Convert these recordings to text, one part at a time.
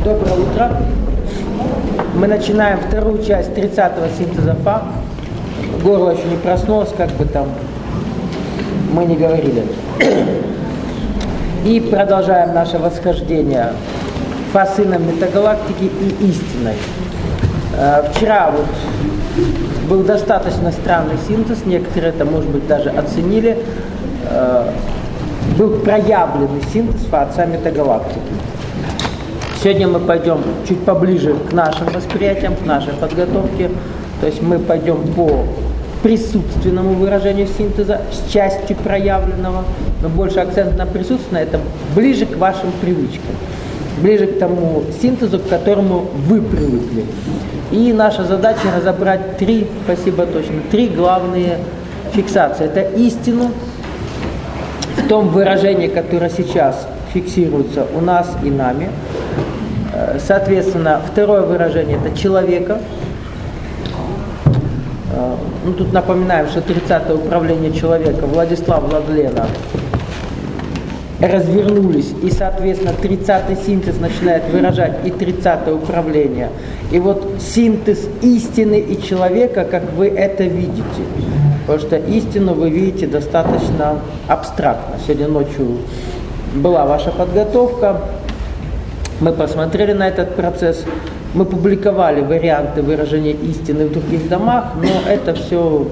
Доброе утро. Мы начинаем вторую часть 30-го синтеза Фа. Горло еще не проснулось, как бы там мы не говорили. И продолжаем наше восхождение Фа сыном метагалактики и истиной. Вчера вот был достаточно странный синтез, некоторые это, может быть, даже оценили. Был проявленный синтез Фа отца метагалактики. Сегодня мы пойдем чуть поближе к нашим восприятиям, к нашей подготовке. То есть мы пойдем по присутственному выражению синтеза с частью проявленного, но больше акцент на присутственное, это ближе к вашим привычкам, ближе к тому синтезу, к которому вы привыкли. И наша задача разобрать три главные фиксации. Это истину в том выражении, которое сейчас фиксируется у нас и нами. Соответственно, второе выражение – это человека. Ну, тут напоминаем, что 30-е управление человека Владислав, Владлена развернулись, и, соответственно, 30-й синтез начинает выражать и 30-е управление. И вот синтез истины и человека, как вы это видите. Потому что истину вы видите достаточно абстрактно. Сегодня ночью была ваша подготовка. Мы посмотрели на этот процесс, мы публиковали варианты выражения истины в других домах, но это все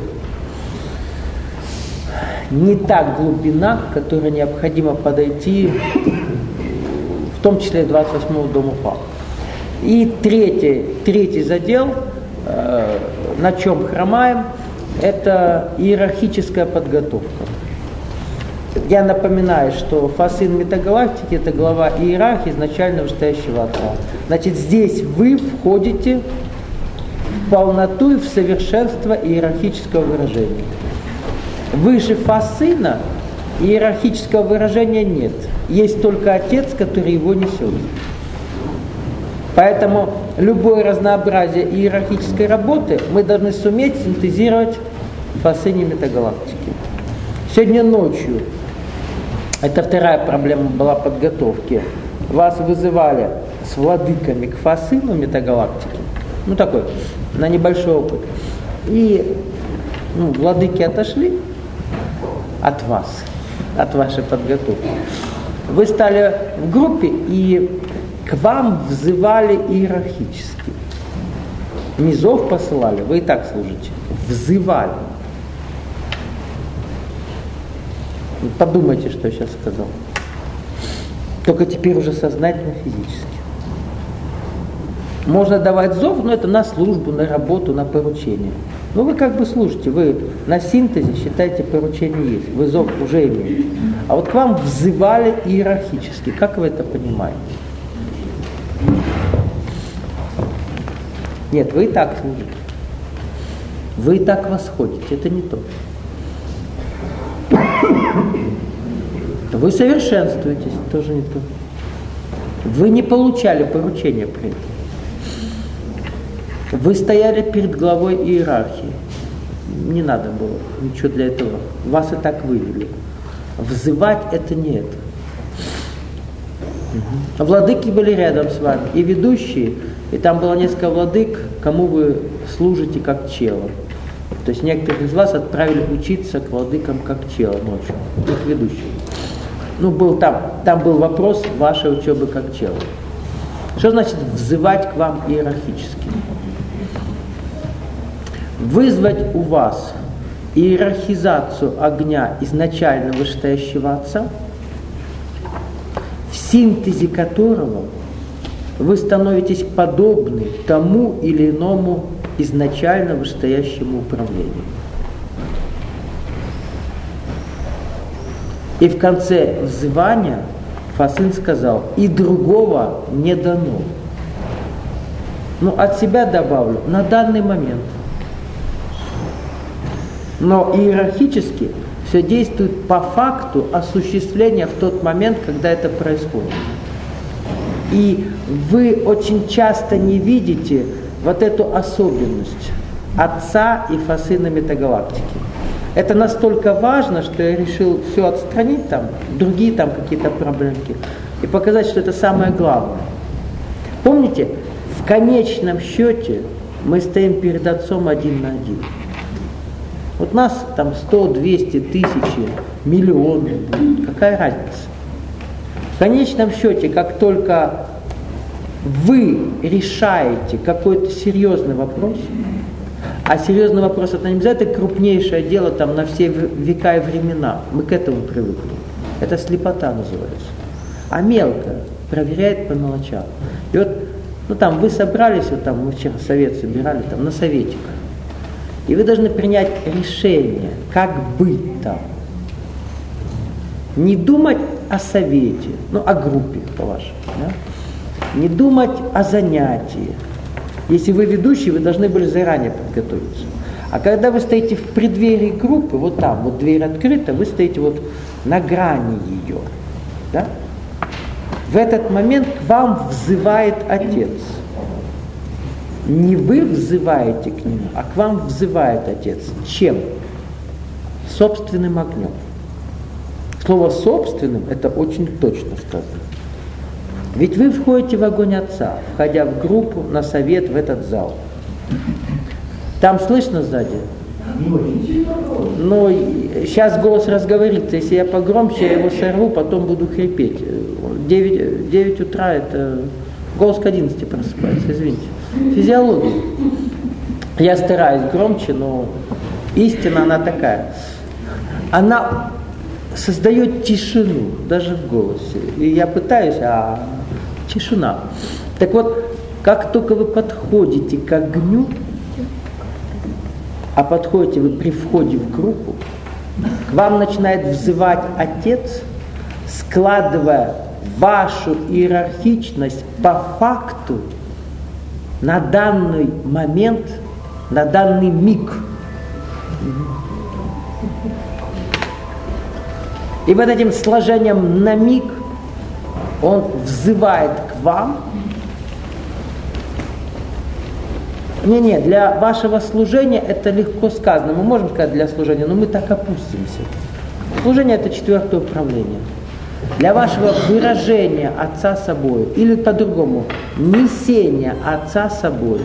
не та глубина, к которой необходимо подойти, в том числе и 28-му дому Фа. И третий задел, на чем хромаем, это иерархическая подготовка. Я напоминаю, что Фа сын метагалактики – это глава иерархии изначально вышестоящего отца. Значит, здесь вы входите в полноту и в совершенство иерархического выражения. Выше Фа сына иерархического выражения нет. Есть только отец, который его несет. Поэтому любое разнообразие иерархической работы мы должны суметь синтезировать в Фа сыне метагалактики. Сегодня ночью, это вторая проблема была подготовки, вас вызывали с владыками к Фа сыну метагалактики, ну такой, на небольшой опыт. И владыки отошли от вас, от вашей подготовки. Вы стали в группе, и к вам взывали иерархически. Не зов посылали, вы и так служите, взывали. Подумайте, что я сейчас сказал. Только теперь уже сознательно, физически. Можно давать зов, но это на службу, на работу, на поручение. Но вы как бы служите, вы на синтезе считаете, поручение есть, вы зов уже имеете. А вот к вам взывали иерархически. Как вы это понимаете? Нет, вы и так служите. Вы и так восходите, это не то. Вы совершенствуетесь, тоже не то. Вы не получали поручения при этом. Вы стояли перед главой иерархии. Не надо было ничего для этого. Вас и так вывели. Взывать это не это. Владыки были рядом с вами, и ведущие, и там было несколько владык, кому вы служите как чело. То есть некоторых из вас отправили учиться к владыкам как чело ночью, их ведущих. Там был вопрос вашей учебы как чело. Что значит взывать к вам иерархически? Вызвать у вас иерархизацию огня изначально вышестоящего отца, в синтезе которого вы становитесь подобны тому или иному изначально вышестоящему управлению. И в конце взывания Фа сын сказал: и другого не дано. От себя добавлю, на данный момент. Но иерархически все действует по факту осуществления в тот момент, когда это происходит. И вы очень часто не видите вот эту особенность отца и Фа сына метагалактики. Это настолько важно, что я решил все отстранить, другие какие-то проблемки, и показать, что это самое главное. Помните, в конечном счете мы стоим перед Отцом один на один. Вот нас там 100, 200, тысячи, миллионы, какая разница? В конечном счете, как только вы решаете какой-то серьезный вопрос, а серьезный вопрос это не обязательно крупнейшее дело там на все века и времена, мы к этому привыкли. Это слепота называется. А мелко проверяет по мелочам. И вот, там вы собрались, вот там мы вчера совет собирали, там на советиках. И вы должны принять решение, как быть там. Не думать о совете, о группе, по-вашему. Да? Не думать о занятии. Если вы ведущий, вы должны были заранее подготовиться. А когда вы стоите в преддверии группы, вот там, вот дверь открыта, вы стоите вот на грани ее. Да? В этот момент к вам взывает Отец. Не вы взываете к Нему, а к вам взывает Отец. Чем? Собственным огнем. Слово «собственным» это очень точно сказано. Ведь вы входите в огонь Отца, входя в группу, на совет, в этот зал. Там слышно сзади? Сейчас голос разговорится. Если я погромче, я его сорву, потом буду хрипеть. 9 утра это голос к 11 просыпается, извините. Физиология. Я стараюсь громче, но истина она такая. Она создает тишину, даже в голосе. И я пытаюсь, тишина. Так вот, как только вы подходите к огню, а подходите вы при входе в группу, к вам начинает взывать Отец, складывая вашу иерархичность по факту на данный момент, на данный миг. И вот этим сложением на миг он взывает к вам. Для вашего служения это легко сказано. Мы можем сказать для служения, но мы так опустимся. Служение это 4-е управление. Для вашего выражения Отца собою, или по-другому, несения Отца собою.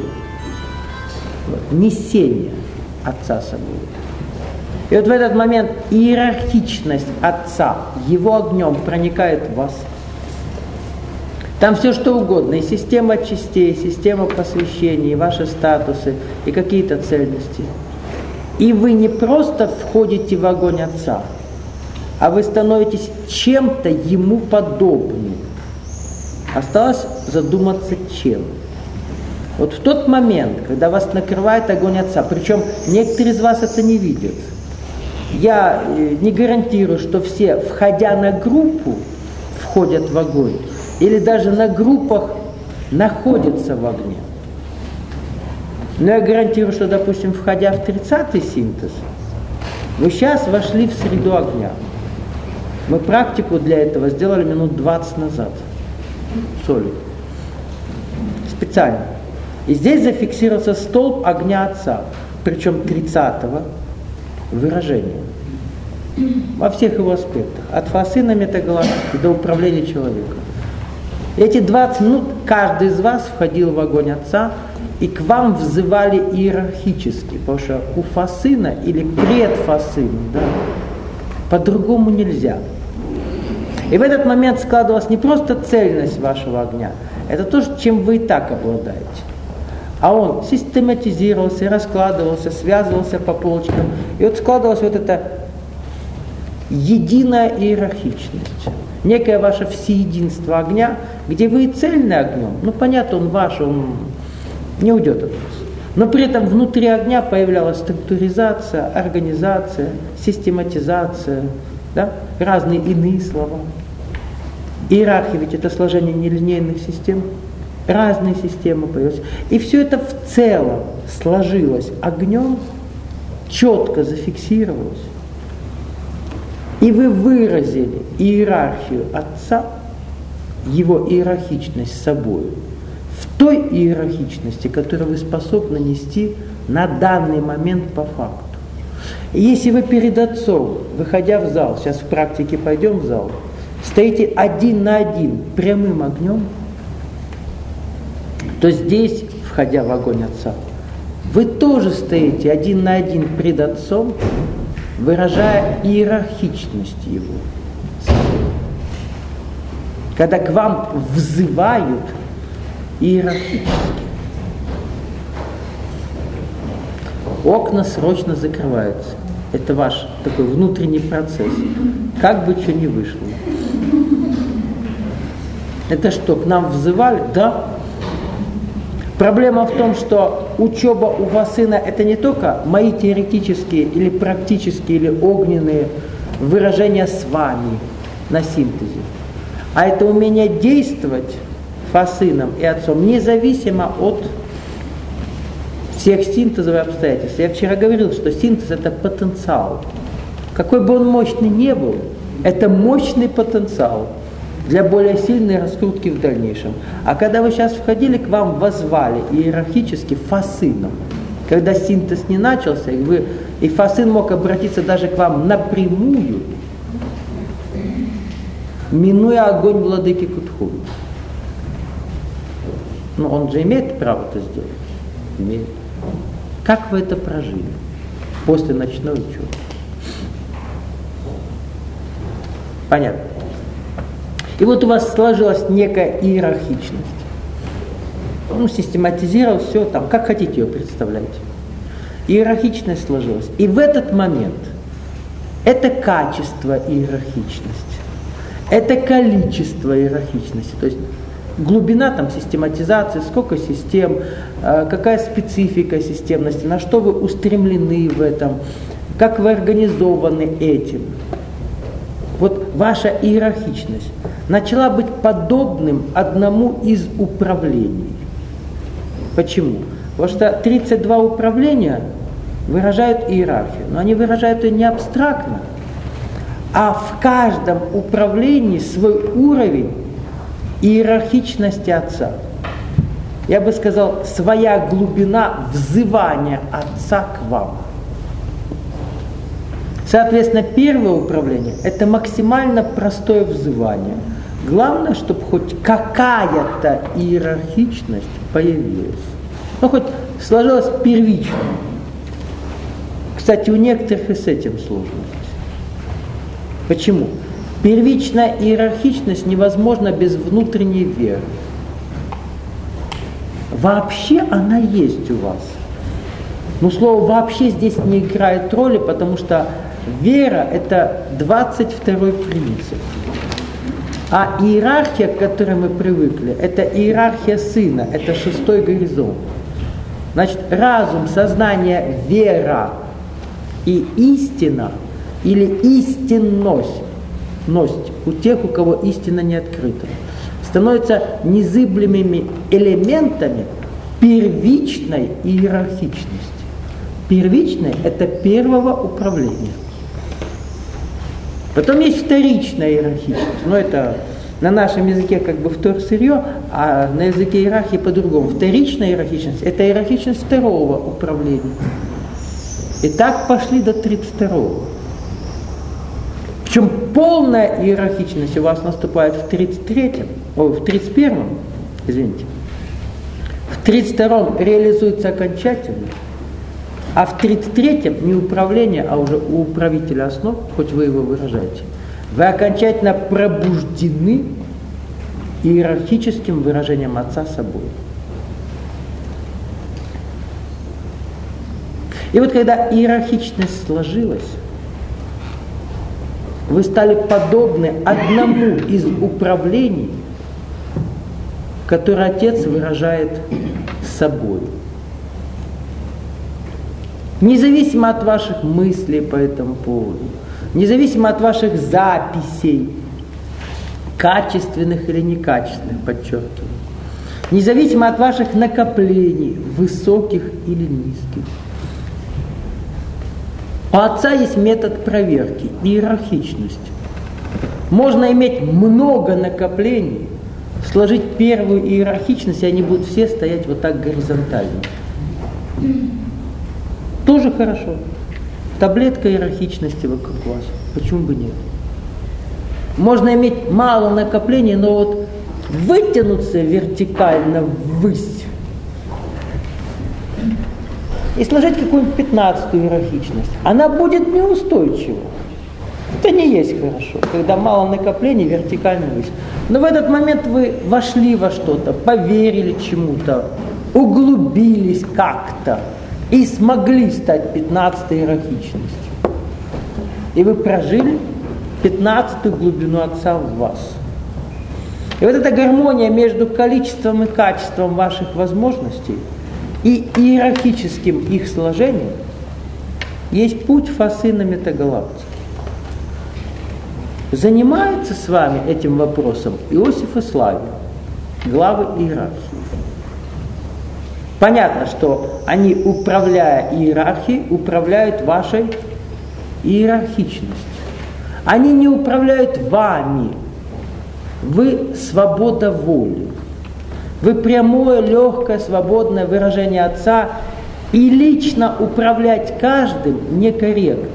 Несение Отца собою. И вот в этот момент иерархичность Отца, Его огнем проникает в вас. Там все что угодно, и система частей, и система посвящений, и ваши статусы, и какие-то ценности. И вы не просто входите в огонь Отца, а вы становитесь чем-то Ему подобным. Осталось задуматься чем. Вот в тот момент, когда вас накрывает огонь Отца, причем некоторые из вас это не видят, я не гарантирую, что все, входя на группу, входят в огонь, или даже на группах находятся в огне. Но я гарантирую, что, допустим, входя в 30-й синтез, вы сейчас вошли в среду огня. Мы практику для этого сделали минут 20 назад. Соли. Специально. И здесь зафиксировался столб огня Отца, причем 30-го выражения. Во всех его аспектах. От фасы на метагалактике до управления человеком. Эти 20 минут каждый из вас входил в огонь Отца, и к вам взывали иерархически, потому что у фасына или предфасына, по-другому нельзя. И в этот момент складывалась не просто цельность вашего огня, это то, чем вы и так обладаете. А он систематизировался, раскладывался, связывался по полочкам, и вот складывалась вот эта единая иерархичность. Некое ваше всеединство огня, где вы и цельны огнем, понятно, он ваш, он не уйдет от вас. Но при этом внутри огня появлялась структуризация, организация, систематизация, разные иные слова. Иерархия, ведь это сложение нелинейных систем, разные системы появились. И все это в целом сложилось огнем, четко зафиксировалось. И вы выразили иерархию Отца, Его иерархичность с собой, в той иерархичности, которую вы способны нести на данный момент по факту. И если вы перед Отцом, выходя в зал, сейчас в практике пойдем в зал, стоите один на один прямым огнем, то здесь, входя в огонь Отца, вы тоже стоите один на один пред Отцом, выражая иерархичность Его. Когда к вам взывают иерархически. Окна срочно закрываются. Это ваш такой внутренний процесс. Как бы что ни вышло. Это что, к нам взывали? Да. Проблема в том, что учеба у вас сына это не только мои теоретические или практические или огненные выражения с вами на синтезе, а это умение действовать фасыном и отцом независимо от всех синтезов и обстоятельств. Я вчера говорил, что синтез это потенциал. Какой бы он мощный ни был, это мощный потенциал для более сильной раскрутки в дальнейшем. А когда вы сейчас входили, к вам воззвали иерархически фасыном. Когда синтез не начался, и фасын мог обратиться даже к вам напрямую, минуя огонь владыки Кутху. Но он же имеет право это сделать. Имеет. Как вы это прожили после ночной учебы? Понятно. И вот у вас сложилась некая иерархичность. Систематизировал все там, как хотите ее представляете. Иерархичность сложилась. И в этот момент это качество иерархичности, это количество иерархичности, то есть глубина там систематизации, сколько систем, какая специфика системности, на что вы устремлены в этом, как вы организованы этим. Вот ваша иерархичность начала быть подобным одному из управлений. Почему? Потому что 32 управления выражают иерархию, но они выражают ее не абстрактно, а в каждом управлении свой уровень иерархичности Отца. Я бы сказал, своя глубина взывания Отца к вам. Соответственно, первое управление – это максимально простое взывание. Главное, чтобы хоть какая-то иерархичность появилась. Хоть сложилась первично. Кстати, у некоторых и с этим сложность. Почему? Первичная иерархичность невозможна без внутренней веры. Вообще она есть у вас. Но слово «вообще» здесь не играет роли, потому что вера – это 22-й принцип. А иерархия, к которой мы привыкли, это иерархия сына, это 6-й горизонт. Значит, разум, сознание, вера и истина или истинность у тех, у кого истина не открыта, становятся незыблемыми элементами первичной иерархичности. Первичной – это первого управления. Потом есть вторичная иерархичность, но это на нашем языке как бы вторсырье, а на языке иерархии по-другому. Вторичная иерархичность – это иерархичность второго управления. И так пошли до 32-го. Причем полная иерархичность у вас наступает в 31-м, извините. В 32-м реализуется окончательно, а в 33-м не управление, а уже у управителя основ, хоть вы его выражаете, вы окончательно пробуждены иерархическим выражением Отца собой. И вот когда иерархичность сложилась, вы стали подобны одному из управлений, которое Отец выражает собой. Независимо от ваших мыслей по этому поводу, независимо от ваших записей, качественных или некачественных, подчеркиваю, независимо от ваших накоплений, высоких или низких. У Отца есть метод проверки, иерархичность. Можно иметь много накоплений, сложить первую иерархичность, и они будут все стоять вот так горизонтально. Тоже хорошо. Таблетка иерархичности вокруг вас. Почему бы нет? Можно иметь мало накоплений, но вот вытянуться вертикально ввысь и сложить какую-нибудь 15-ю иерархичность, она будет неустойчива. Это не есть хорошо, когда мало накоплений, вертикально ввысь. Но в этот момент вы вошли во что-то, поверили чему-то, углубились как-то и смогли стать 15-й иерархичностью. И вы прожили 15-ю глубину Отца в вас. И вот эта гармония между количеством и качеством ваших возможностей и иерархическим их сложением есть путь Фасына метагалактики. Занимается с вами этим вопросом Иосиф и Славия, главы иерархии. Понятно, что они, управляя иерархией, управляют вашей иерархичностью. Они не управляют вами. Вы свобода воли. Вы прямое, легкое, свободное выражение Отца, и лично управлять каждым некорректно.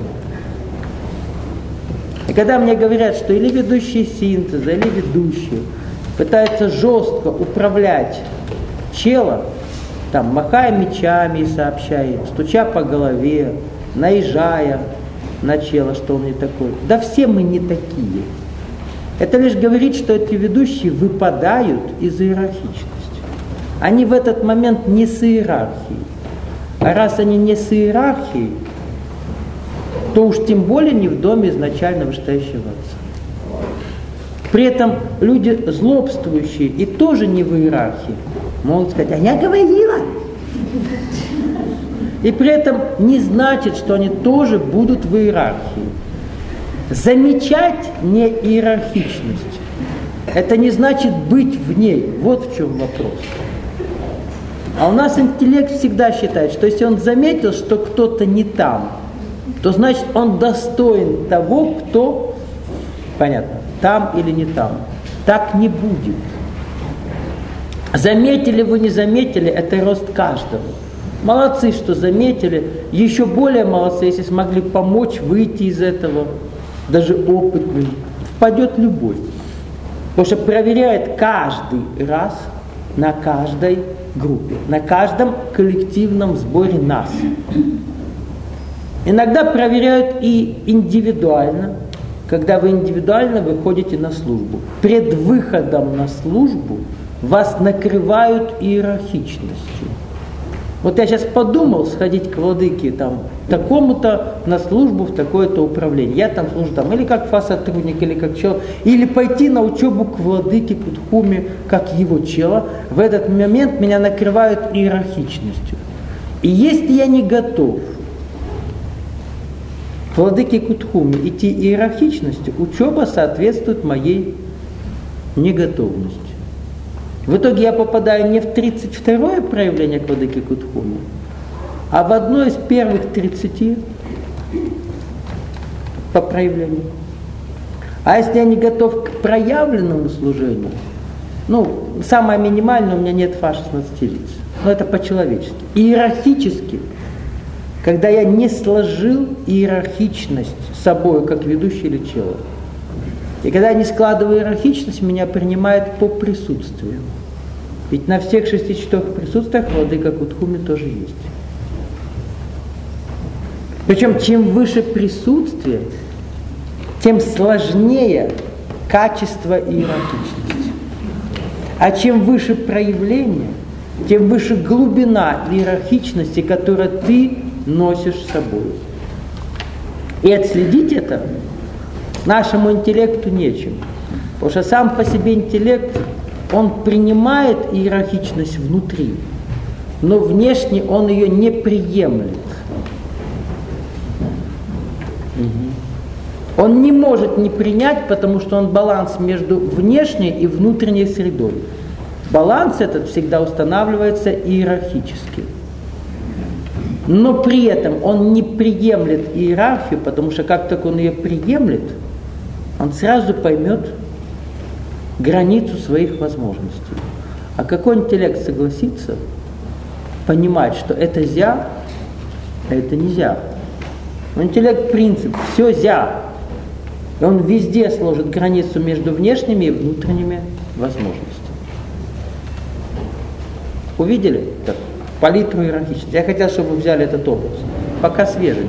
И когда мне говорят, что или ведущие синтеза, или ведущие пытаются жестко управлять челом, там, махая мечами и сообщая, стуча по голове, наезжая на чело, что он не такой. Да все мы не такие. Это лишь говорит, что эти ведущие выпадают из иерархичности. Они в этот момент не с иерархией. А раз они не с иерархией, то уж тем более не в доме изначально вышестоящего Отца. При этом люди злобствующие и тоже не в иерархии могут сказать: а я говорила. И при этом не значит, что они тоже будут в иерархии. Замечать не иерархичность. Это не значит быть в ней. Вот в чем вопрос. А у нас интеллект всегда считает, что если он заметил, что кто-то не там, то значит он достоин того, кто, понятно, там или не там. Так не будет. Заметили вы, не заметили, это рост каждого. Молодцы, что заметили. Еще более молодцы, если смогли помочь выйти из этого. Даже опытный. Впадет любой. Потому что проверяет каждый раз на каждой группе, на каждом коллективном сборе нас. Иногда проверяют и индивидуально, когда вы индивидуально выходите на службу. Пред выходом на службу вас накрывают иерархичностью. Вот я сейчас подумал сходить к владыке там, такому-то на службу в такое-то управление. Я там служу там или как фас-сотрудник, или как чел, или пойти на учебу к владыке Кутхуме, как его чела. В этот момент меня накрывают иерархичностью. И если я не готов к владыке Кутхуме идти иерархичностью, учеба соответствует моей неготовности. В итоге я попадаю не в 32-е проявление к владыке Кутхуме, а в одно из первых 30 по проявлению. А если я не готов к проявленному служению, самое минимальное, у меня нет фа 16 лиц. Но это по-человечески. Иерархически, когда я не сложил иерархичность с собой, как ведущий или чело. И когда я не складываю иерархичность, меня принимают по присутствию. Ведь на всех 64 присутствиях владыка Кутхуме тоже есть. Причем, чем выше присутствие, тем сложнее качество иерархичности. А чем выше проявление, тем выше глубина иерархичности, которую ты носишь с собой. И отследить это нашему интеллекту нечем. Потому что сам по себе интеллект, он принимает иерархичность внутри, но внешне он ее не приемлет. Он не может не принять, потому что он баланс между внешней и внутренней средой. Баланс этот всегда устанавливается иерархически. Но при этом он не приемлет иерархию, потому что как только он ее приемлет, он сразу поймет границу своих возможностей. А какой интеллект согласится понимать, что это зя, а это нельзя? Интеллект принцип, все зя. И он везде сложит границу между внешними и внутренними возможностями. Увидели? Так. палитру иерархичности. Я хотел, чтобы вы взяли этот образ. Пока свеженький.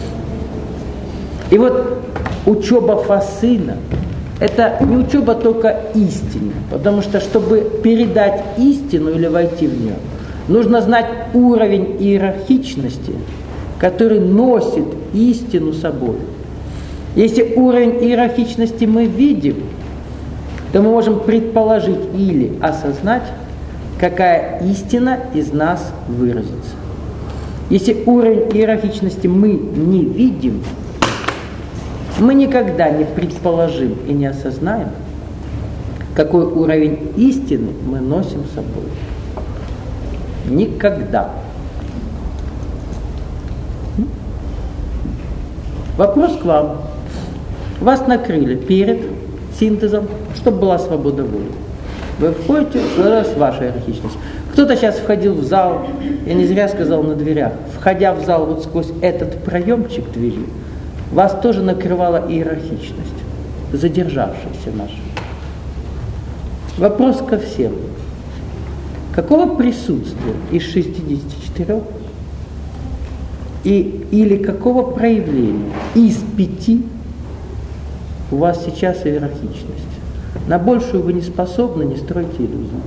И вот учеба фасына – это не учеба только истине, потому что, чтобы передать истину или войти в нее, нужно знать уровень иерархичности, который носит истину собой. Если уровень иерархичности мы видим, то мы можем предположить или осознать, какая истина из нас выразится. Если уровень иерархичности мы не видим, мы никогда не предположим и не осознаем, какой уровень истины мы носим с собой. Никогда. Вопрос к вам. Вас накрыли перед синтезом, чтобы была свобода воли. Вы входите, сложилась ваша иерархичность. Кто-то сейчас входил в зал, я не зря сказал на дверях, входя в зал вот сквозь этот проемчик двери, вас тоже накрывала иерархичность, задержавшаяся наша. Вопрос ко всем. Какого присутствия из 64 или какого проявления из 5 у вас сейчас иерархичность? На большую вы не способны, не стройте иллюзий.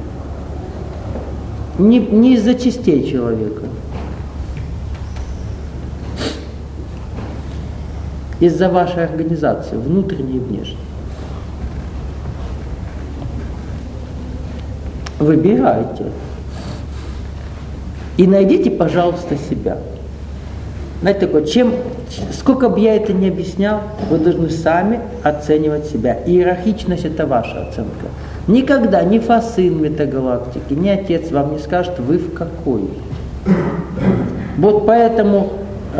Не из-за частей человека. Из-за вашей организации, внутренней и внешней. Выбирайте. И найдите, пожалуйста, себя. Знаете, такое, сколько бы я это ни объяснял, вы должны сами оценивать себя. Иерархичность – это ваша оценка. Никогда ни фасин метагалактики, ни отец вам не скажет, вы в какой. Вот поэтому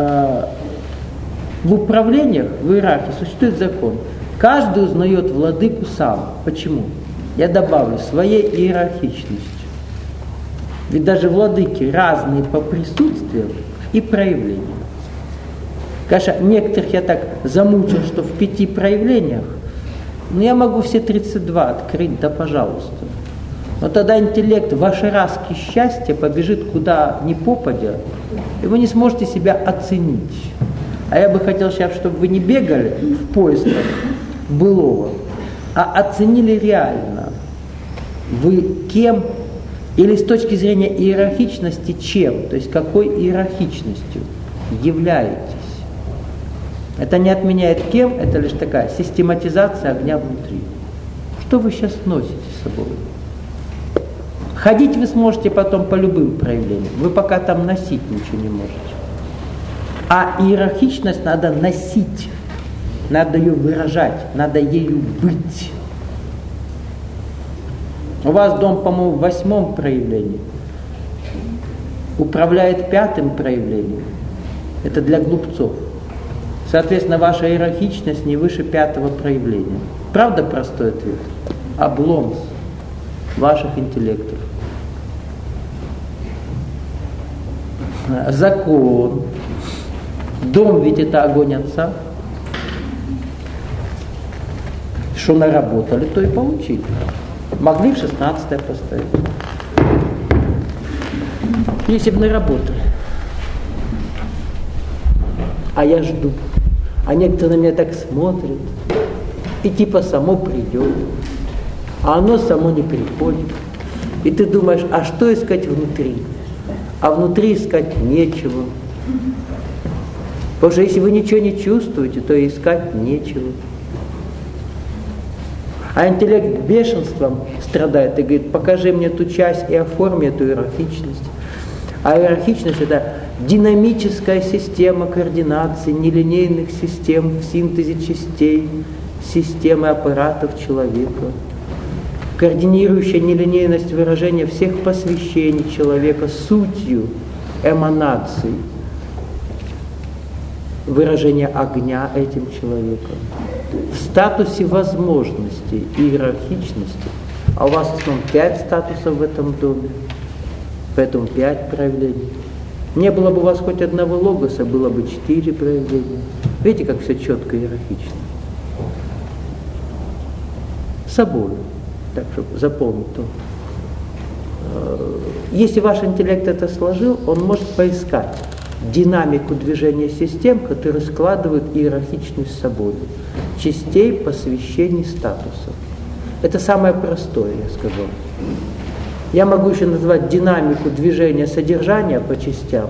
в управлениях, в иерархии существует закон. Каждый узнает владыку сам. Почему? Я добавлю, своей иерархичностью. Ведь даже владыки разные по присутствию и проявлениям. Конечно, некоторых я так замучил, что в 5 проявлениях, но я могу все 32 открыть, да пожалуйста. Но тогда интеллект в ашераске счастья побежит куда ни попадя, и вы не сможете себя оценить. А я бы хотел сейчас, чтобы вы не бегали в поисках былого, а оценили реально. Вы кем или с точки зрения иерархичности чем, то есть какой иерархичностью являетесь. Это не отменяет кем, это лишь такая систематизация огня внутри. Что вы сейчас носите с собой? Ходить вы сможете потом по любым проявлениям, вы пока там носить ничего не можете. А иерархичность надо носить, надо ее выражать, надо ею быть. У вас дом, по-моему, в 8 проявлении, управляет 5 проявлением. Это для глупцов. Соответственно, ваша иерархичность не выше 5 проявления. Правда простой ответ? Облом ваших интеллектов. Закон. Дом ведь это огонь Отца. Что наработали, то и получили. Могли в 16-е поставить. Если бы наработали. А я жду. А некоторые на меня так смотрят. И типа само придет. А оно само не приходит. И ты думаешь, а что искать внутри? А внутри искать нечего. Потому что если вы ничего не чувствуете, то и искать нечего. А интеллект бешенством страдает и говорит, покажи мне ту часть и оформи эту иерархичность. А иерархичность – это динамическая система координации нелинейных систем в синтезе частей системы аппаратов человека, координирующая нелинейность выражения всех посвящений человека сутью эманаций, выражение огня этим человеком. В статусе возможностей и иерархичности, а у вас в основном 5 статусов в этом доме, поэтому 5 проявлений. Не было бы у вас хоть одного логоса, было бы 4 проявления. Видите, как все четко и иерархично. Собой, так, чтобы запомнить то. если ваш интеллект это сложил, он может поискать динамику движения систем, которые складывают иерархичность собой, частей, посвящений, статусов. Это самое простое, я скажу. Я могу еще назвать динамику движения содержания по частям,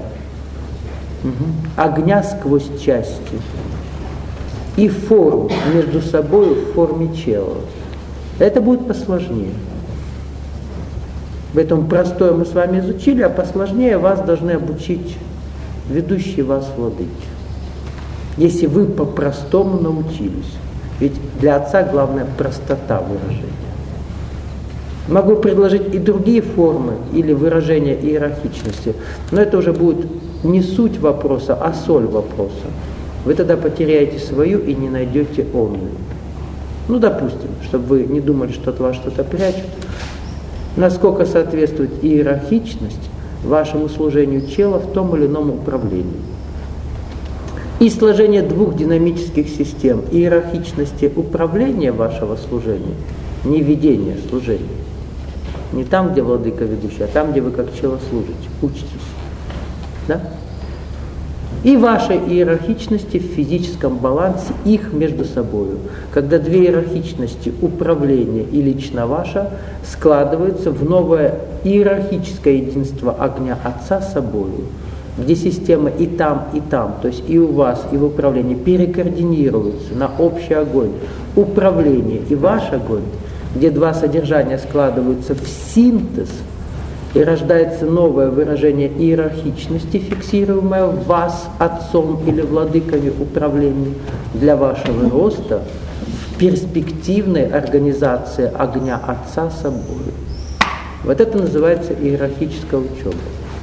огня сквозь части и форму между собой в форме чела. Это будет посложнее. Поэтому простое мы с вами изучили, а посложнее вас должны обучить ведущие вас владыки. Если вы по-простому научились. Ведь для Отца главное простота выражения. Могу предложить и другие формы или выражения иерархичности, но это уже будет не суть вопроса, а соль вопроса. Вы тогда потеряете свою и не найдете онную. Ну, допустим, чтобы вы не думали, что от вас что-то прячут. Насколько соответствует иерархичность вашему служению чела в том или ином управлении. И сложение двух динамических систем иерархичности управления вашего служения, не ведения служения. Не там, где владыка ведущий, а там, где вы как чело служите, учитесь. Да? И вашей иерархичности в физическом балансе их между собой. Когда две иерархичности, управление и лично ваша, складываются в новое иерархическое единство огня Отца с собою, где система и там, то есть и у вас, и в управлении перекоординируются на общий огонь, управление и ваш огонь, где два содержания складываются в синтез, и рождается новое выражение иерархичности, фиксируемое в вас, Отцом или владыками управления, для вашего роста в перспективной организации огня Отца собой. Вот это называется иерархическая учеба.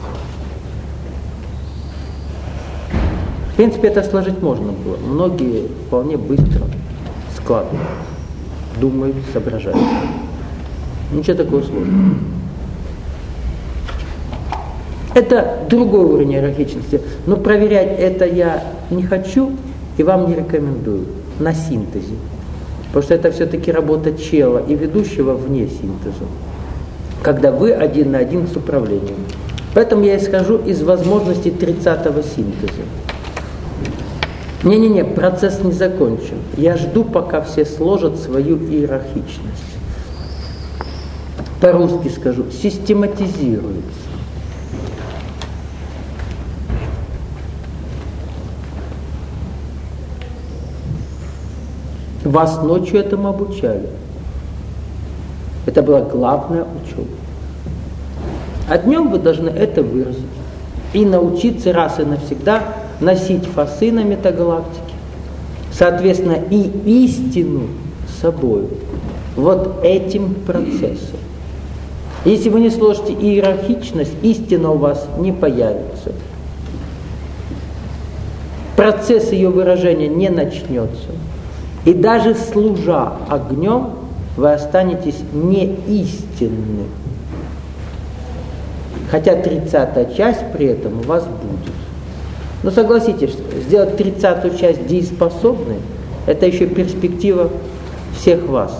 В принципе, это сложить можно было. Многие вполне быстро складывают, думают, соображают. Ничего такого сложного. Это другой уровень иерархичности. Но проверять это я не хочу и вам не рекомендую на синтезе. Потому что это все-таки работа чела и ведущего вне синтеза. Когда вы один на один с управлением. Поэтому я исхожу из возможностей 30-го синтеза. Не-не-не, процесс не закончен. Я жду, пока все сложат свою иерархичность. По-русски скажу, систематизируется. Вас ночью этому обучали. Это была главная учеба. А днем вы должны это выразить. И научиться раз и навсегда носить фасы на метагалактике. Соответственно, и истину с собой. Вот этим процессом. Если вы не сложите иерархичность, истина у вас не появится. Процесс ее выражения не начнется. И даже служа огнем, вы останетесь неистинны. Хотя 30-я часть при этом у вас будет. Но согласитесь, сделать 30-ю часть дееспособной, это еще перспектива всех вас.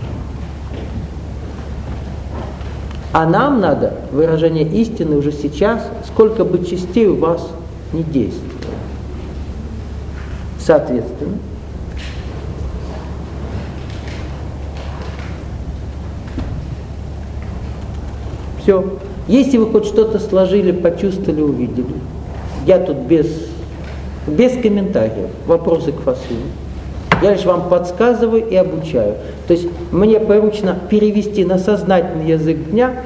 А нам надо выражение истины уже сейчас, сколько бы частей у вас не действовало. Соответственно, все. Если вы хоть что-то сложили, почувствовали, увидели, я тут без комментариев, вопросы к фасилу. Я лишь вам подсказываю и обучаю. То есть мне поручено перевести на сознательный язык дня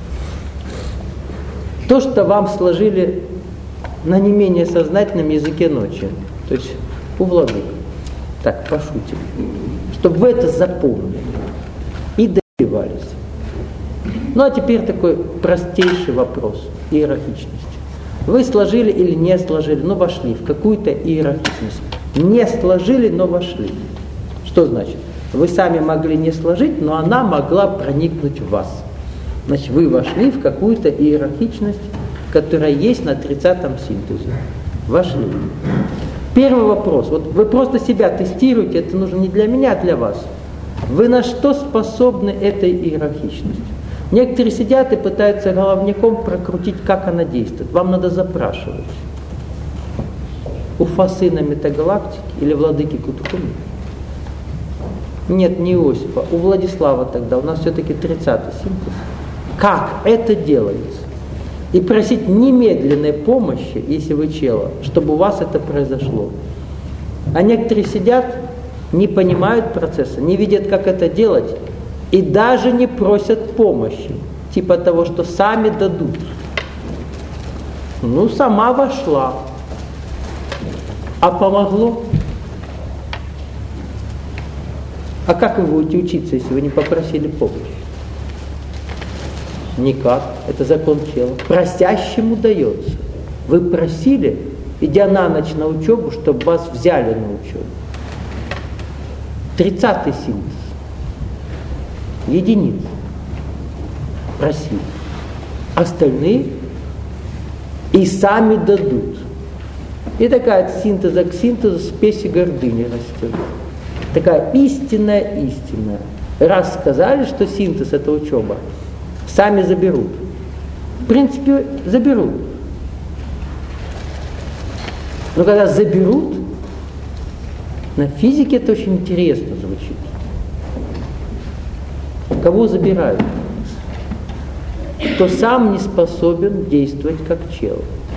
то, что вам сложили на не менее сознательном языке ночи. То есть у владык. Так, пошутим. Чтобы вы это запомнили и добивались. Ну а теперь такой простейший вопрос иерархичности. Вы сложили или не сложили, но вошли в какую-то иерархичность. Не сложили, но вошли. Что значит? Вы сами могли не сложить, но она могла проникнуть в вас. Значит, вы вошли в какую-то иерархичность, которая есть на 30-м синтезе. Вошли. Первый вопрос. Вот вы просто себя тестируете, это нужно не для меня, а для вас. Вы на что способны этой иерархичностью? Некоторые сидят и пытаются головняком прокрутить, как она действует. Вам надо запрашивать. У Фасына метагалактики или владыки Кутхуми? Нет, не Иосифа. У Владислава тогда. У нас все-таки 30-й синтез. Как это делается? И просить немедленной помощи, если вы чела, чтобы у вас это произошло. А некоторые сидят, не понимают процесса, не видят, как это делать, и даже не просят помощи. Типа того, что сами дадут. Ну, сама вошла. А помогло? А как вы будете учиться, если вы не попросили помощи? Никак. Это закон чела. Просящему дается. Вы просили, идя на ночь на учебу, чтобы вас взяли на учебу. 30-й синтез. Единиц. Просили. Остальные и сами дадут. И такая от синтеза к синтезу спесь и гордыни растет. Такая истинная. Раз сказали, что синтез это учеба, сами заберут. В принципе, заберут. Но когда заберут, на физике это очень интересно звучит. Кого забирают? Кто сам не способен действовать как чела.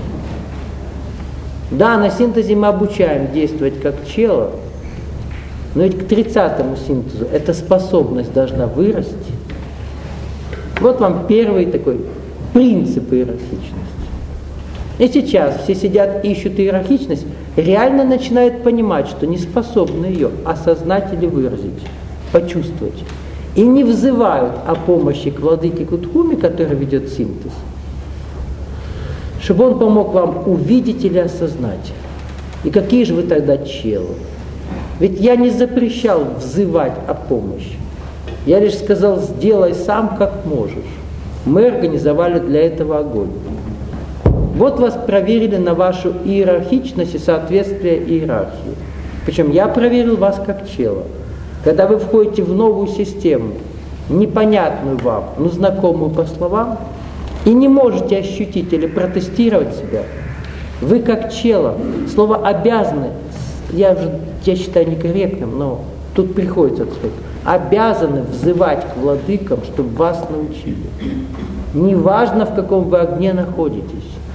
Да, на синтезе мы обучаем действовать как чела, но ведь к 30-му синтезу эта способность должна вырасти. Вот вам первый такой принцип иерархичности. И сейчас все сидят, ищут иерархичность, реально начинают понимать, что не способны ее осознать или выразить, почувствовать. И не взывают о помощи к владыке Кутхуми, который ведет синтез, чтобы он помог вам увидеть или осознать. И какие же вы тогда челы? Ведь я не запрещал взывать о помощи. Я лишь сказал, сделай сам, как можешь. Мы организовали для этого огонь. Вот вас проверили на вашу иерархичность и соответствие иерархии. Причем я проверил вас как чела. Когда вы входите в новую систему, непонятную вам, но знакомую по словам, и не можете ощутить или протестировать себя, вы как чела, слово «обязаны», я считаю некорректным, но тут приходится сказать, обязаны взывать к владыкам, чтобы вас научили. Неважно, в каком вы огне находитесь.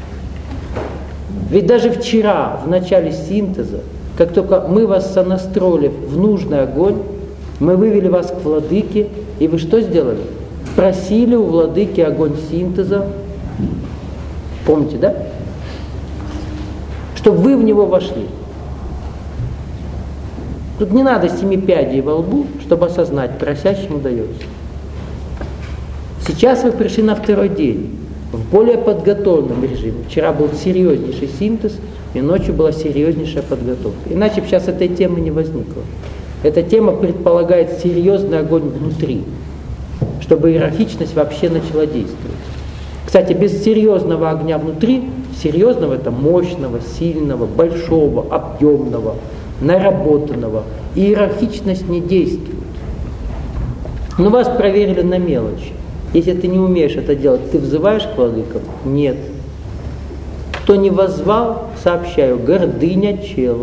Ведь даже вчера, в начале синтеза, как только мы вас сонастроили в нужный огонь, мы вывели вас к владыке, и вы что сделали? Просили у владыки огонь синтеза. Помните, да? Чтобы вы в него вошли. Тут не надо 7 пядей во лбу, чтобы осознать, просящему дается. Сейчас вы пришли на второй день, в более подготовленном режиме. Вчера был серьезнейший синтез, и ночью была серьезнейшая подготовка. Иначе бы сейчас этой темы не возникло. Эта тема предполагает серьезный огонь внутри, чтобы иерархичность вообще начала действовать. Кстати, без серьезного огня внутри, серьезного это мощного, сильного, большого, объемного, наработанного, иерархичность не действует. Но вас проверили на мелочи. Если ты не умеешь это делать, ты взываешь к владыкам? Нет. Кто не воззвал, сообщаю, гордыня чела.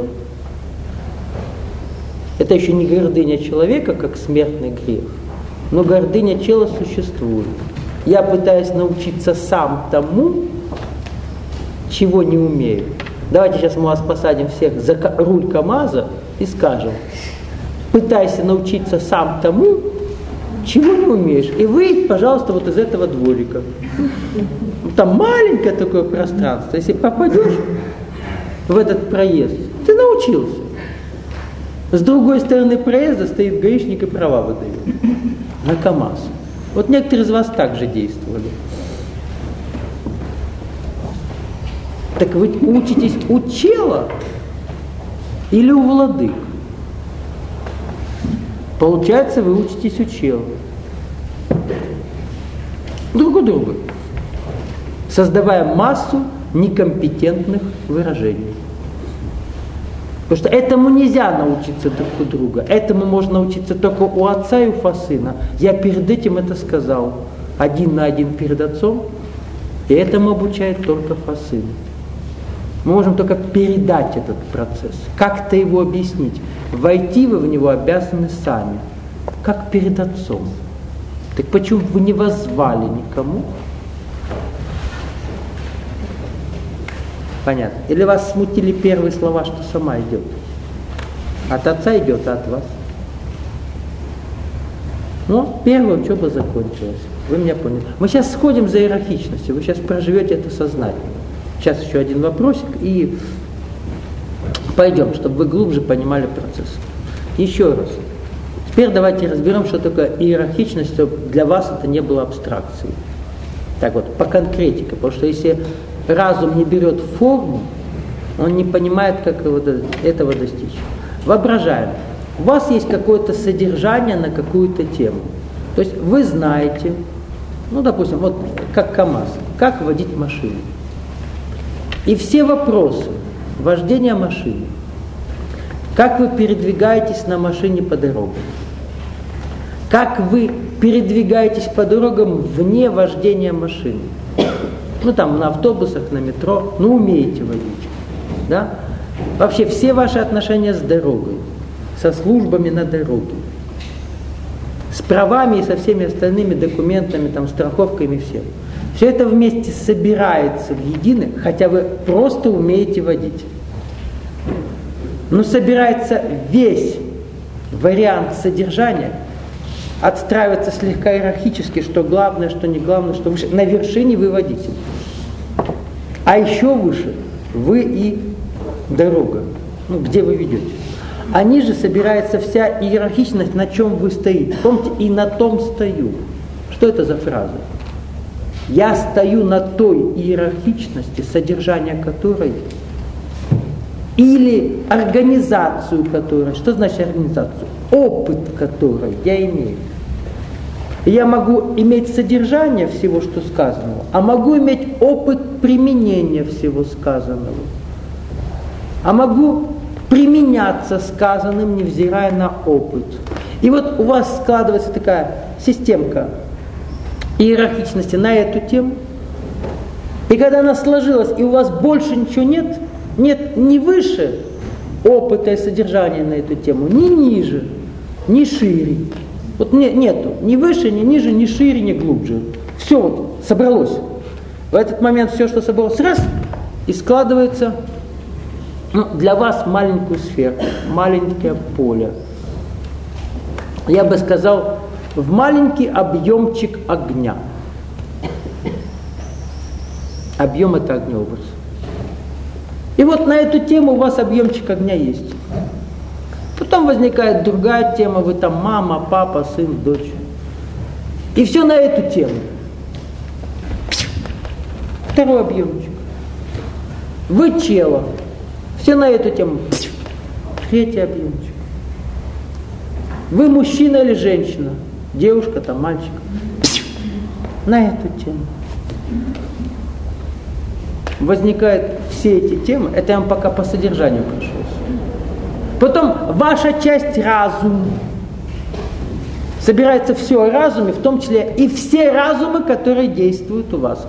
Это еще не гордыня человека, как смертный грех, но гордыня чела существует. Я пытаюсь научиться сам тому, чего не умею. Давайте сейчас мы вас посадим всех за руль КамАЗа и скажем, пытайся научиться сам тому, чего не умеешь, и выйдь, пожалуйста, вот из этого дворика. Там маленькое такое пространство. Если попадешь в этот проезд, ты научился. С другой стороны проезда стоит гаишник и права выдает на КамАЗ. Вот некоторые из вас также действовали. Так вы учитесь у чела или у владык? Получается, вы учитесь у чела. Друг у друга. Создавая массу некомпетентных выражений. Потому что этому нельзя научиться друг у друга. Этому можно научиться только у отца и у Фасына. Я перед этим это сказал. один на один перед Отцом, и этому обучает только Фасин. Мы можем только передать этот процесс, как-то его объяснить. Войти вы в него обязаны сами, как перед Отцом. Так почему вы не воззвали никому? Понятно. Или вас смутили первые слова, что сама идет? От Отца идет, а от вас? Но первая учеба закончилась. Вы меня поняли. Мы сейчас сходим за иерархичностью, вы сейчас проживете это сознание. Сейчас еще один вопросик и пойдем, чтобы вы глубже понимали процесс. Еще раз. Теперь давайте разберем, что такое иерархичность, чтобы для вас это не было абстракцией. Так вот, по конкретике, потому что если разум не берет форму, он не понимает, как этого достичь. Воображаем. У вас есть какое-то содержание на какую-то тему. То есть вы знаете, ну, допустим, вот как КамАЗ, как водить машину. И все вопросы вождения машины, как вы передвигаетесь на машине по дорогам, как вы передвигаетесь по дорогам вне вождения машины. Ну, там, на автобусах, на метро, ну, умеете водить. Да? Вообще, все ваши отношения с дорогой, со службами на дороге, с правами и со всеми остальными документами, там, страховками, всем. Все это вместе собирается в единое, хотя вы просто умеете водить. Но собирается весь вариант содержания, отстраивается слегка иерархически, что главное, что не главное, что выше. На вершине вы водитель. А еще выше вы и дорога, ну, где вы ведете. А ниже собирается вся иерархичность, на чем вы стоите. Помните, и на том стою. Что это за фраза? Я стою на той иерархичности, содержание которой, или организацию которой. Что значит организацию? Опыт которой я имею. Я могу иметь содержание всего, что сказанного, а могу иметь опыт применения всего сказанного. А могу применяться сказанным, невзирая на опыт. И вот у вас складывается такая системка иерархичности на эту тему. И когда она сложилась, и у вас больше ничего нет, нет ни выше опыта и содержания на эту тему, ни ниже, ни шире. Вот нету ни выше, ни ниже, ни шире, ни глубже. Все вот собралось. В этот момент все, что собралось, раз, и складывается, ну, для вас маленькую сферу, маленькое поле. Я бы сказал, в маленький объемчик огня. Объем — это огнеобраз. И вот на эту тему у вас объемчик огня есть. Потом возникает другая тема, вы там мама, папа, сын, дочь. И все на эту тему. Второй объемчик. Вы чело. Все на эту тему. Третий объемчик. Вы мужчина или женщина? Девушка, там, мальчик. На эту тему. Возникают все эти темы, это я вам пока по содержанию прошелся. Потом ваша часть разум. Собирается все о разуме, в том числе и все разумы, которые действуют у вас.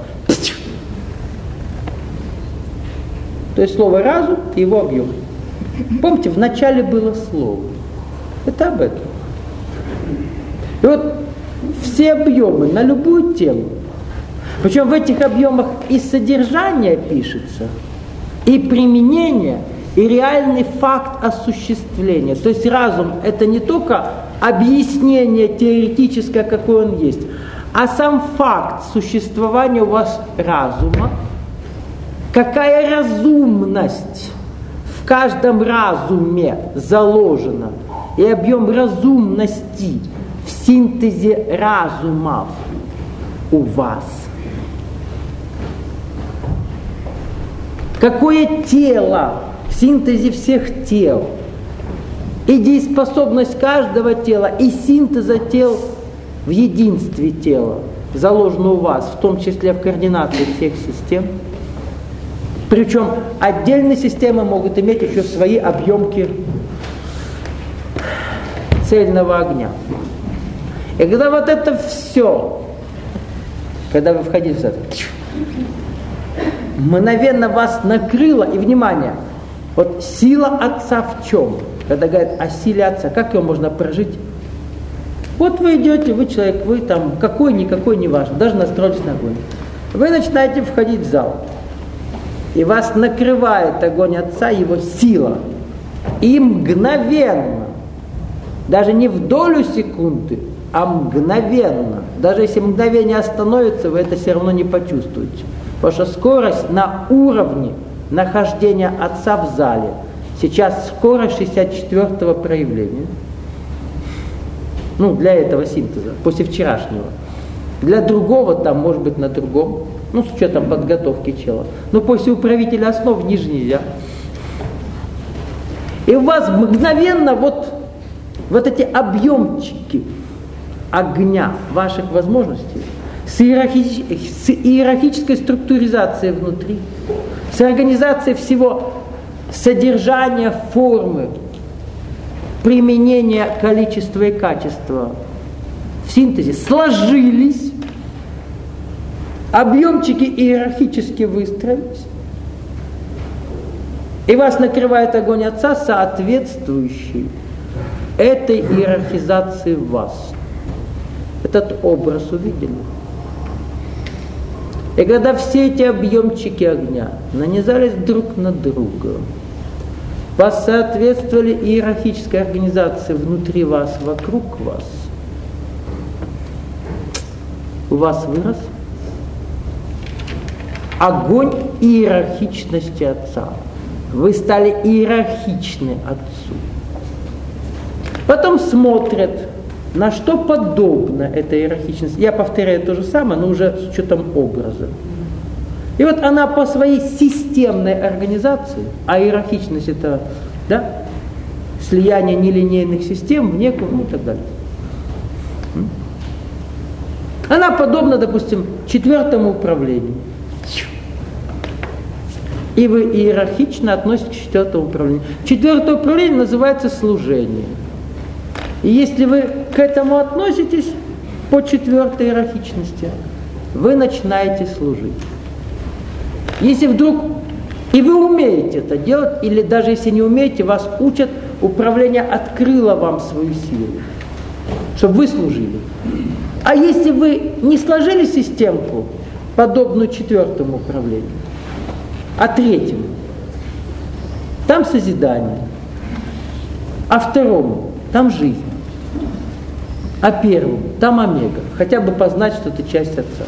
То есть слово разум и его объем. Помните, в начале было слово. Это об этом. И вот все объемы на любую тему. Причем в этих объемах и содержание пишется, и применение, и реальный факт осуществления. То есть разум — это не только объяснение теоретическое, какой он есть, а сам факт существования у вас разума, какая разумность в каждом разуме заложена, и объем разумности в синтезе разумов у вас. Какое тело в синтезе всех тел, и дееспособность каждого тела, и синтеза тел в единстве тела заложено у вас, в том числе в координации всех систем. Причем отдельные системы могут иметь еще свои объемки цельного огня. И когда вот это все когда вы входили в зал, мгновенно вас накрыло, и внимание, вот сила Отца в чем? Когда говорят о силе Отца, как ее можно прожить? Вот вы идете, вы человек, вы там какой-никакой, не важно, даже настроились на огонь. Вы начинаете входить в зал, и вас накрывает огонь Отца, его сила, и мгновенно, даже не в долю секунды, а мгновенно, даже если мгновение остановится, вы это все равно не почувствуете. Потому что скорость на уровне нахождения Отца в зале. Сейчас скорость 64-го проявления. Для этого синтеза, после вчерашнего. Для другого там, может быть, на другом. С учетом подготовки чела. Но после управителя основ ниже нельзя. И у вас мгновенно вот эти объемчики огня ваших возможностей с иерархической структуризацией внутри, с организацией всего содержания, формы, применения количества и качества в синтезе сложились, объемчики иерархически выстроились, и вас накрывает огонь Отца, соответствующий этой иерархизации в вас. Этот образ увидели. И когда все эти объемчики огня нанизались друг на друга, вас соответствовали иерархической организации внутри вас, вокруг вас, у вас вырос огонь иерархичности Отца. Вы стали иерархичны Отцу. Потом смотрят, на что подобна эта иерархичность. Я повторяю то же самое, но уже с учетом образа. И вот она по своей системной организации, а иерархичность это слияние нелинейных систем в некую, и так далее. Она подобна, допустим, 4-му управлению. И вы иерархично относитесь к 4-му управлению. 4-е управление называется служение. И если вы к этому относитесь по 4-й иерархичности, вы начинаете служить. Если вдруг и вы умеете это делать, или даже если не умеете, вас учат, управление открыло вам свою силу, чтобы вы служили. А если вы не сложили системку, подобную 4-му управлению, а 3-му, там созидание, а 2-му там жизнь, а 1-му там омега, хотя бы познать, что ты часть Отца.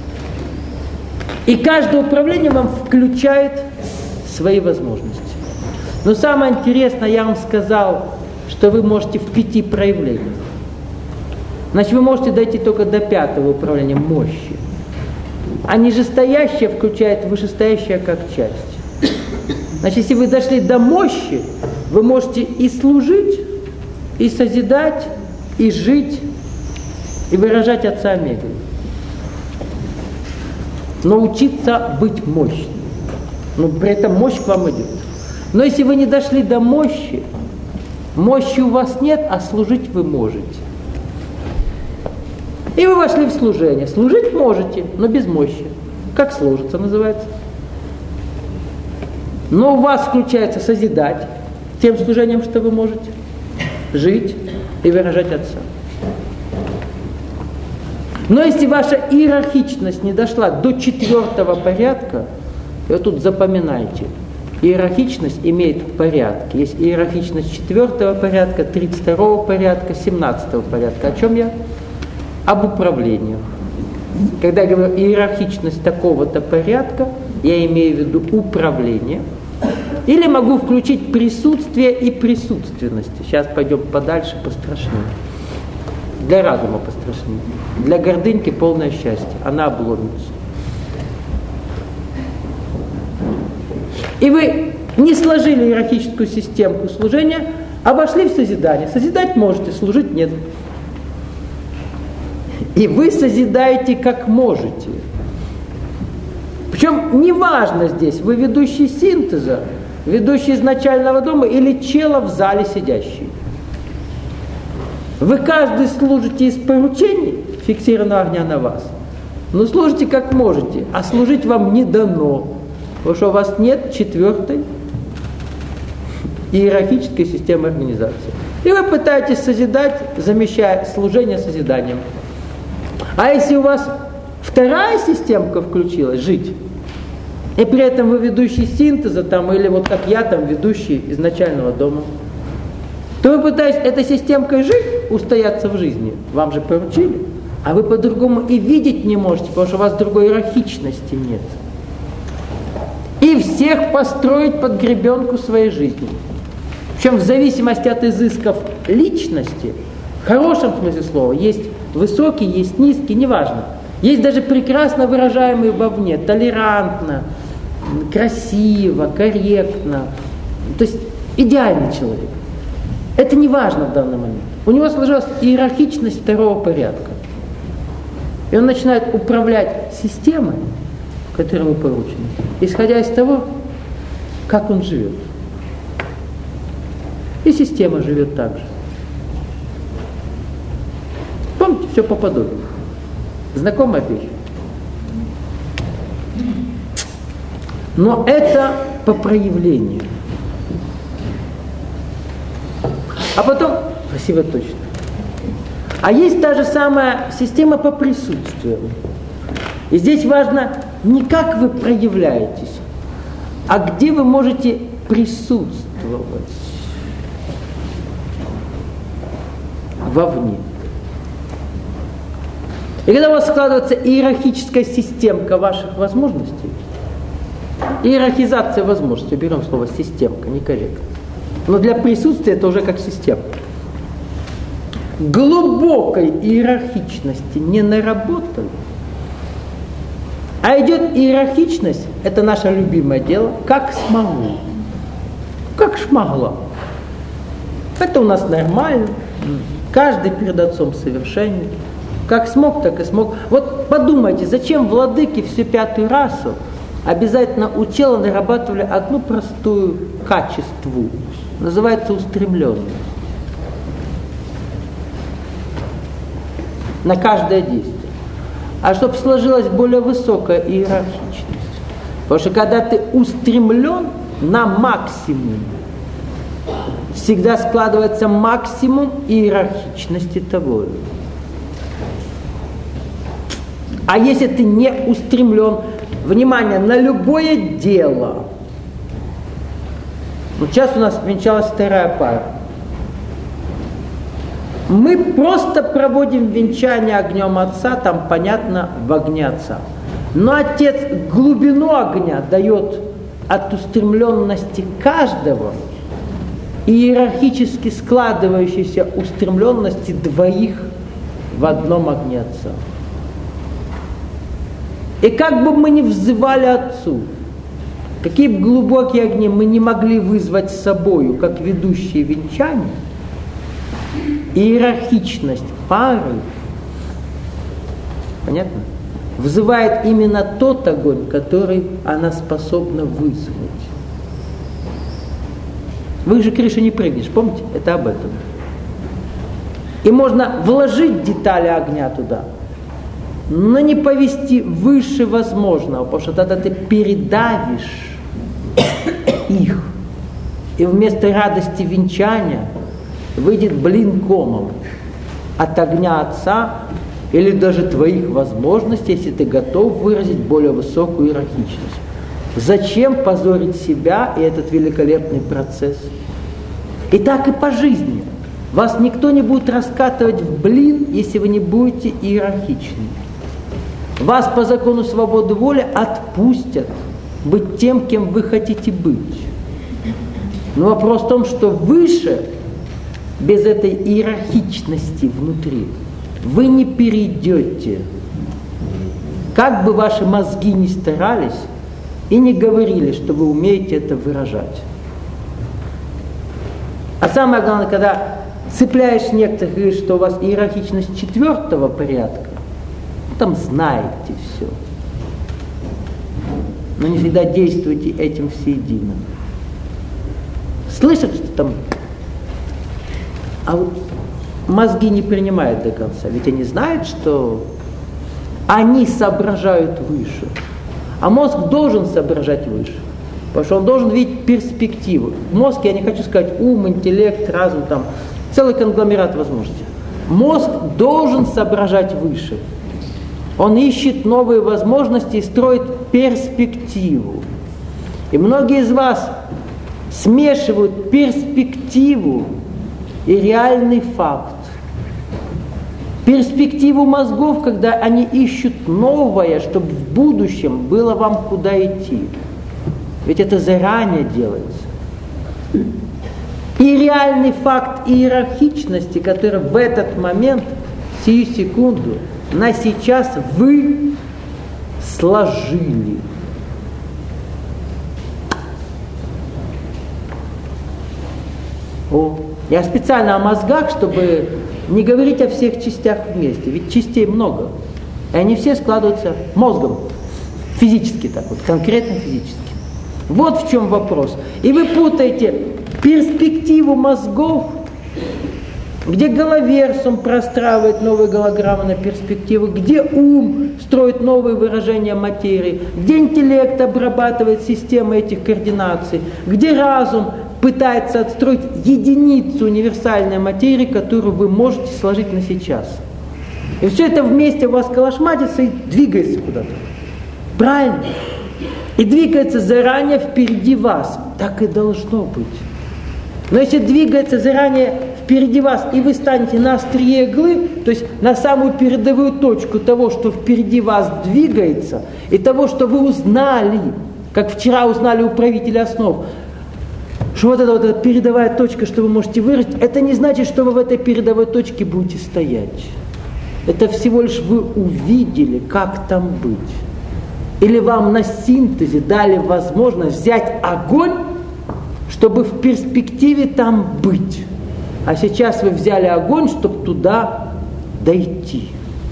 И каждое управление вам включает свои возможности. Но самое интересное, я вам сказал, что вы можете в 5 проявлениях. Значит, вы можете дойти только до 5-го управления мощи. А нижестоящее включает вышестоящее как часть. Значит, если вы дошли до мощи, вы можете и служить, и созидать, и жить, и выражать Отца омегой. Научиться быть мощным. Но при этом мощь к вам идет. Но если вы не дошли до мощи, мощи у вас нет, а служить вы можете. И вы вошли в служение. Служить можете, но без мощи. Как сложится, называется. Но у вас включается созидать тем служением, что вы можете. Жить и выражать Отца. Но если ваша иерархичность не дошла до 4-го порядка, вы тут запоминайте, иерархичность имеет порядки. Есть иерархичность 4-го порядка, 32-го порядка, 17-го порядка. О чем я? Об управлении. Когда я говорю иерархичность такого-то порядка, я имею в виду управление. Или могу включить присутствие и присутственность. Сейчас пойдем подальше, пострашнее. Для разума пострашнее. Для гордыньки полное счастье. Она обломится. И вы не сложили иерархическую системку служения, а вошли в созидание. Созидать можете, служить нет. И вы созидаете как можете. Причем неважно здесь, вы ведущий синтеза, ведущий изначального дома или чела в зале сидящий. Вы каждый служите из поручений, фиксированного огня на вас. Ну, служите как можете, а служить вам не дано, потому что у вас нет четвертой иерархической системы организации. И вы пытаетесь созидать, замещая служение созиданием. А если у вас вторая системка включилась, жить, и при этом вы ведущий синтеза, там, или вот как я, там, ведущий изначального дома, то вы пытаетесь этой системкой жить, устояться в жизни. Вам же поручили. А вы по-другому и видеть не можете, потому что у вас другой иерархичности нет. И всех построить под гребенку своей жизни. Причем в зависимости от изысков личности, в хорошем смысле слова, есть высокий, есть низкий, неважно. Есть даже прекрасно выражаемые вовне, толерантно, красиво, корректно. То есть идеальный человек. Это не важно в данный момент. У него сложилась иерархичность второго порядка. И он начинает управлять системой, которой ему поручено, исходя из того, как он живет. И система живет так же. Помните, все по подобию. Знакомая вещь. Но это по проявлению. А потом, красиво точно. А есть та же самая система по присутствию. И здесь важно не как вы проявляетесь, а где вы можете присутствовать вовне. И когда у вас складывается иерархическая системка ваших возможностей, иерархизация возможностей, берем слово системка, некорректно. Но для присутствия это уже как система. Глубокой иерархичности не наработали, а идет иерархичность, это наше любимое дело, как смогу, как шмогла. Это у нас нормально, каждый перед отцом совершенен. Как смог, так и смог. Вот подумайте, зачем владыки всю пятую расу обязательно у тела нарабатывали одну простую качеству, называется устремленность. На каждое действие. А чтобы сложилась более высокая иерархичность. Потому что когда ты устремлен на максимум, всегда складывается максимум иерархичности того. А если ты не устремлен, внимание, на любое дело. Вот сейчас у нас венчалась вторая пара. Мы просто проводим венчание огнем Отца, там понятно, в огне Отца. Но Отец глубину огня дает от устремленности каждого и иерархически складывающейся устремленности двоих в одном огне Отца. И как бы мы ни взывали Отцу, какие бы глубокие огни мы не могли вызвать с собою, как ведущие венчания, иерархичность пары, понятно, вызывает именно тот огонь, который она способна вызвать. Выше крыши не прыгнешь, помните? Это об этом. И можно вложить детали огня туда, но не повести выше возможного, потому что тогда ты передавишь их. И вместо радости венчания выйдет блин комом от огня Отца или даже твоих возможностей, если ты готов выразить более высокую иерархичность. Зачем позорить себя и этот великолепный процесс? И так и по жизни. Вас никто не будет раскатывать в блин, если вы не будете иерархичны. Вас по закону свободы воли отпустят быть тем, кем вы хотите быть. Но вопрос в том, что выше, без этой иерархичности внутри, вы не перейдете. Как бы ваши мозги ни старались и не говорили, что вы умеете это выражать. А самое главное, когда цепляешь некоторых, говоришь, что у вас иерархичность четвертого порядка, там знаете все. Но не всегда действуйте этим всеедино. Слышат, что там... А вот мозги не принимают до конца. Ведь они знают, что они соображают выше. А мозг должен соображать выше, потому что он должен видеть перспективу. Мозг, я не хочу сказать ум, интеллект, разум, там, целый конгломерат возможностей. Мозг должен соображать выше. Он ищет новые возможности и строит перспективу. И многие из вас смешивают перспективу и реальный факт. Перспективу мозгов, когда они ищут новое, чтобы в будущем было вам куда идти. Ведь это заранее делается. И реальный факт иерархичности, который в этот момент, сию секунду, на сейчас вы сложили. Я специально о мозгах, чтобы не говорить о всех частях вместе, ведь частей много. И они все складываются мозгом, физически так вот, конкретно физически. Вот в чем вопрос. И вы путаете перспективу мозгов, где головерсум простраивает новые голограммы на перспективу, где ум строит новые выражения материи, где интеллект обрабатывает системы этих координаций, где разум пытается отстроить единицу универсальной материи, которую вы можете сложить на сейчас. И все это вместе у вас колошматится и двигается куда-то. Правильно? И двигается заранее впереди вас. Так и должно быть. Но если двигается заранее впереди вас, и вы станете на острие иглы, то есть на самую передовую точку того, что впереди вас двигается, и того, что вы узнали, как вчера узнали у правителя основ, что вот эта передовая точка, что вы можете вырасти, это не значит, что вы в этой передовой точке будете стоять. Это всего лишь вы увидели, как там быть. Или вам на синтезе дали возможность взять огонь, чтобы в перспективе там быть. А сейчас вы взяли огонь, чтобы туда дойти.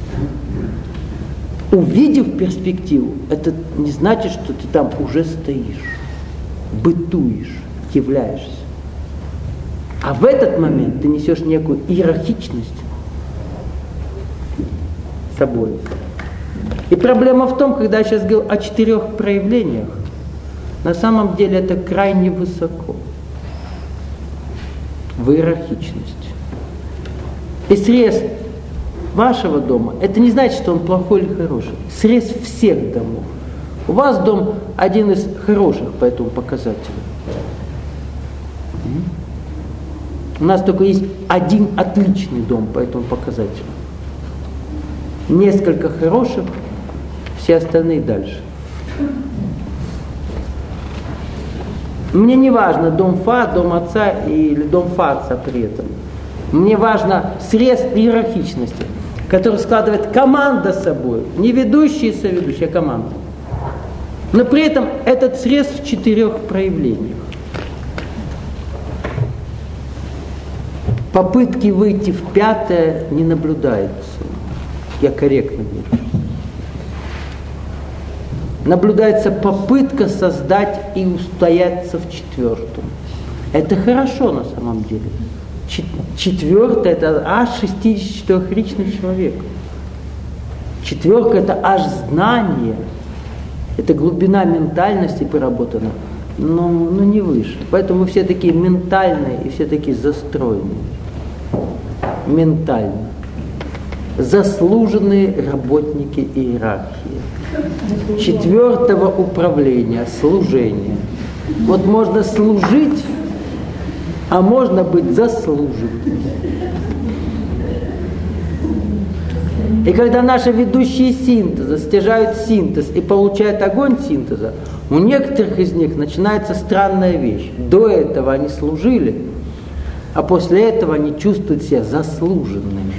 Увидев перспективу, это не значит, что ты там уже стоишь, бытуешь, являешься. А в этот момент ты несешь некую иерархичность с собой. И проблема в том, когда я сейчас говорил о 4 проявлениях, на самом деле это крайне высоко. В иерархичности. И срез вашего дома, это не значит, что он плохой или хороший. Срез всех домов. У вас дом один из хороших по этому показателю. У нас только есть один отличный дом по этому показателю. Несколько хороших, все остальные дальше. Мне не важно дом Фа, дом отца или дом Фа отца при этом. Мне важно срез иерархичности, который складывает команда с собой. Не ведущий и соведущий, а команда. Но при этом этот срез в 4 проявлениях. Попытки выйти в 5 не наблюдается. Я корректно говорю. Наблюдается попытка создать и устояться в 4. Это хорошо на самом деле. 4 это аж 64-личный человек. 4 это аж знание. Это глубина ментальности проработана, но не выше. Поэтому мы все такие ментальные и все такие застроенные. Ментально. Заслуженные работники иерархии. 4 управления, служения. Вот можно служить, а можно быть заслуженным. И когда наши ведущие синтеза стяжают синтез и получают огонь синтеза, у некоторых из них начинается странная вещь. До этого они служили, а после этого они чувствуют себя заслуженными.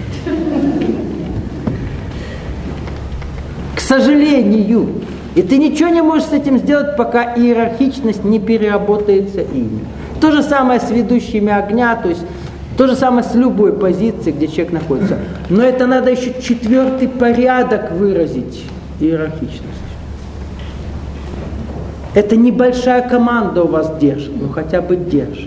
К сожалению. И ты ничего не можешь с этим сделать, пока иерархичность не переработается ими. То же самое с ведущими огня, то есть то же самое с любой позицией, где человек находится. Но это надо еще 4 порядок выразить иерархичность. Это небольшая команда у вас держит, но хотя бы держит.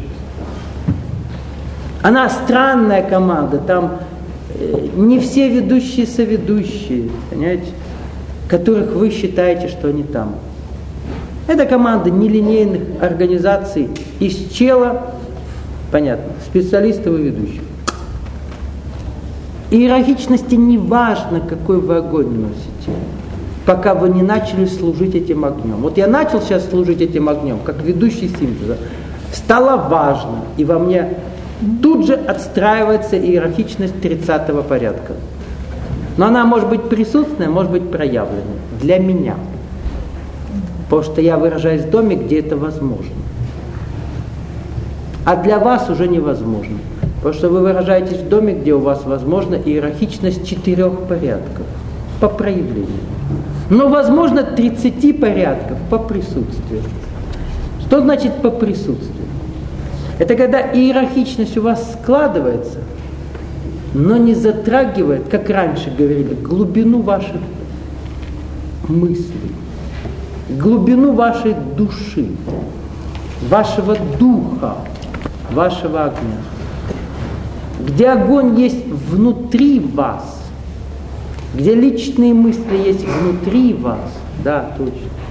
Она странная команда, там не все ведущие соведущие, понимаете? которых вы считаете, что они там. Это команда нелинейных организаций из чела, понятно, специалистов и ведущих. Иерархичности не важно, какой вы огонь носите, пока вы не начали служить этим огнем. Вот я начал сейчас служить этим огнем, как ведущий синтеза. Стало важно, и во мне тут же отстраивается иерархичность 30-го порядка. Но она может быть присутственная, может быть проявленная. Для меня. Потому что я выражаюсь в доме, где это возможно. А для вас уже невозможно. Потому что вы выражаетесь в доме, где у вас возможна иерархичность 4 порядков по проявлению. Но возможно 30 порядков по присутствию. Что значит по присутствию? Это когда иерархичность у вас складывается, но не затрагивает, как раньше говорили, глубину ваших мыслей, глубину вашей души, вашего духа, вашего огня. Где огонь есть внутри вас, где личные мысли есть внутри вас, да, точно.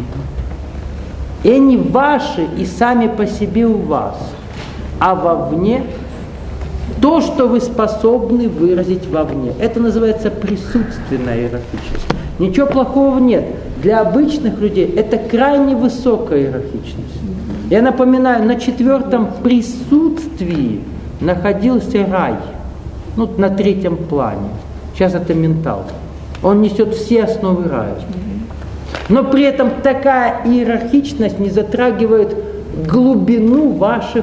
И они ваши и сами по себе у вас, а вовне то, что вы способны выразить вовне. Это называется присутственная иерархичность. Ничего плохого нет. Для обычных людей это крайне высокая иерархичность. Я напоминаю, на 4-м присутствии находился рай. Ну, на 3-м плане. Сейчас это ментал. Он несет все основы рая. Но при этом такая иерархичность не затрагивает глубину ваших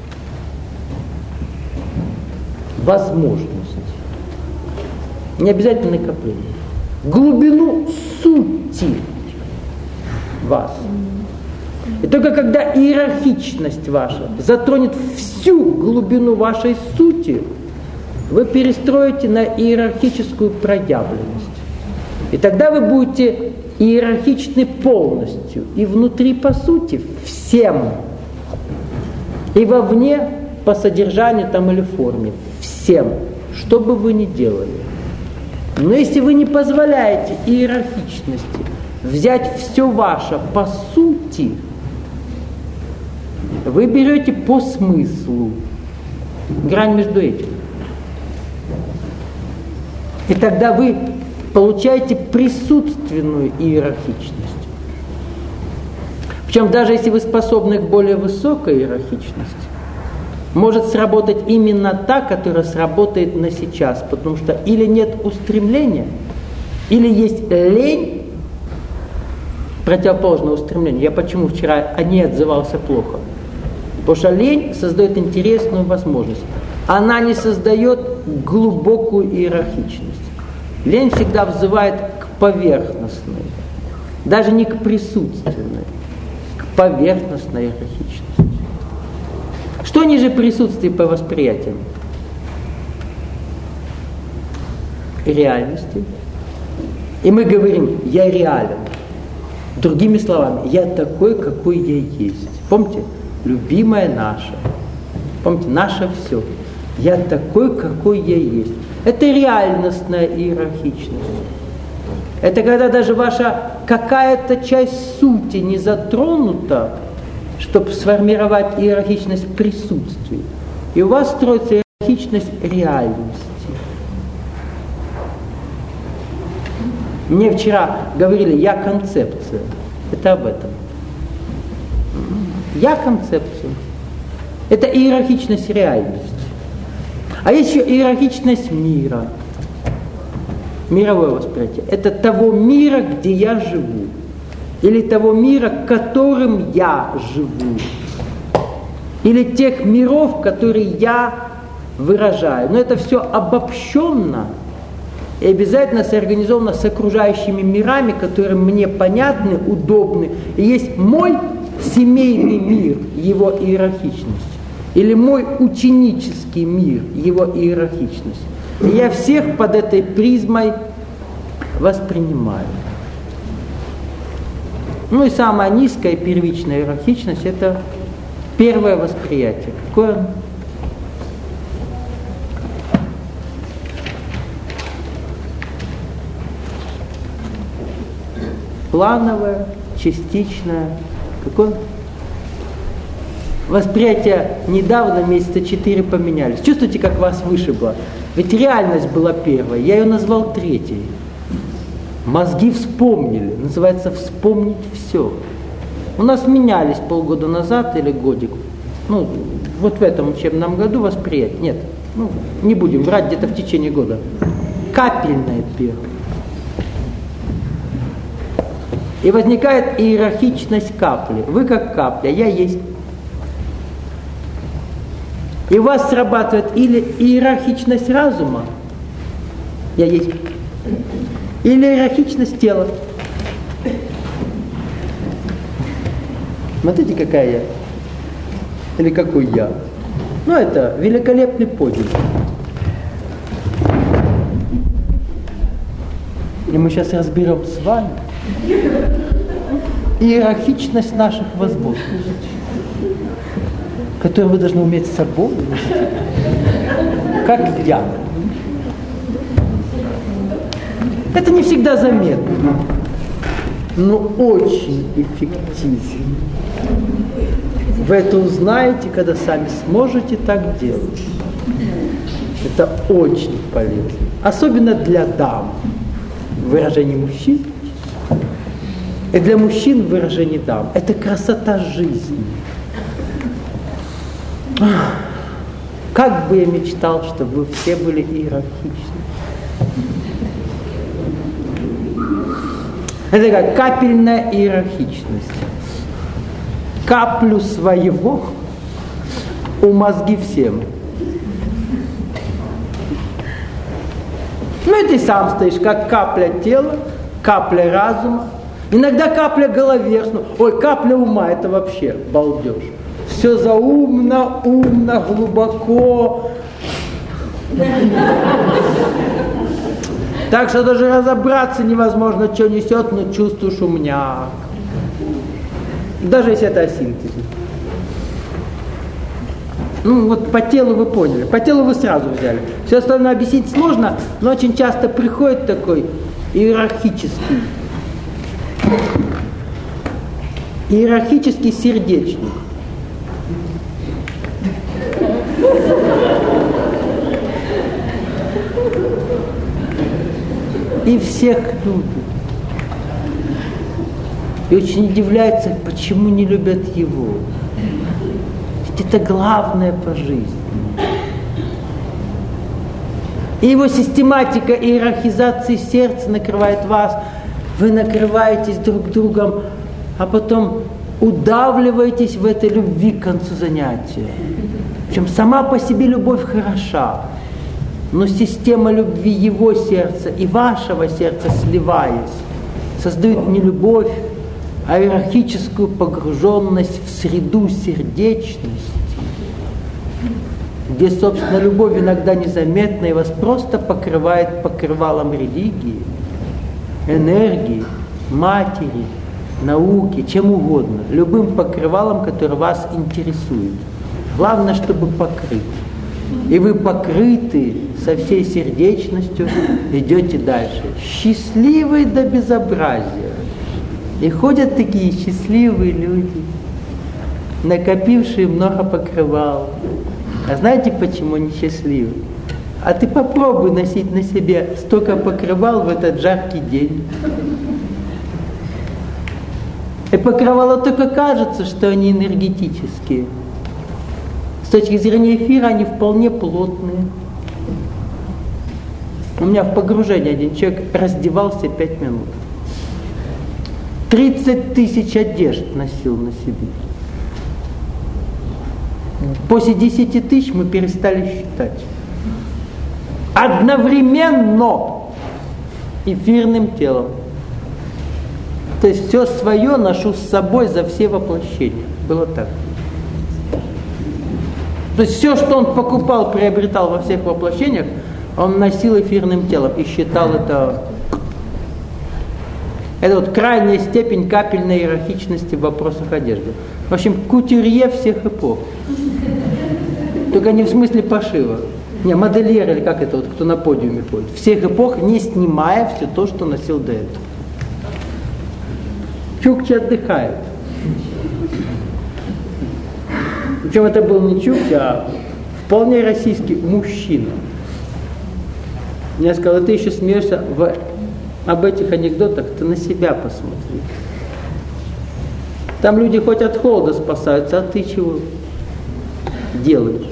возможностей. Не обязательно накопление. Глубину сути вас. И только когда иерархичность ваша затронет всю глубину вашей сути, вы перестроите на иерархическую проявленность. И тогда вы будете иерархичны полностью. И внутри, по сути, всем. И вовне, по содержанию там или форме. Всем. Что бы вы ни делали. Но если вы не позволяете иерархичности взять все ваше по сути, вы берете по смыслу. Грань между этим. И тогда вы получаете присутственную иерархичность. Причем даже если вы способны к более высокой иерархичности, может сработать именно та, которая сработает на сейчас, потому что или нет устремления, или есть лень, противоположное устремлению. Я почему вчера о ней отзывался плохо? Потому что лень создает интересную возможность. Она не создает глубокую иерархичность. Лень всегда взывает к поверхностной, даже не к присутственной, к поверхностной иерархичности. Что ниже присутствия по восприятиям? Реальности. И мы говорим, я реален. Другими словами, я такой, какой я есть. Помните? Любимая наша. Помните, наше все. Я такой, какой я есть. Это реальностная иерархичность. Это когда даже ваша какая-то часть сути не затронута, чтобы сформировать иерархичность присутствия. И у вас строится иерархичность реальности. Мне вчера говорили, я концепция. Это об этом. Я концепция. Это иерархичность реальности. А есть еще иерархичность мира. Мировое восприятие. Это того мира, где я живу. Или того мира, которым я живу. Или тех миров, которые я выражаю. Но это все обобщенно и обязательно соорганизовано с окружающими мирами, которые мне понятны, удобны. И есть мой семейный мир, его иерархичность. Или мой ученический мир, его иерархичность. И я всех под этой призмой воспринимаю. Ну и самая низкая первичная иерархичность – это первое восприятие. Какое? плановое, частичное. Какое? Восприятие недавно, месяца 4 поменялись. Чувствуете, как вас вышибло? Ведь реальность была первой, я ее назвал третьей. Мозги вспомнили, называется «вспомнить все». У нас менялись полгода назад или годик. Ну, вот в этом учебном году восприятие. Нет, не будем брать где-то в течение года. Капельное первое. И возникает иерархичность капли. Вы как капля, я есть. И у вас срабатывает или иерархичность разума, я есть, или иерархичность тела. Смотрите, какая я. Или какой я. Ну, это великолепный подвиг. И мы сейчас разберем с вами иерархичность наших возможностей, которую вы должны уметь с собой носить, как я. Это не всегда заметно, но очень эффективно. Вы это узнаете, когда сами сможете так делать. Это очень полезно. Особенно для дам в выражении мужчин. И для мужчин в выражении дам. Это красота жизни. Как бы я мечтал, чтобы вы все были иерархичны. Это как капельная иерархичность. Каплю своего у мозги всем. Ну и ты сам стоишь, как капля тела, капля разума. Иногда капля головерсну. Ой, капля ума, это вообще балдеж. Все заумно, умно, глубоко. Так что даже разобраться невозможно, что несет, но чувствуешь умняк. Даже если это о синтезе. Ну вот по телу вы поняли, по телу вы сразу взяли. Все остальное объяснить сложно, но очень часто приходит такой иерархический сердечник. И всех любит. И очень удивляется, почему не любят его. Ведь это главное по жизни. И его систематика иерархизации сердца накрывает вас. Вы накрываетесь друг другом, а потом удавливаетесь в этой любви к концу занятия. Причем сама по себе любовь хороша, но система любви его сердца и вашего сердца, сливаясь, создают не любовь, а иерархическую погруженность в среду сердечности, где, собственно, любовь иногда незаметна и вас просто покрывает покрывалом религии, энергии, матери, науки, чем угодно, любым покрывалом, который вас интересует. Главное, чтобы покрыть. И вы покрыты со всей сердечностью, идете дальше. Счастливые до безобразия. И ходят такие счастливые люди, накопившие много покрывал. А знаете, почему они счастливы? А ты попробуй носить на себе столько покрывал в этот жаркий день. И покрывало только кажется, что они энергетические. С точки зрения эфира они вполне плотные. У меня в погружении один человек раздевался 5 минут. 30 тысяч одежд носил на себе. После 10 тысяч мы перестали считать. Одновременно эфирным телом. То есть все свое ношу с собой за все воплощения. Было так. То есть все, что он покупал, приобретал во всех воплощениях, он носил эфирным телом и считал это... Это вот крайняя степень капельной иерархичности в вопросах одежды. В общем, кутюрье всех эпох. Только не в смысле пошива. Не, модельер или как это, вот, кто на подиуме ходит. Всех эпох, не снимая все то, что носил до этого. Чукчи отдыхают. Причем это был не чукчи, а вполне российский мужчина. Я сказал, ты еще смеешься об этих анекдотах, ты на себя посмотри. Там люди хоть от холода спасаются, а ты чего делаешь?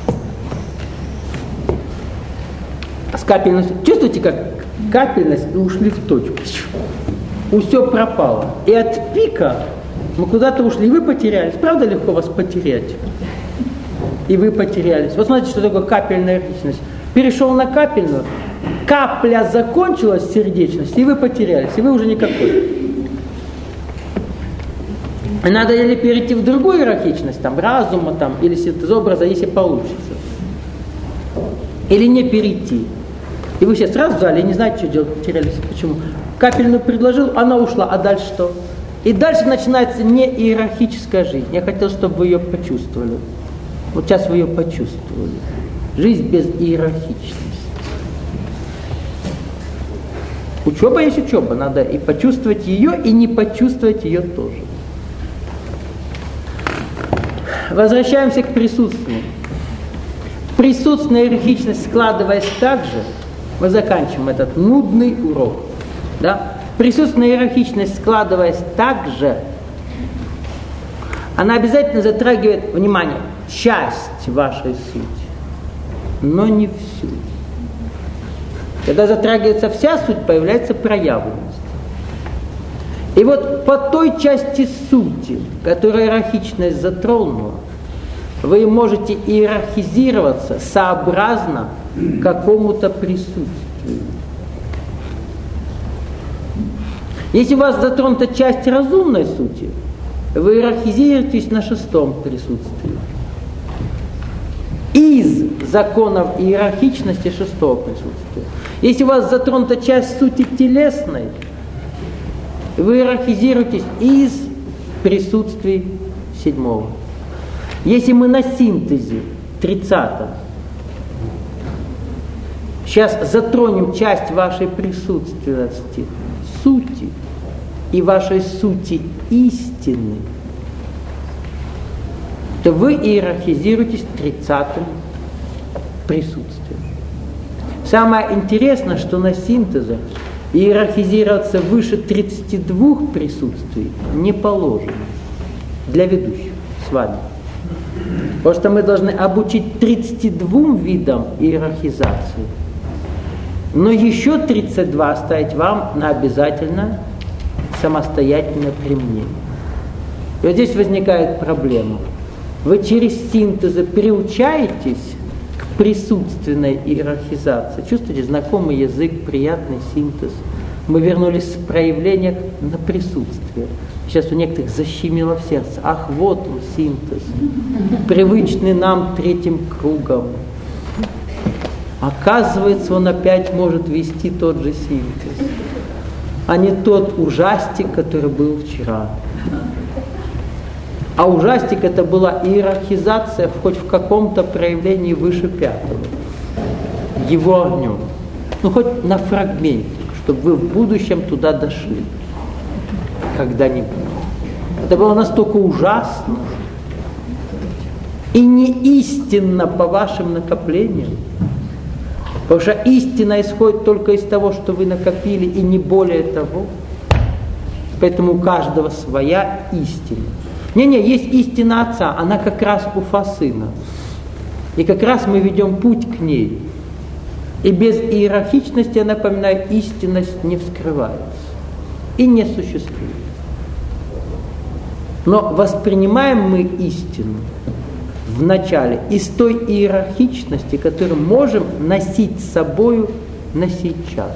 С капельностью. Чувствуете, как капельность и ушли в точку? Все пропало. И от пика мы куда-то ушли, и вы потерялись. Правда легко вас потерять? И вы потерялись. Вот смотрите, что такое капельная эротичность. Перешел на капельную, капля закончилась, сердечность, и вы потерялись, и вы уже никакой. Надо или перейти в другую иерархичность, там, разума, там, или синтезобраза, если получится. Или не перейти. И вы сейчас сразу в зале не знаете, что делать, потерялись. Почему? Капельную предложил, она ушла, а дальше что? И дальше начинается не иерархическая жизнь. Я хотел, чтобы вы ее почувствовали. Вот сейчас вы ее почувствовали. Жизнь без иерархичности. Учеба есть учеба, надо и почувствовать ее, и не почувствовать ее тоже. Возвращаемся к присутствию. Присутственная иерархичность, складываясь так же, мы заканчиваем этот нудный урок. Да? Присутственная иерархичность, складываясь так же, она обязательно затрагивает, внимание, часть вашей сути, но не всю. Когда затрагивается вся суть, появляется проявленность. И вот по той части сути, которую иерархичность затронула, вы можете иерархизироваться сообразно какому-то присутствию. Если у вас затронута часть разумной сути, вы иерархизируетесь на 6-м присутствии. Из законов иерархичности 6-го присутствия. Если у вас затронута часть сути телесной, вы иерархизируетесь из присутствий 7-го. Если мы на синтезе 30-м сейчас затронем часть вашей присутственности, сути и вашей сути истины, то вы иерархизируетесь 30-м присутствием. Самое интересное, что на синтезе иерархизироваться выше 32 присутствий не положено для ведущих с вами. Потому что мы должны обучить 32 видам иерархизации, но еще 32 оставить вам на обязательное самостоятельное применение. И вот здесь возникает проблема. Вы через синтезы приучаетесь к присутственной иерархизации. Чувствуете, знакомый язык, приятный синтез. Мы вернулись с проявления на присутствие. Сейчас у некоторых защемило в сердце. Ах, вот он синтез, привычный нам 3-м кругом. Оказывается, он опять может вести тот же синтез, а не тот ужастик, который был вчера. А ужастик это была иерархизация хоть в каком-то проявлении выше 5-го. Его огнем. Ну хоть на фрагменте, чтобы вы в будущем туда дошли. Когда-нибудь. Это было настолько ужасно и не истинно по вашим накоплениям. Потому что истина исходит только из того, что вы накопили, и не более того. Поэтому у каждого своя истина. Есть истина Отца, она как раз у сына. И как раз мы ведем путь к ней. И без иерархичности, я напоминаю, истинность не вскрывается и не существует. Но воспринимаем мы истину вначале из той иерархичности, которую можем носить с собою на сейчас.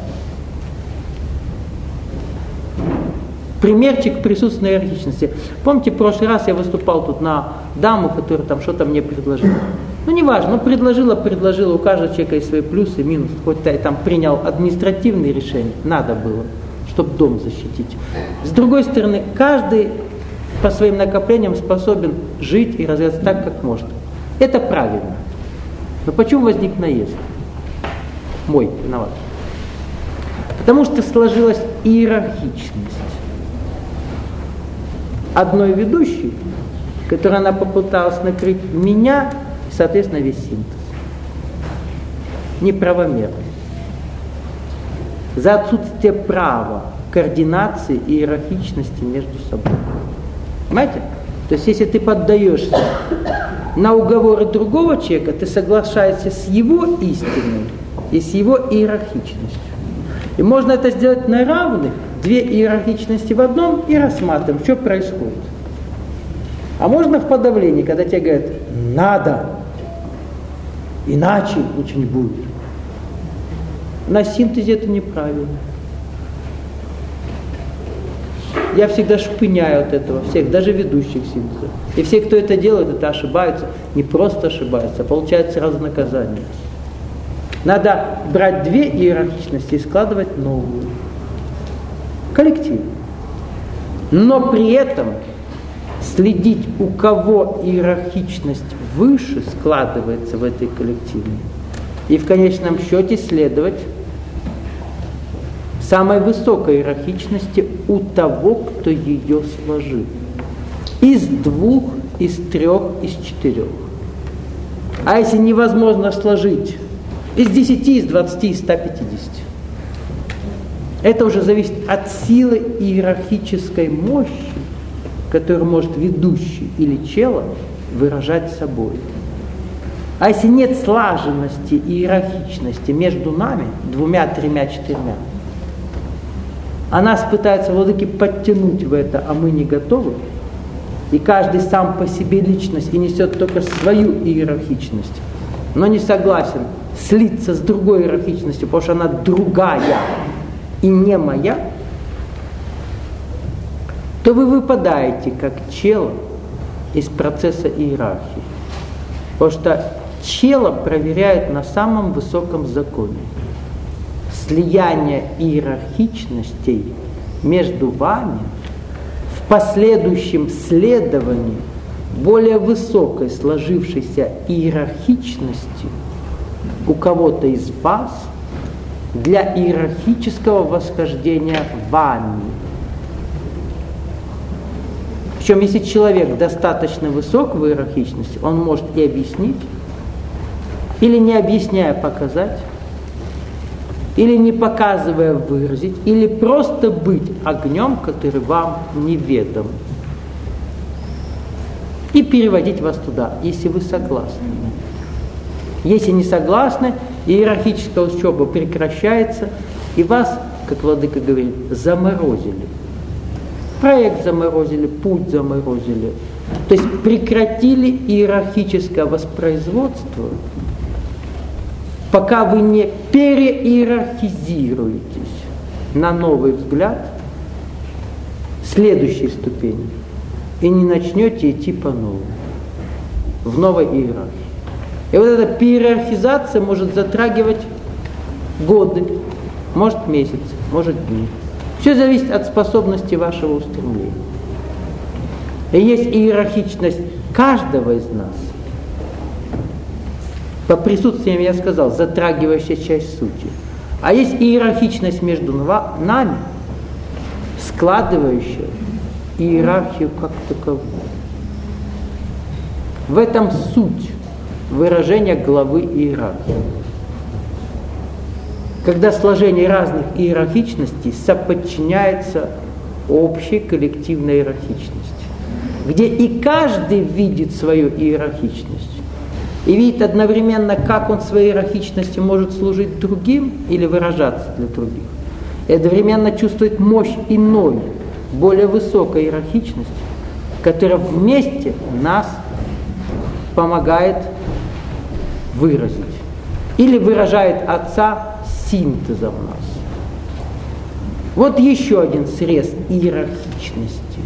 Примерчик присутственной иерархичности. Помните, в прошлый раз я выступал тут на даму, которая там что-то мне предложила. Ну, неважно, предложила, у каждого человека есть свои плюсы и минусы. Хоть я там принял административные решения, надо было, чтобы дом защитить. С другой стороны, каждый по своим накоплениям способен жить и развиваться так, как может. Это правильно. Но почему возник наезд? Мой виноват. Потому что сложилась иерархичность. одной ведущей, которой она попыталась накрыть меня и, соответственно, весь синтез. Неправомерно. За отсутствие права координации и иерархичности между собой. Понимаете? То есть, если ты поддаешься на уговоры другого человека, ты соглашаешься с его истиной и с его иерархичностью. И можно это сделать на равных, две иерархичности в одном, и рассматриваем, что происходит. А можно в подавлении, когда тебе говорят, надо, иначе лучше не будет. На синтезе это неправильно. Я всегда шпыняю от этого всех, даже ведущих синтеза. И все, кто это делает, это ошибаются. Не просто ошибаются, а получают сразу наказание. Надо брать две иерархичности и складывать новую. Коллектив. Но при этом следить, у кого иерархичность выше складывается в этой коллективной. И в конечном счете следовать самой высокой иерархичности у того, кто ее сложил. Из двух, из трех, из четырех. А если невозможно сложить из 10, из 20, из 150? Это уже зависит от силы иерархической мощи, которую может ведущий или чело выражать собой. А если нет слаженности и иерархичности между нами, двумя, тремя, четырьмя, а нас пытаются владыки подтянуть в это, а мы не готовы, и каждый сам по себе личность и несет только свою иерархичность, но не согласен слиться с другой иерархичностью, потому что она другая и не моя, то вы выпадаете как чело из процесса иерархии. Потому что чело проверяют на самом высоком законе. Слияние иерархичностей между вами в последующем следовании более высокой сложившейся иерархичности у кого-то из вас для иерархического восхождения вами. Причем, если человек достаточно высок в иерархичности, он может и объяснить, или не объясняя показать, или не показывая выразить, или просто быть огнем, который вам неведом. И переводить вас туда, если вы согласны. Если не согласны, иерархическая учеба прекращается, и вас, как владыка говорит, заморозили. Проект заморозили, путь заморозили. То есть прекратили иерархическое воспроизводство, пока вы не переиерархизируетесь на новый взгляд следующей ступени и не начнете идти по-новому, в новой иерархии. И вот эта переиерархизация может затрагивать годы, может месяцы, может дни. Все зависит от способности вашего устремления. И есть иерархичность каждого из нас. По присутствиям, я сказал, затрагивающая часть сути. А есть иерархичность между нами, складывающая иерархию как таковую. В этом суть выражения главы иерархии. Когда сложение разных иерархичностей соподчиняется общей коллективной иерархичности, где и каждый видит свою иерархичность, и видит одновременно, как он своей иерархичностью может служить другим или выражаться для других, и одновременно чувствует мощь иной, более высокой иерархичности, которая вместе нас помогает выразить или выражает Отца синтезом нас. Вот еще один срез иерархичности.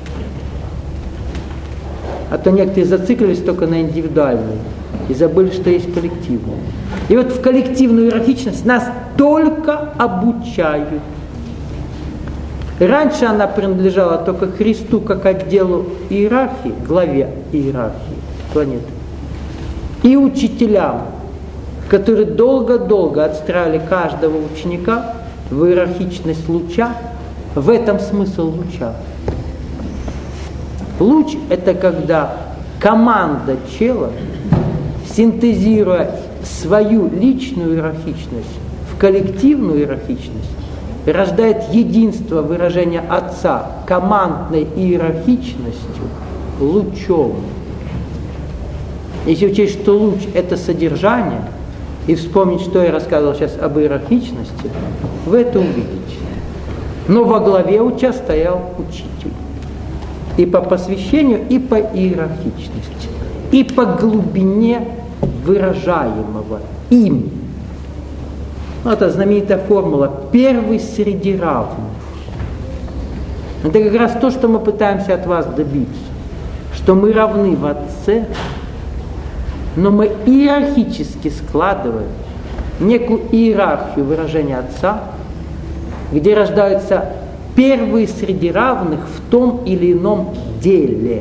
А то некоторые зациклились только на индивидуальной и забыли, что есть коллективная. И вот в коллективную иерархичность нас только обучают. Раньше она принадлежала только Христу как отделу иерархии, главе иерархии планеты, и учителям, которые долго-долго отстраивали каждого ученика в иерархичность луча. В этом смысл луча. Луч – это когда команда чела, синтезируя свою личную иерархичность в коллективную иерархичность, рождает единство выражения Отца командной иерархичностью лучом. Если учесть, что луч – это содержание, и вспомнить, что я рассказывал сейчас об иерархичности, вы это увидите. Но во главе луча стоял учитель. И по посвящению, и по иерархичности, и по глубине выражаемого им. Это знаменитая формула «первый среди равных». Это как раз то, что мы пытаемся от вас добиться. Что мы равны в Отце, но мы иерархически складываем некую иерархию выражения Отца, где рождаются первые среди равных в том или ином деле.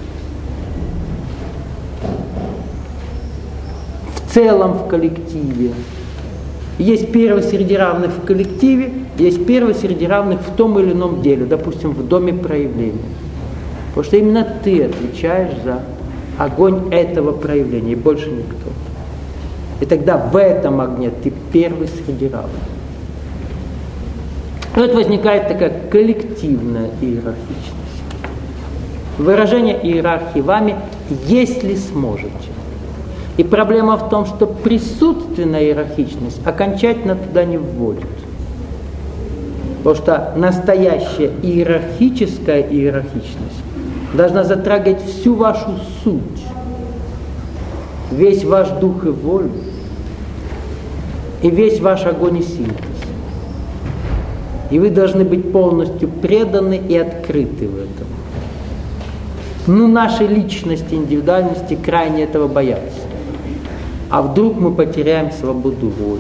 В целом в коллективе. Есть первый среди равных в коллективе, есть первый среди равных в том или ином деле, допустим, в доме проявления. Потому что именно ты отвечаешь за огонь этого проявления, и больше никто. И тогда в этом огне ты первый среди равных. И вот возникает такая коллективная иерархичность. Выражение иерархии вами, если сможете. И проблема в том, что присутственная иерархичность окончательно туда не вводит. Потому что настоящая иерархическая иерархичность должна затрагивать всю вашу суть, весь ваш дух и волю, и весь ваш огонь и синтез. И вы должны быть полностью преданы и открыты в этом. Но наши личности, индивидуальности крайне этого боятся. А вдруг мы потеряем свободу воли?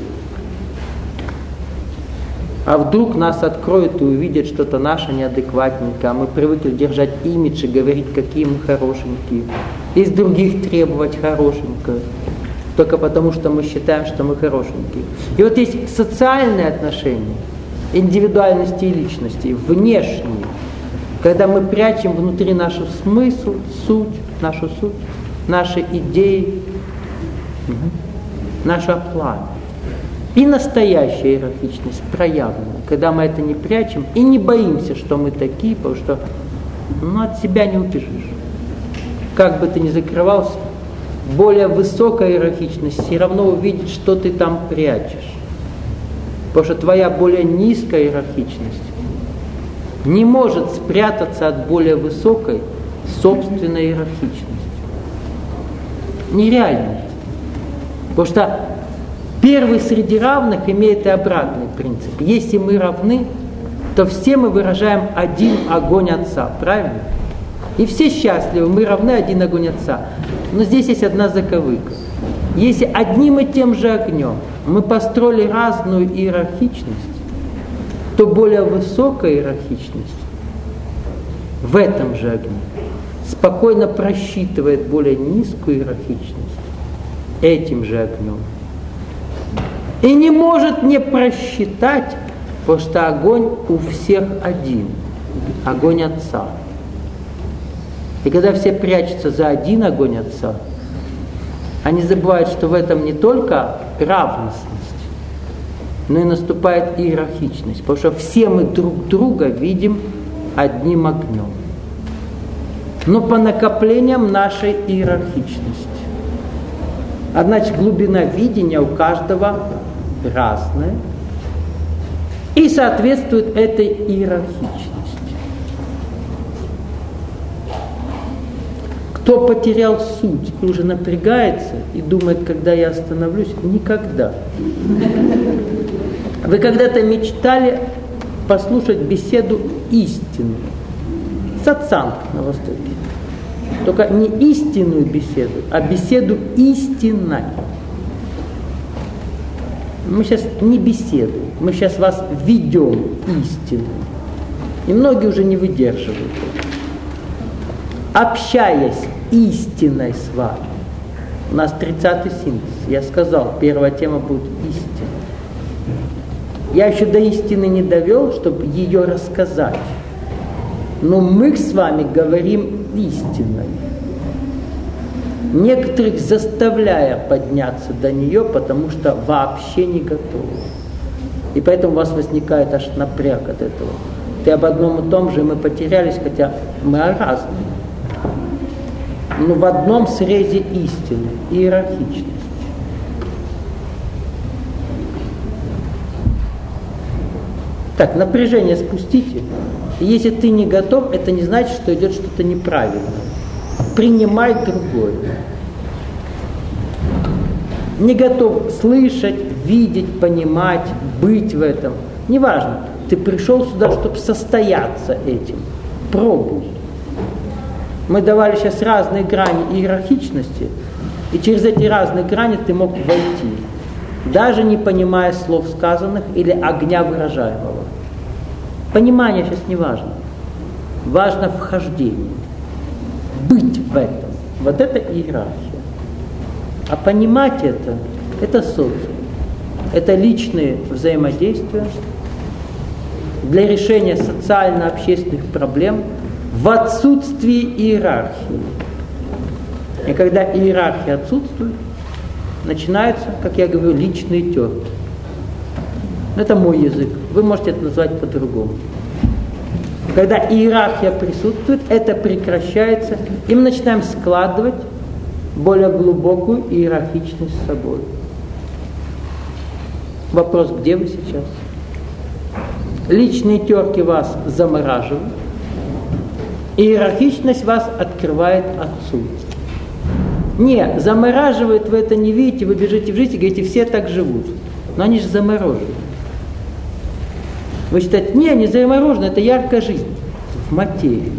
А вдруг нас откроют и увидят что-то наше неадекватненькое, а мы привыкли держать имидж и говорить, какие мы хорошенькие. Из других требовать хорошенькое. Только потому, что мы считаем, что мы хорошенькие. И вот есть социальные отношения, индивидуальности и личности, внешние, когда мы прячем внутри нашу смысл, нашу суть, наши идеи, нашу планы. И настоящая иерархичность проявлена, когда мы это не прячем и не боимся, что мы такие, потому что от себя не убежишь. Как бы ты ни закрывался, более высокая иерархичность все равно увидит, что ты там прячешь. Потому что твоя более низкая иерархичность не может спрятаться от более высокой собственной иерархичности. Нереально. Потому что первый среди равных имеет и обратный принцип. Если мы равны, то все мы выражаем один огонь Отца, правильно? И все счастливы, мы равны один огонь Отца. Но здесь есть одна заковыка. Если одним и тем же огнем мы построили разную иерархичность, то более высокая иерархичность в этом же огне спокойно просчитывает более низкую иерархичность этим же огнем. И не может не просчитать, потому что огонь у всех один, огонь Отца. И когда все прячутся за один огонь Отца, они забывают, что в этом не только равностность, но и наступает иерархичность, потому что все мы друг друга видим одним огнем. Но по накоплениям нашей иерархичности. А значит, глубина видения у каждого разная и соответствует этой иерархичности. Кто потерял суть и уже напрягается и думает, когда я остановлюсь, никогда. Вы когда-то мечтали послушать беседу истины, сатсанг на Востоке. Только не истинную беседу, а беседу истинной. Мы сейчас не беседуем, мы сейчас вас ведем истину. И многие уже не выдерживают. Общаясь истиной с вами. У нас 30-й синтез. Я сказал, первая тема будет истина. Я еще до истины не довел, чтобы ее рассказать. Но мы с вами говорим истиной, некоторых заставляя подняться до нее, потому что вообще не готовы. И поэтому у вас возникает аж напряг от этого. Ты об одном и том же, и мы потерялись, хотя мы разные. Но в одном срезе истины, иерархичности. Так, напряжение спустите. И если ты не готов, это не значит, что идет что-то неправильное. Принимай другое. Не готов слышать, видеть, понимать, быть в этом. Неважно. Ты пришел сюда, чтобы состояться этим. Пробуй. Мы давали сейчас разные грани иерархичности, и через эти разные грани ты мог войти, даже не понимая слов сказанных или огня выражаемого. Понимание сейчас не важно. Важно вхождение. Быть в этом. Вот это иерархия. А понимать это социум. Это личные взаимодействия для решения социально-общественных проблем в отсутствии иерархии. И когда иерархия отсутствует, начинаются, как я говорю, личные терки. Это мой язык. Вы можете это назвать по-другому. Когда иерархия присутствует, это прекращается, и мы начинаем складывать более глубокую иерархичность с собой. Вопрос, где вы сейчас? Личные терки вас замораживают, иерархичность вас открывает Отцу. Не, замораживает, вы это не видите, вы бежите в жизнь и говорите, все так живут. Но они же заморожены. Вы считаете, не заморожены, это яркая жизнь в материи.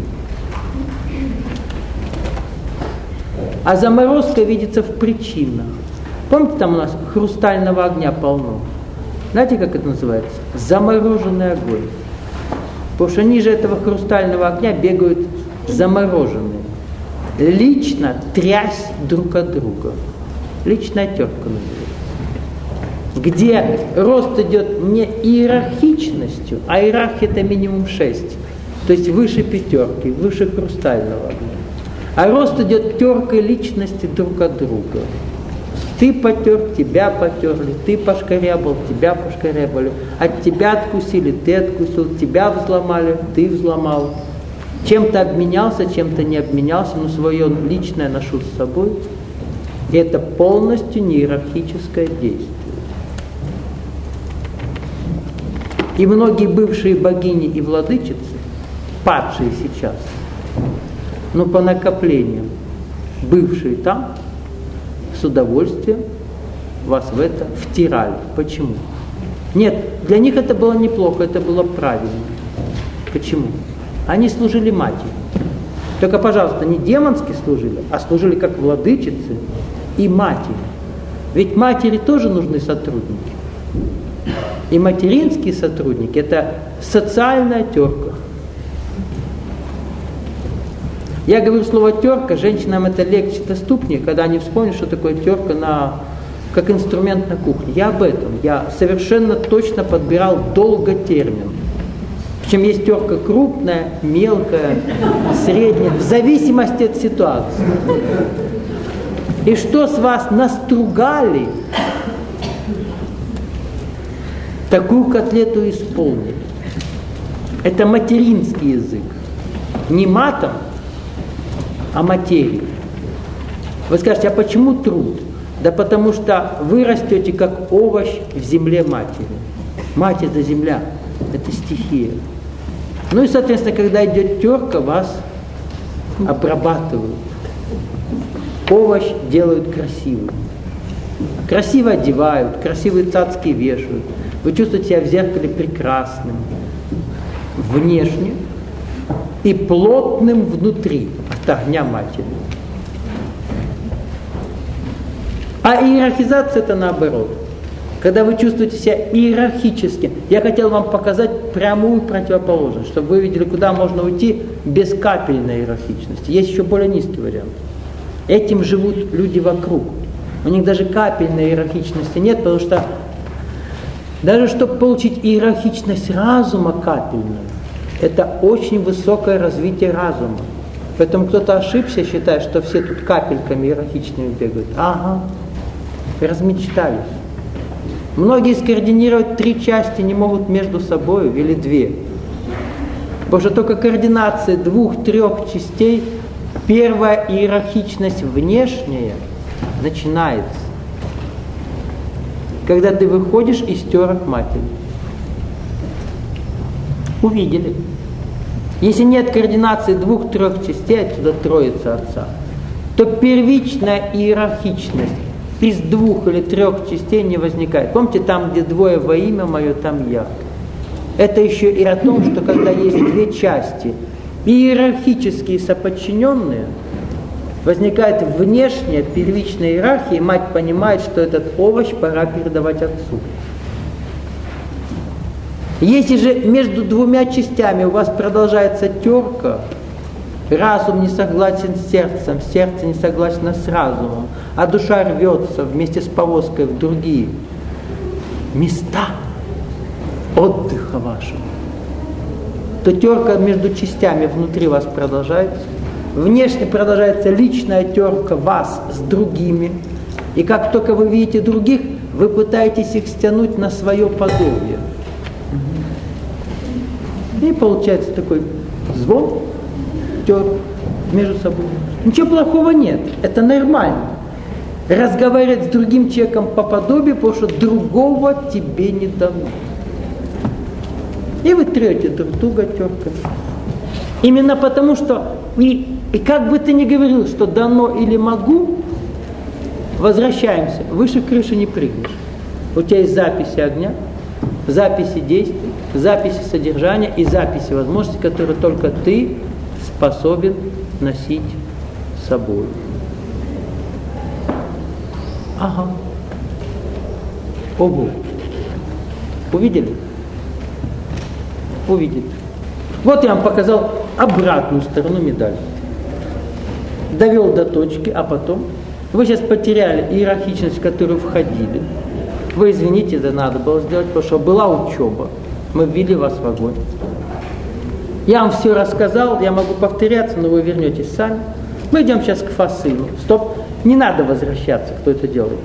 А заморозка видится в причинах. Помните, там у нас хрустального огня полно? Знаете, как это называется? Замороженный огонь. Потому что ниже этого хрустального огня бегают замороженные. Лично трясь друг от друга. Личная терка называется. Где рост идет не иерархичностью, а иерархия это минимум 6. То есть выше пятерки, выше хрустального огня. А рост идет теркой личности друг от друга. Ты потер, тебя потерли, ты пошкарябал, тебя пошкарябали, от тебя откусили, ты откусил, тебя взломали, ты взломал. Чем-то обменялся, чем-то не обменялся, но свое личное ношу с собой. И это полностью неиерархическое действие. И многие бывшие богини и владычицы, падшие сейчас, но по накоплениям, бывшие там, с удовольствием вас в это втирали. Почему? Нет, для них это было неплохо, это было правильно. Почему? Они служили матери. Только, пожалуйста, не демонски служили, а служили как владычицы и матери. Ведь матери тоже нужны сотрудники. И материнские сотрудники – это социальная терка. Я говорю слово терка, женщинам это легче, доступнее, когда они вспомнят, что такое терка как инструмент на кухне. Я об этом. Я совершенно точно подбирал долго термин. Причем есть терка крупная, мелкая, средняя, в зависимости от ситуации. И что с вас настругали, такую котлету исполнили. Это материнский язык. Не матом, а материей. Вы скажете, а почему труд? Да потому что вы растете как овощ в земле матери. Мать – это земля, это стихия. Ну и, соответственно, когда идет терка, вас обрабатывают. Овощ делают красивым. Красиво одевают, красивые цацки вешают. Вы чувствуете себя в зеркале прекрасным, внешне и плотным внутри от огня матери. А иерархизация это наоборот. Когда вы чувствуете себя иерархически. Я хотел вам показать прямую противоположность, чтобы вы видели, куда можно уйти без капельной иерархичности. Есть еще более низкий вариант. Этим живут люди вокруг. У них даже капельной иерархичности нет, потому что даже чтобы получить иерархичность разума капельную, Это очень высокое развитие разума. Поэтому кто-то ошибся, считая, что все тут капельками иерархичными бегают. Ага, размечтались. Многие скоординировать 3 части не могут между собой или 2. Потому что только координация 2-3 частей, первая иерархичность внешняя начинается. Когда ты выходишь из терок матери. Увидели. Если нет координации 2-3 частей, отсюда Троица Отца, то первичная иерархичность из 2 или 3 частей не возникает. Помните, там, где 2 во имя мое, там я. Это еще и о том, что когда есть 2 части, иерархические соподчиненные, возникает внешняя первичная иерархия, и мать понимает, что этот овощ пора передавать отцу. Если же между 2 частями у вас продолжается терка, разум не согласен с сердцем, сердце не согласно с разумом, а душа рвется вместе с повозкой в другие места отдыха вашего, то терка между частями внутри вас продолжается. Внешне продолжается личная терка вас с другими. И как только вы видите других, вы пытаетесь их стянуть на свое подобие. И получается такой звон, терка между собой. Ничего плохого нет, это нормально. Разговаривать с другим человеком по подобию, потому что другого тебе не дано. И вы трете друг друга терками. Именно потому, что и как бы ты ни говорил, что дано или могу, возвращаемся. Выше крыши не прыгнешь. У тебя есть записи огня, записи действий, записи содержания и записи возможностей, которые только ты способен носить с собой. Ага. Ого. Увидели? Увидели. Вот я вам показал обратную сторону медали. Довел до точки, а потом вы сейчас потеряли иерархичность, в которую входили. Вы извините, это надо было сделать, потому что была учеба. Мы ввели вас в огонь. Я вам все рассказал, я могу повторяться, но вы вернетесь сами. Мы идем сейчас к фасину. Стоп, не надо возвращаться, кто это делает.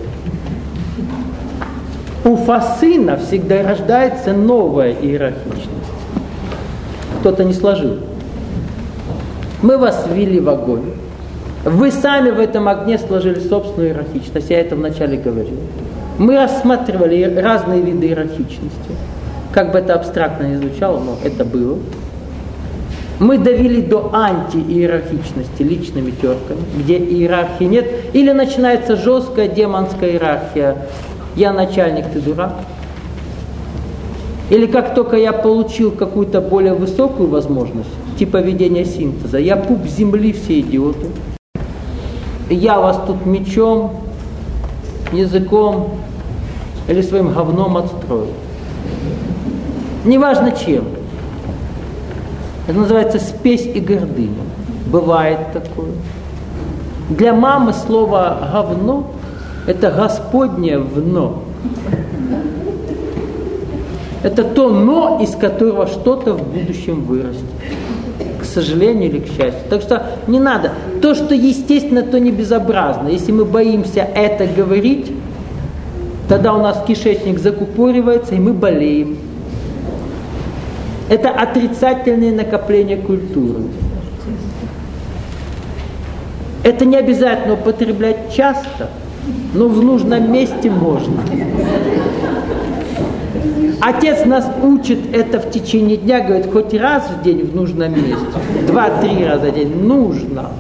У фасина всегда рождается новая иерархичность. Кто-то не сложил. Мы вас ввели в огонь. Вы сами в этом огне сложили собственную иерархичность. Я это вначале говорил. Мы рассматривали разные виды иерархичности. Как бы это абстрактно ни звучало, но это было. Мы довели до антииерархичности личными терками, где иерархии нет. Или начинается жесткая демонская иерархия. Я начальник, ты дурак. Или как только я получил какую-то более высокую возможность, типа ведения синтеза, я пуп земли, все идиоты. Я вас тут мечом, языком или своим говном отстрою. Неважно чем. Это называется спесь и гордыня. Бывает такое. Для мамы слово говно – это Господнее вно. Это то «но», из которого что-то в будущем вырастет. К сожалению или к счастью. Так что не надо. То, что естественно, то не безобразно. Если мы боимся это говорить, тогда у нас кишечник закупоривается, и мы болеем. Это отрицательное накопление культуры. Это не обязательно употреблять часто, но в нужном месте можно. Отец нас учит это в течение дня, говорит, хоть раз в день в нужном месте, 2-3 раза в день нужно.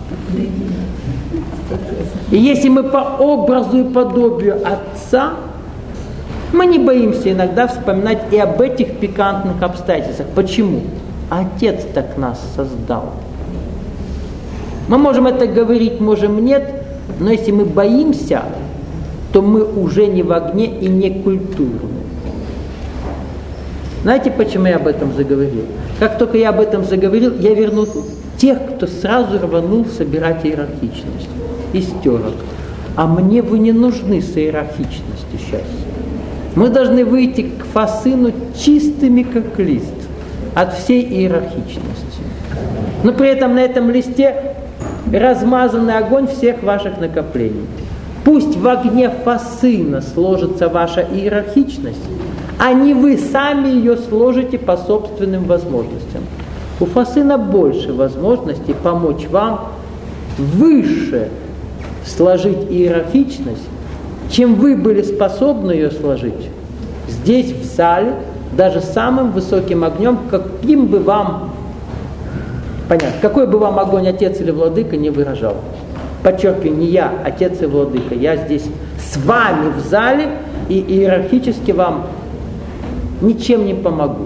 И если мы по образу и подобию Отца, мы не боимся иногда вспоминать и об этих пикантных обстоятельствах. Почему? Отец так нас создал. Мы можем это говорить, можем нет, но если мы боимся, то мы уже не в огне и не культурны. Знаете, почему я об этом заговорил? Как только я об этом заговорил, я вернул тех, кто сразу рванул собирать иерархичность из терок. А мне вы не нужны с иерархичностью счастья. Мы должны выйти к фасину чистыми, как лист. от всей иерархичности. Но при этом на этом листе размазанный огонь всех ваших накоплений. Пусть в огне фасына сложится ваша иерархичность, а не вы сами ее сложите по собственным возможностям. У фасына больше возможностей помочь вам выше сложить иерархичность, чем вы были способны ее сложить здесь, в зале, даже самым высоким огнем, каким бы вам, понятно, какой бы вам огонь отец или владыка не выражал. Подчеркиваю, не я, отец и владыка. Я здесь с вами в зале и иерархически вам ничем не помогу.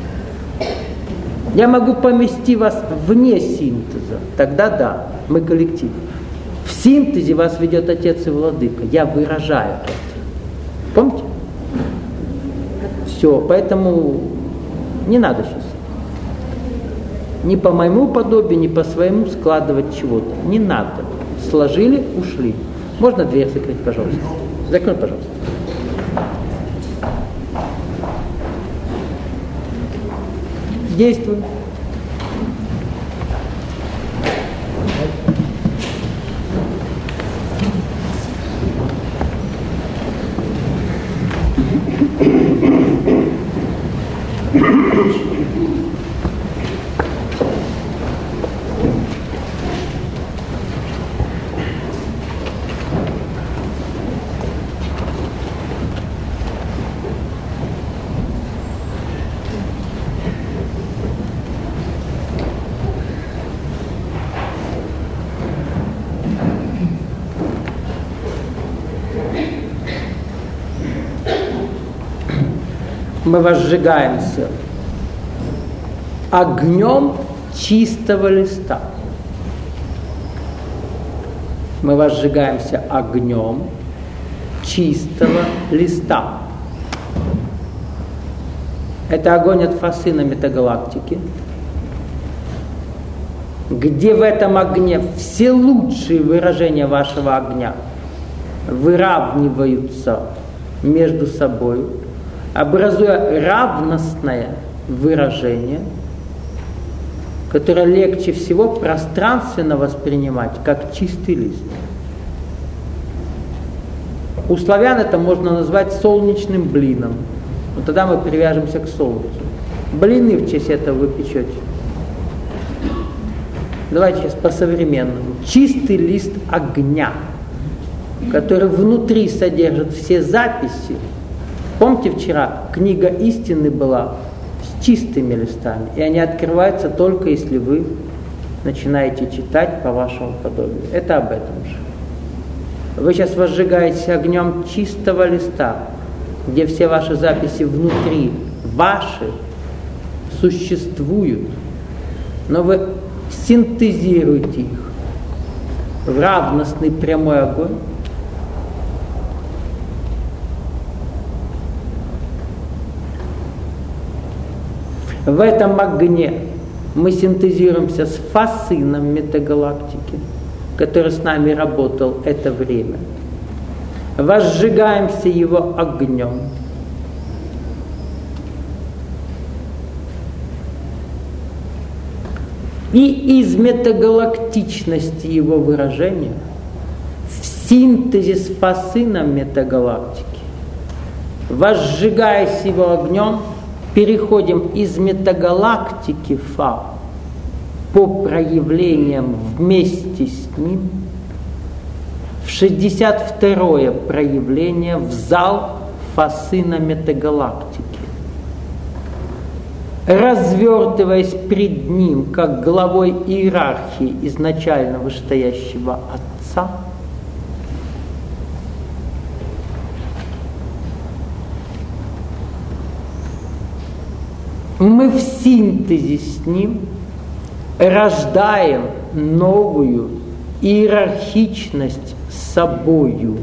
Я могу поместить вас вне синтеза. Тогда да, мы коллектив. В синтезе вас ведет отец и владыка. Я выражаю это. Помните? Все, поэтому не надо сейчас. Ни по моему подобию, ни по своему складывать чего-то. Не надо. Сложили, ушли. Можно дверь закрыть, пожалуйста? Закрой, пожалуйста. Действуем. Мы возжигаемся огнем чистого листа. Мы возжигаемся огнем чистого листа. Это огонь от фасына метагалактики, где в этом огне все лучшие выражения вашего огня выравниваются между собой, образуя равностное выражение, которое легче всего пространственно воспринимать, как чистый лист. У славян это можно назвать солнечным блином. Вот тогда мы привяжемся к солнцу. Блины в честь этого вы печете. Давайте сейчас по-современному. Чистый лист огня, который внутри содержит все записи. Помните, вчера книга истины была с чистыми листами, и они открываются только если вы начинаете читать по вашему подобию. Это об этом же. Вы сейчас возжигаете огнем чистого листа, где все ваши записи внутри ваши существуют, но вы синтезируете их в равностный прямой огонь. В этом огне мы синтезируемся с фасыном метагалактики, который с нами работал это время. Возжигаемся его огнем. И из метагалактичности его выражения в синтезе с фасыном метагалактики, возжигаясь его огнем, переходим из метагалактики Фа по проявлениям вместе с ним в 62-е проявление в зал фасына метагалактики, развертываясь пред ним как главой иерархии изначально вышестоящего Отца, мы в синтезе с ним рождаем новую иерархичность собою.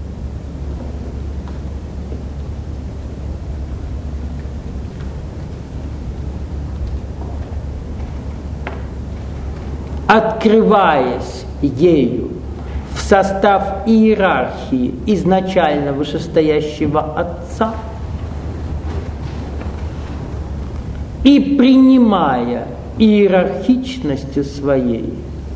Открываясь ею в состав иерархии изначально вышестоящего Отца, и принимая иерархичностью своей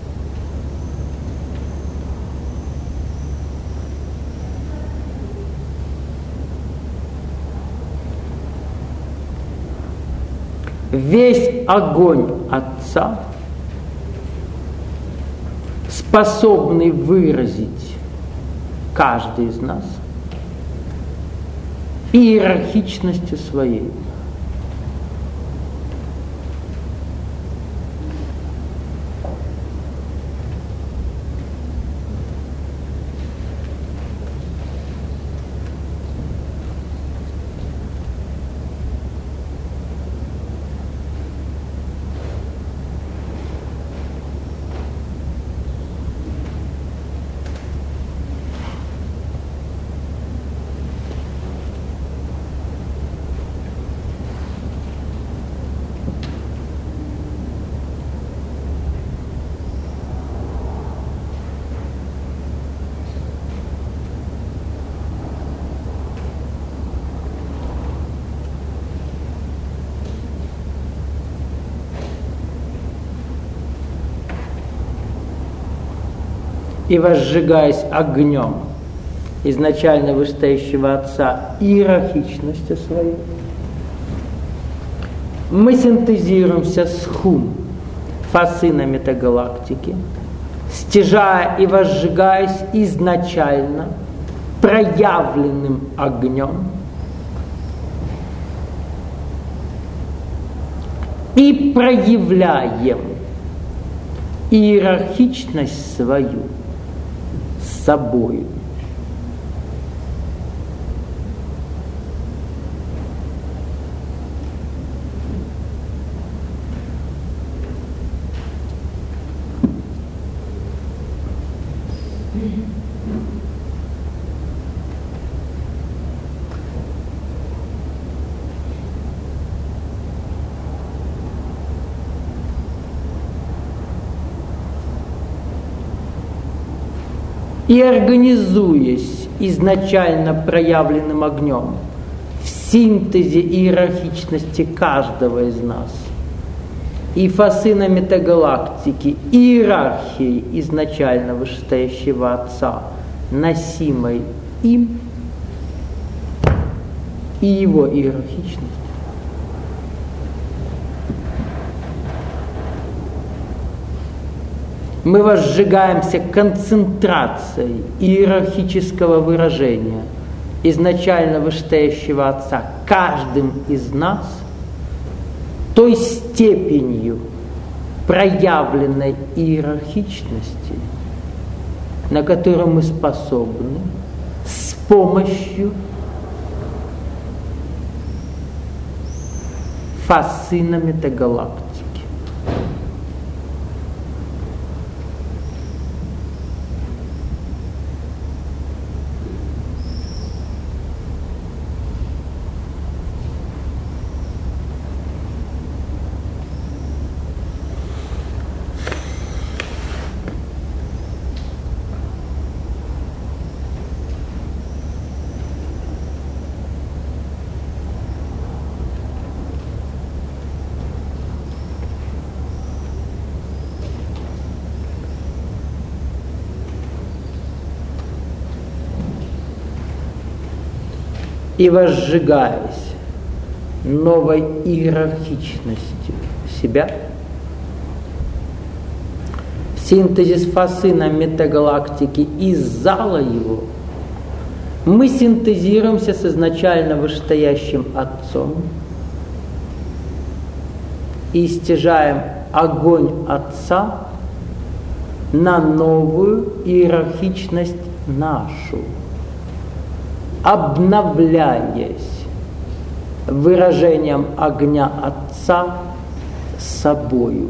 весь огонь Отца, способный выразить каждый из нас иерархичностью своей. И возжигаясь огнем изначально вышестоящего Отца иерархичностью своей, мы синтезируемся с Хум, фасына метагалактики, стяжая и возжигаясь изначально проявленным огнем и проявляем иерархичность свою с собой. И организуясь изначально проявленным огнем в синтезе иерархичности каждого из нас и фасына метагалактики иерархии изначально вышестоящего Отца, носимой им, и его иерархичность, мы возжигаемся концентрацией иерархического выражения изначально вышестоящего Отца каждым из нас той степенью проявленной иерархичности, на которую мы способны с помощью фасына метагалактики. И возжигаясь новой иерархичностью себя, в синтезис фасына метагалактики из зала его, мы синтезируемся с изначально вышестоящим Отцом и стяжаем огонь Отца на новую иерархичность нашу, обновляясь выражением огня Отца собою.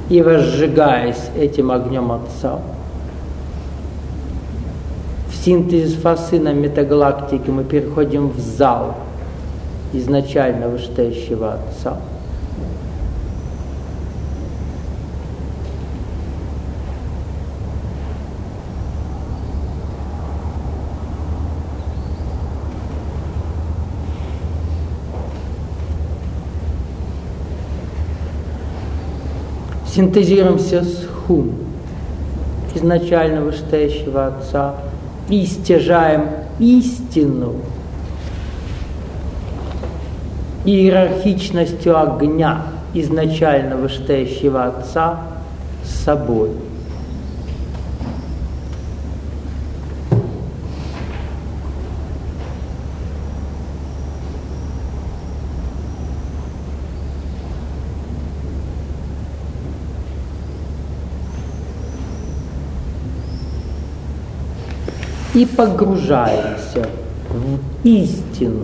И возжигаясь этим огнем Отца, в синтезе фасына метагалактики мы переходим в зал изначально вышестоящего Отца. Синтезируемся с Хум, изначально вышестоящего Отца, и стяжаем истину иерархичностью огня, изначально вышестоящего Отца, с собой. И погружаемся в истину.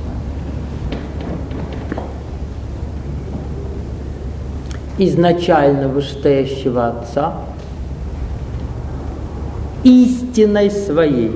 Изначально вышестоящего Отца, истиной своей.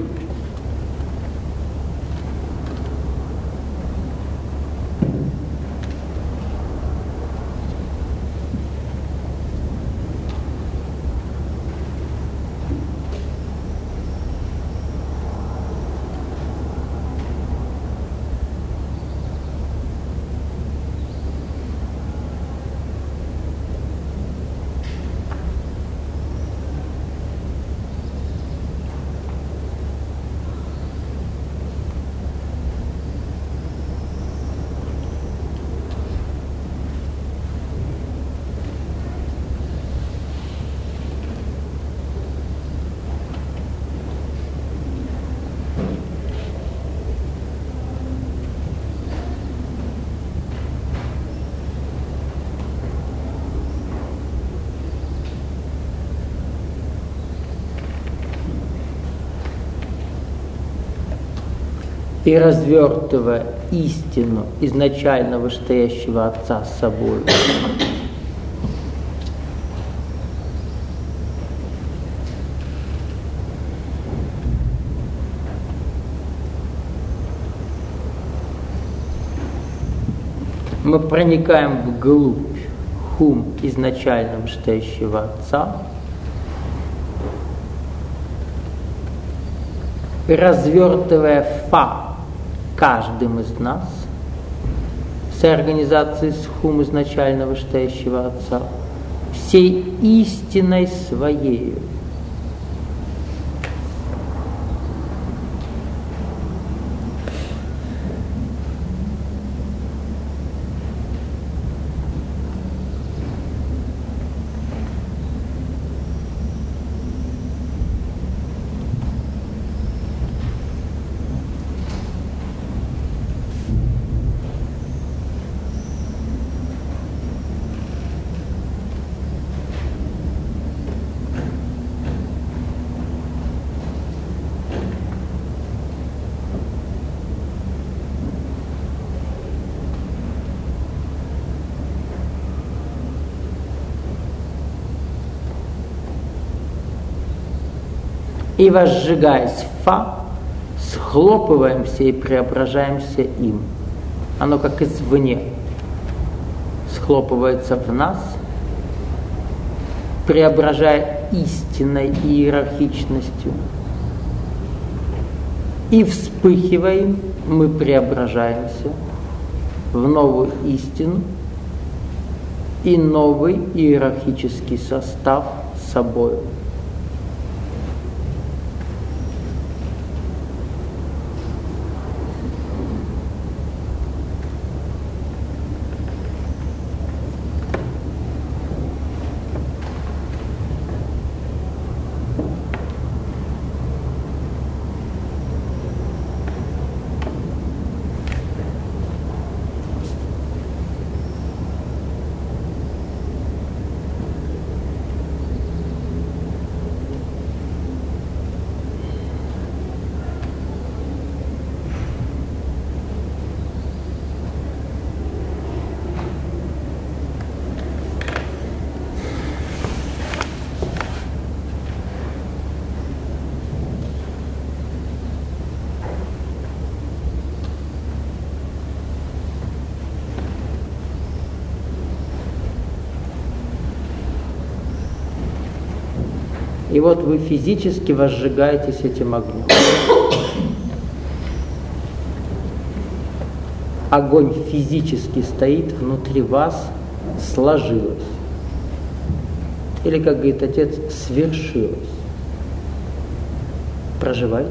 И развертывая истину изначально вышестоящего Отца с собой, мы проникаем вглубь Хум изначально вышестоящего Отца, развертывая Фа каждым из нас, с организацией с Хум изначально вышестоящего Отца, всей истиной своею. И возжигаясь в Фа, схлопываемся и преображаемся им. Оно как извне схлопывается в нас, преображая истинной иерархичностью. И вспыхиваем, мы преображаемся в новую истину и новый иерархический состав с собой. И вот вы физически возжигаетесь этим огнем. Огонь физически стоит внутри вас, сложилось. Или, как говорит отец, свершилось. Проживайте.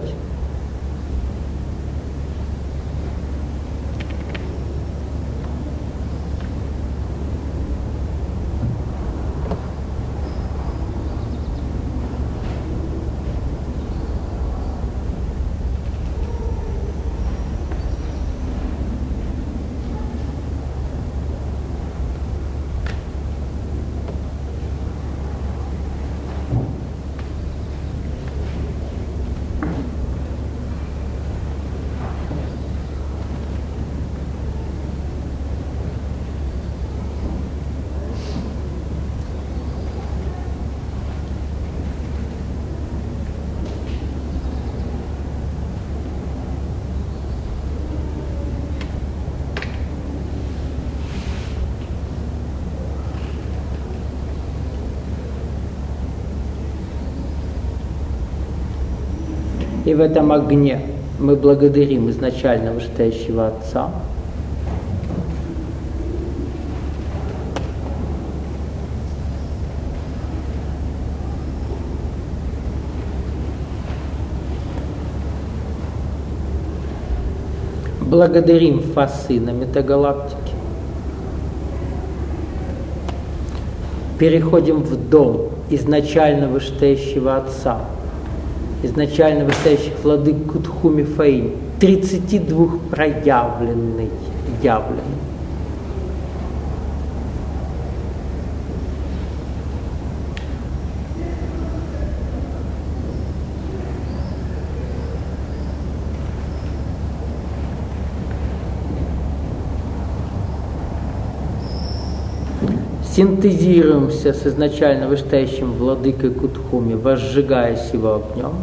И в этом огне мы благодарим изначально вышестоящего Отца. Благодарим Фасына метагалактики. Переходим в дом изначально вышестоящего Отца, изначально вышестоящих владык Кутхуми Фаинь, 32 проявленный, явленный. Синтезируемся с изначально вышестоящим владыкой Кутхуми, возжигаясь его огнем.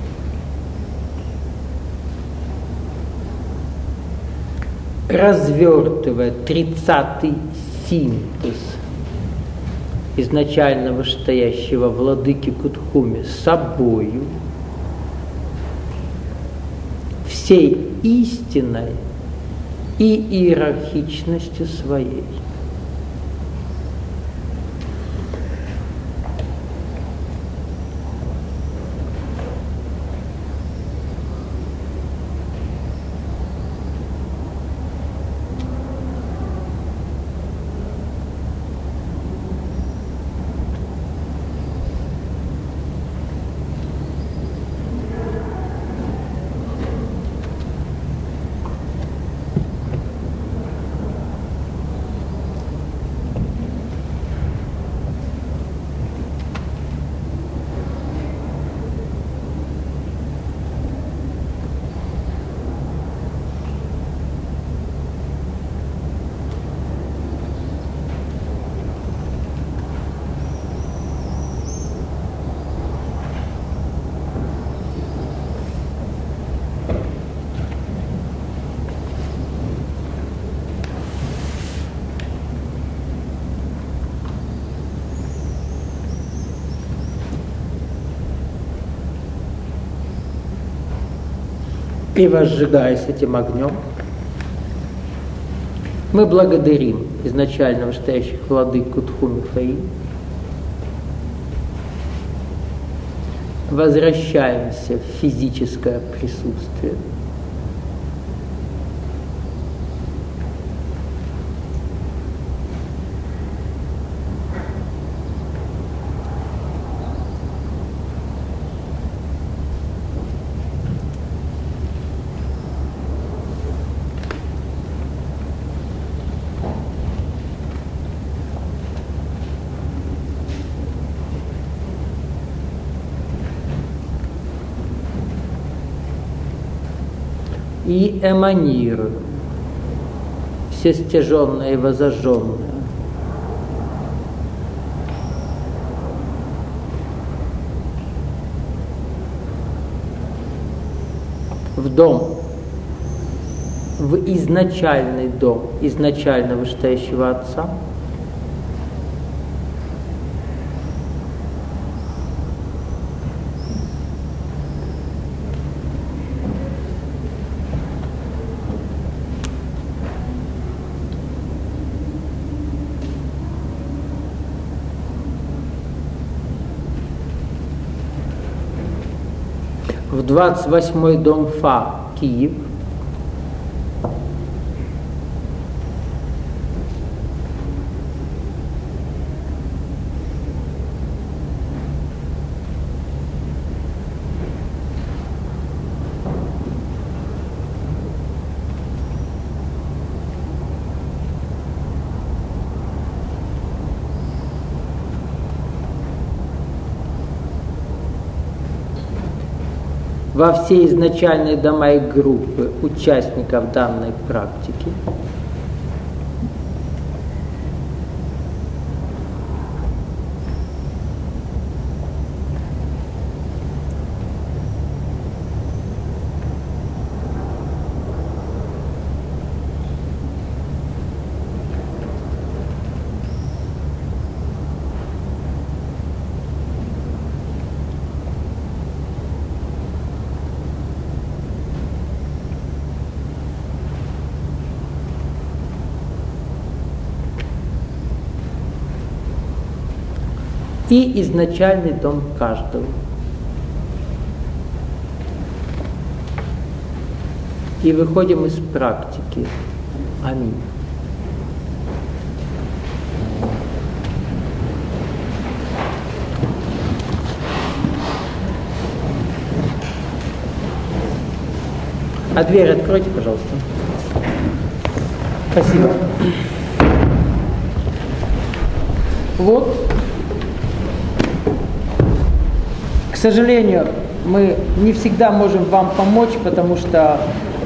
Развертывая 30-й синтез изначально вышестоящего владыки Кутхуми собою, всей истиной и иерархичностью своей. И возжигаясь этим огнем, мы благодарим изначально вышестоящих владык Кутхуми Фаинь, возвращаемся в физическое присутствие, и эманируем все стяженное и возожженное в дом, в изначальный дом изначально вышестоящего Отца, в 28-й дом Фа, Киев. Во все изначальные дома и группы участников данной практики. И изначальный дом каждого. И выходим из практики. Аминь. А дверь откройте, пожалуйста. Спасибо. Вот. К сожалению, мы не всегда можем вам помочь, потому что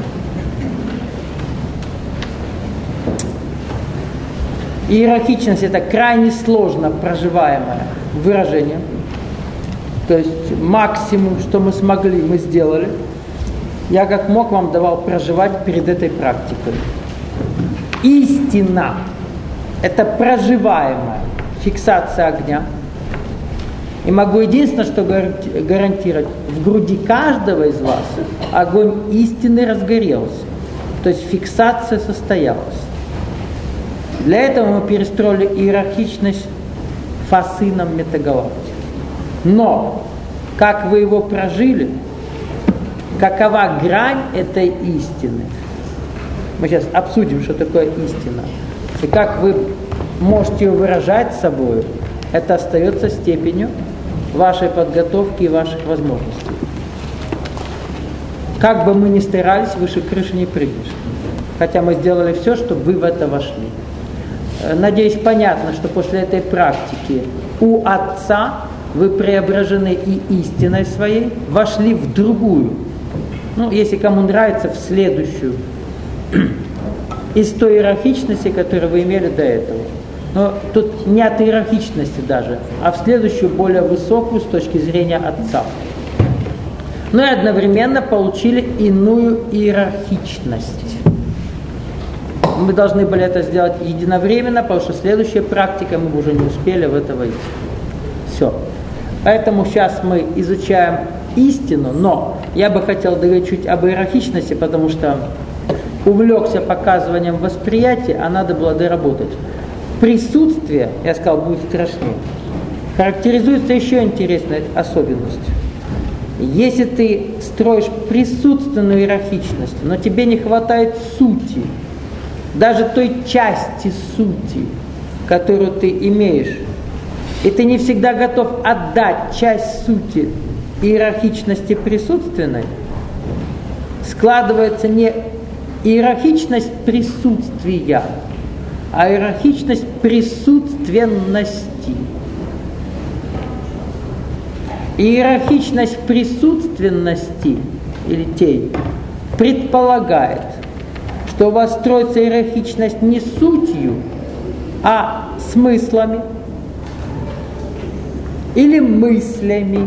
иерархичность – это крайне сложно проживаемое выражение. То есть максимум, что мы смогли, мы сделали. Я как мог вам давал проживать перед этой практикой. Истина – это проживаемая фиксация огня. И могу единственное, что гарантировать, в груди каждого из вас огонь истины разгорелся. То есть фиксация состоялась. Для этого мы перестроили иерархичность фасином метагалактики. Но, как вы его прожили, какова грань этой истины? Мы сейчас обсудим, что такое истина. И как вы можете ее выражать собой, это остается степенью вашей подготовки и ваших возможностей. Как бы мы ни старались, выше крыши не прыгнешь. Хотя мы сделали все, чтобы вы в это вошли. Надеюсь, понятно, что после этой практики у Отца вы преображены и истиной своей, вошли в другую. Ну, если кому нравится, в следующую. Из той иерархичности, которую вы имели до этого. Но тут не от иерархичности даже, а в следующую, более высокую с точки зрения Отца. Но и одновременно получили иную иерархичность. Мы должны были это сделать единовременно, потому что следующая практика мы уже не успели в это войти. Все. Поэтому сейчас мы изучаем истину, но я бы хотел договорить чуть об иерархичности, потому что увлекся показыванием восприятия, а надо было доработать. Присутствие, я сказал, будет страшнее, характеризуется еще интересной особенностью. Если ты строишь присутственную иерархичность, но тебе не хватает сути, даже той части сути, которую ты имеешь, и ты не всегда готов отдать часть сути иерархичности присутственной, складывается не иерархичность присутствия, а иерархичность присутственности. Иерархичность присутственности или тей предполагает, что у вас строится иерархичность не сутью, а смыслами или мыслями,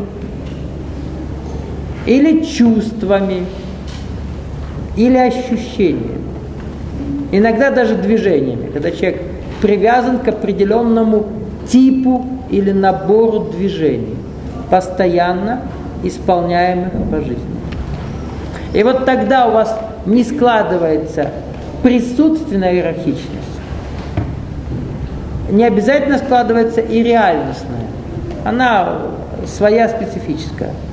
или чувствами, или ощущениями. Иногда даже движениями, когда человек привязан к определенному типу или набору движений, постоянно исполняемых по жизни. И вот тогда у вас не складывается присутственная иерархичность. Не обязательно складывается и реальностная. Она своя специфическая.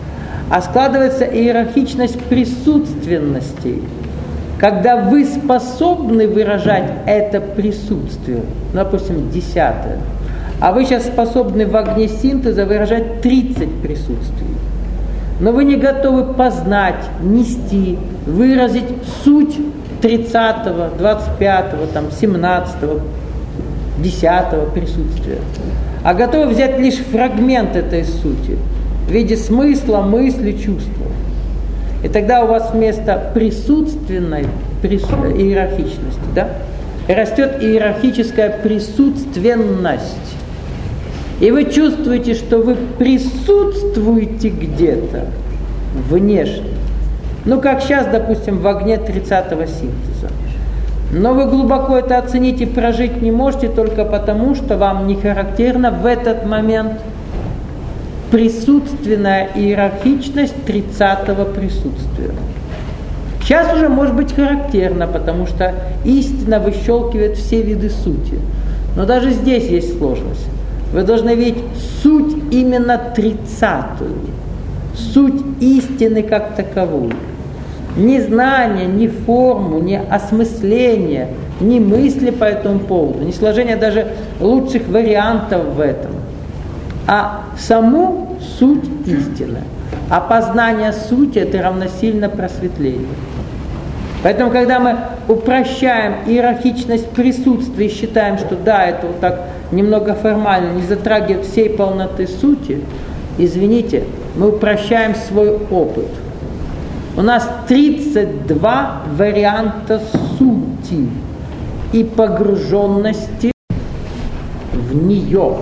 а складывается иерархичность присутственностей, когда вы способны выражать это присутствие, допустим, 10, а вы сейчас способны в огне синтеза выражать 30 присутствий. Но вы не готовы познать, нести, выразить суть 30-го, 25-го, 17-го, 10-го присутствия. А готовы взять лишь фрагмент этой сути в виде смысла, мысли, чувства. И тогда у вас вместо присутственной иерархичности, да, растет иерархическая присутственность. И вы чувствуете, что вы присутствуете где-то внешне. Ну, как сейчас, допустим, в огне 30-го синтеза. Но вы глубоко это оценить и прожить не можете только потому, что вам не характерна в этот момент присутственная иерархичность 30-го присутствия. Сейчас уже может быть характерно, потому что истина выщелкивает все виды сути. Но даже здесь есть сложность. Вы должны видеть суть именно 30-ю, суть истины как таковую. Ни знания, ни форму, ни осмысление, ни мысли по этому поводу, ни сложение даже лучших вариантов в этом, а саму суть истины. А познание сути – это равносильно просветлению. Поэтому, когда мы упрощаем иерархичность присутствия и считаем, что да, это вот так немного формально, не затрагивает всей полноты сути, извините, мы упрощаем свой опыт. У нас 32 варианта сути и погруженности в нее.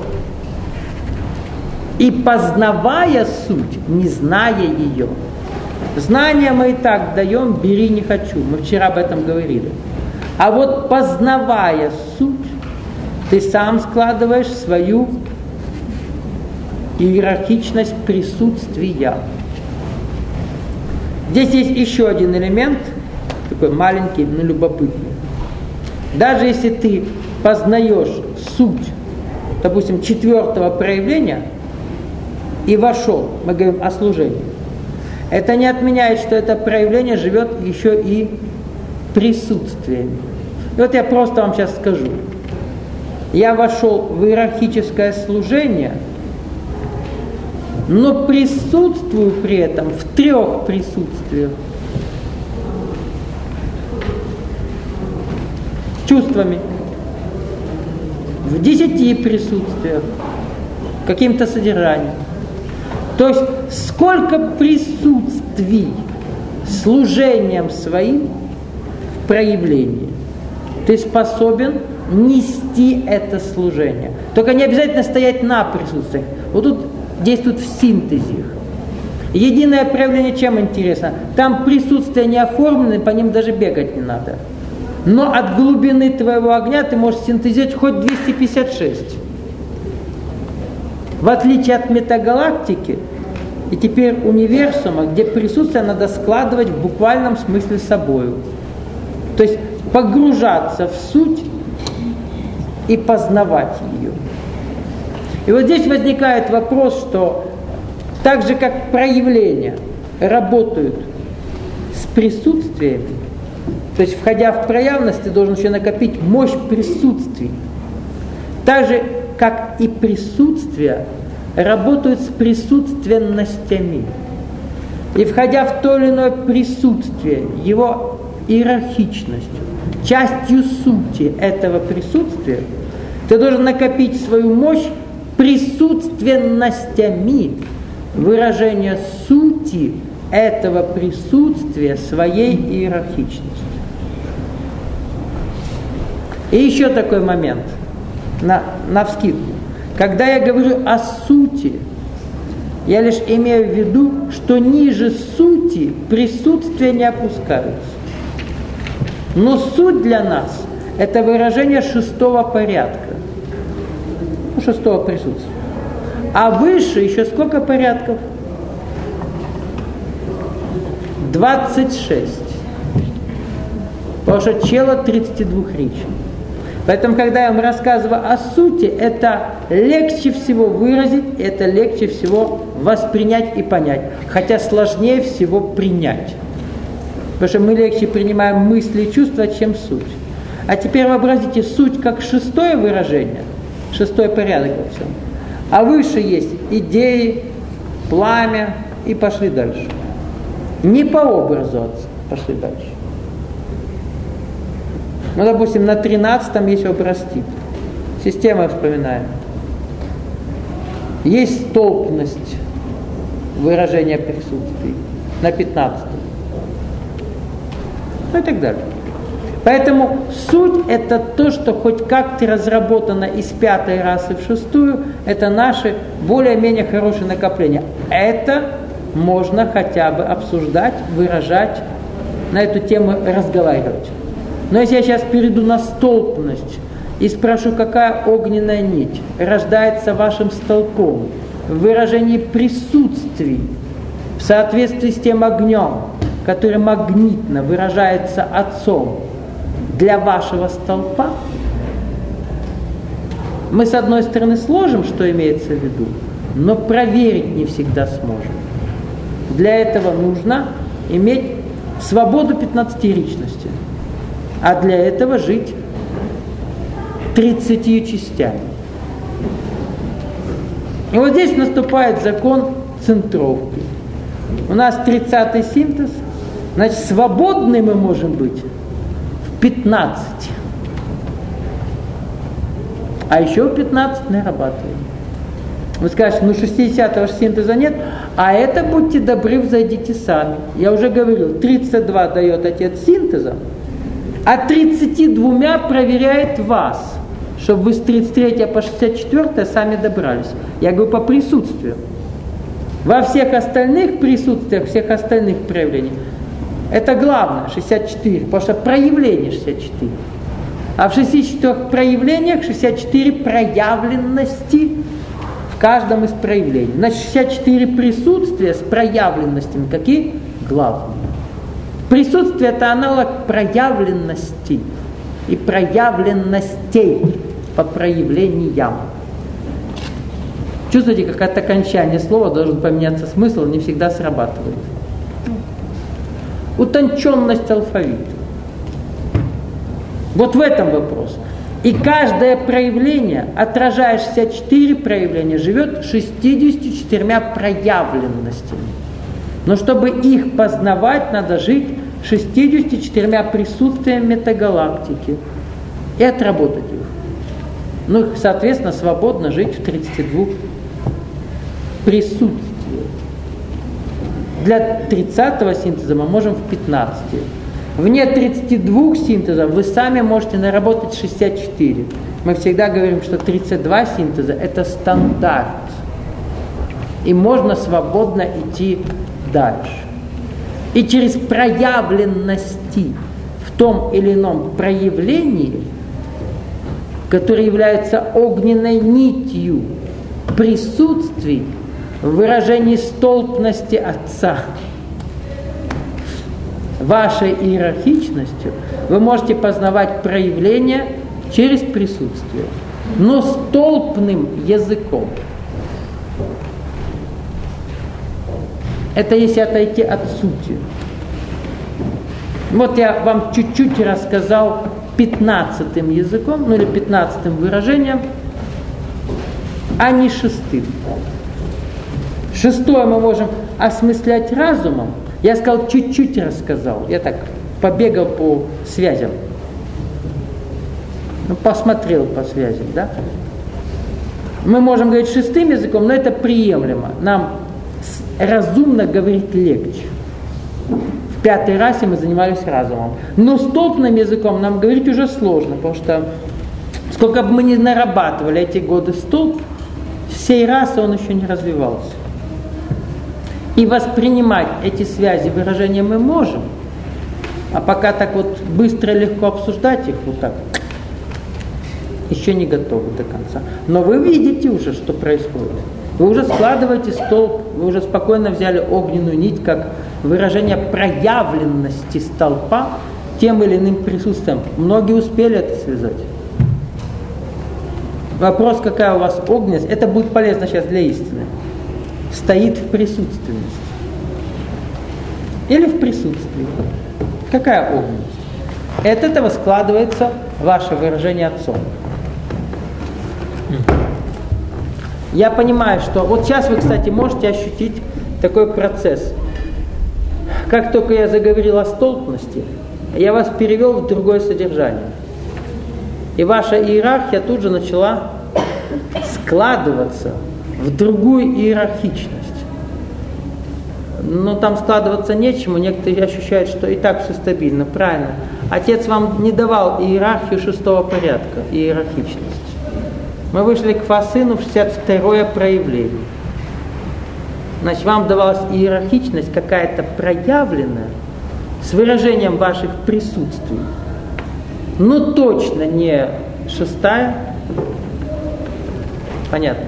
И познавая суть, не зная ее. Знания мы и так даем, бери не хочу. Мы вчера об этом говорили. А вот познавая суть, ты сам складываешь свою иерархичность присутствия. Здесь есть еще один элемент, такой маленький, но любопытный. Даже если ты познаешь суть, допустим, 4-го проявления и вошел, мы говорим о служении, это не отменяет, что это проявление живет еще и присутствием. И вот я просто вам сейчас скажу. Я вошел в иерархическое служение, но присутствую при этом в 3 присутствиях. Чувствами. В 10 присутствиях. Каким-то содержанием. То есть сколько присутствий служением своим в проявлении ты способен нести это служение. Только не обязательно стоять на присутствиях. Вот тут действует в синтезе. Единое проявление чем интересно? Там присутствия не оформлены, по ним даже бегать не надо. Но от глубины твоего огня ты можешь синтезировать хоть 256. В отличие от метагалактики и теперь универсума, где присутствие надо складывать в буквальном смысле собою. То есть погружаться в суть и познавать ее. И вот здесь возникает вопрос, что так же, как проявления работают с присутствием, то есть, входя в проявность, ты должен еще накопить мощь присутствий. Так же, как и присутствия работают с присутственностями. И входя в то или иное присутствие, его иерархичностью, частью сути этого присутствия, ты должен накопить свою мощь присутственностями выражения сути этого присутствия своей иерархичностью. И еще такой момент, навскидку. Когда я говорю о сути, я лишь имею в виду, что ниже сути присутствия не опускаются. Но суть для нас – это выражение 6-го порядка, 6-го присутствия. А выше еще сколько порядков? 26. Потому что чело 32 речи. Поэтому, когда я вам рассказываю о сути, это легче всего выразить, это легче всего воспринять и понять. Хотя сложнее всего принять. Потому что мы легче принимаем мысли и чувства, чем суть. А теперь вообразите суть как шестое выражение, шестой порядок во всем. А выше есть идеи, пламя и пошли дальше. Не по образу отца, пошли дальше. Ну, допустим, на 13-м есть образ тип. Система вспоминаем. Есть столпность выражения присутствий на 15-м. Ну и так далее. Поэтому суть это то, что хоть как-то разработано из пятой расы в шестую, это наши более-менее хорошие накопления. Это можно хотя бы обсуждать, выражать, на эту тему разговаривать. Но если я сейчас перейду на столпность и спрошу, какая огненная нить рождается вашим столпом в выражении присутствий в соответствии с тем огнем, который магнитно выражается Отцом для вашего столпа, мы с одной стороны сложим, что имеется в виду, но проверить не всегда сможем. Для этого нужно иметь свободу 15-ричности, а для этого жить 30 частями. И вот здесь наступает закон центровки. У нас 30-й синтез, значит, свободны мы можем быть в 15. А еще в 15 нарабатываем. Вы скажете, ну 60-го синтеза нет, а это, будьте добры, взойдите сами. Я уже говорил, 32 дает отец синтеза, а 32 проверяет вас, чтобы вы с 33 по 64 сами добрались. Я говорю по присутствию. Во всех остальных присутствиях, всех остальных проявлениях, это главное, 64, потому что проявление 64. А в 64 проявлениях 64 проявленности в каждом из проявлений. Значит, 64 присутствия с проявленностями какие? Главные. Присутствие – это аналог проявленности и проявленностей по проявлениям. Чувствуете, как от окончания слова должен поменяться смысл, не всегда срабатывает. Утонченность алфавита. Вот в этом вопрос. И каждое проявление, отражая 64 проявления, живет 64 проявленностями. Но чтобы их познавать, надо жить 64 присутствиями метагалактики и отработать их. Ну, соответственно, свободно жить в 32 присутствиях. Для 30-го синтеза мы можем в 15. Вне 32 синтезов вы сами можете наработать 64. Мы всегда говорим, что 32 синтеза – это стандарт. И можно свободно идти дальше. И через проявленности в том или ином проявлении, которое является огненной нитью присутствий в выражении столпности Отца, вашей иерархичностью, вы можете познавать проявления через присутствие, но столпным языком. Это если отойти от сути. Вот я вам чуть-чуть рассказал 15-м языком, ну или 15-м выражением, а не 6-м. 6-е мы можем осмыслять разумом. Я сказал, чуть-чуть рассказал. Я так побегал по связям. Ну, посмотрел по связям, да? Мы можем говорить 6-м языком, но это приемлемо. Нам разумно говорить легче. В 5-й расе мы занимались разумом. Но столпным языком нам говорить уже сложно, потому что сколько бы мы ни нарабатывали эти годы столб, всей расы он еще не развивался. И воспринимать эти связи, выражения мы можем, а пока так вот быстро и легко обсуждать их, вот так, еще не готовы до конца. Но вы видите уже, что происходит. Вы уже складываете столб, вы уже спокойно взяли огненную нить как выражение проявленности столпа тем или иным присутствием. Многие успели это связать. Вопрос, какая у вас огненность, это будет полезно сейчас для истины. Стоит в присутственности. Или в присутствии. Какая огненность? От этого складывается ваше выражение отцом. Я понимаю, что вот сейчас вы, кстати, можете ощутить такой процесс. Как только я заговорил о столпности, я вас перевел в другое содержание. И ваша иерархия тут же начала складываться в другую иерархичность. Но там складываться нечему, некоторые ощущают, что и так все стабильно, правильно. Отец вам не давал иерархию 6-го порядка, иерархичность. Мы вышли к Фасыну в 62-е проявление. Значит, вам давалась иерархичность какая-то проявленная, с выражением ваших присутствий. Но точно не 6-я. Понятно.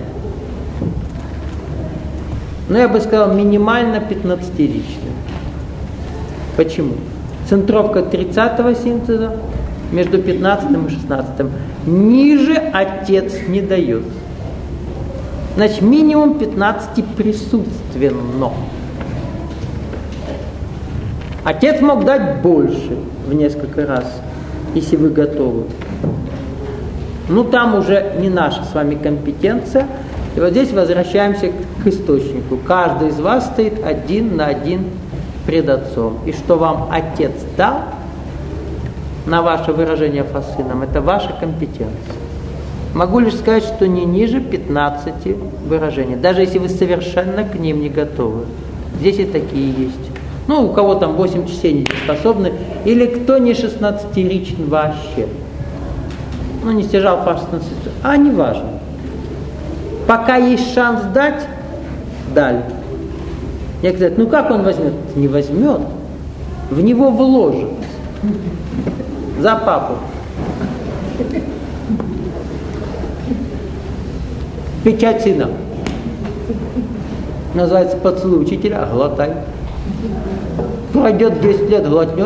Но я бы сказал, минимально 15-ричная. Почему? Центровка 30-го синтеза между 15-м и 16-м. Ниже отец не дает. Значит, минимум 15 присутственно. Отец мог дать больше в несколько раз, если вы готовы. Ну, там уже не наша с вами компетенция. И вот здесь возвращаемся к источнику. Каждый из вас стоит один на один пред отцом. И что вам отец дал на ваше выражение фасыном, это ваша компетенция. Могу лишь сказать, что не ниже 15 выражений, даже если вы совершенно к ним не готовы. Здесь и такие есть. Ну, у кого там 8 часей не способны, или кто не 16-ричен вообще. Ну, не стяжал фаш 16, не важно. Пока есть шанс дать, дали. Некоторые говорят, ну как он возьмет? Не возьмет, в него вложит. За папу. Печать сына. Называется поцелуй учителя, глотай. Пройдет 10 лет, глотнет.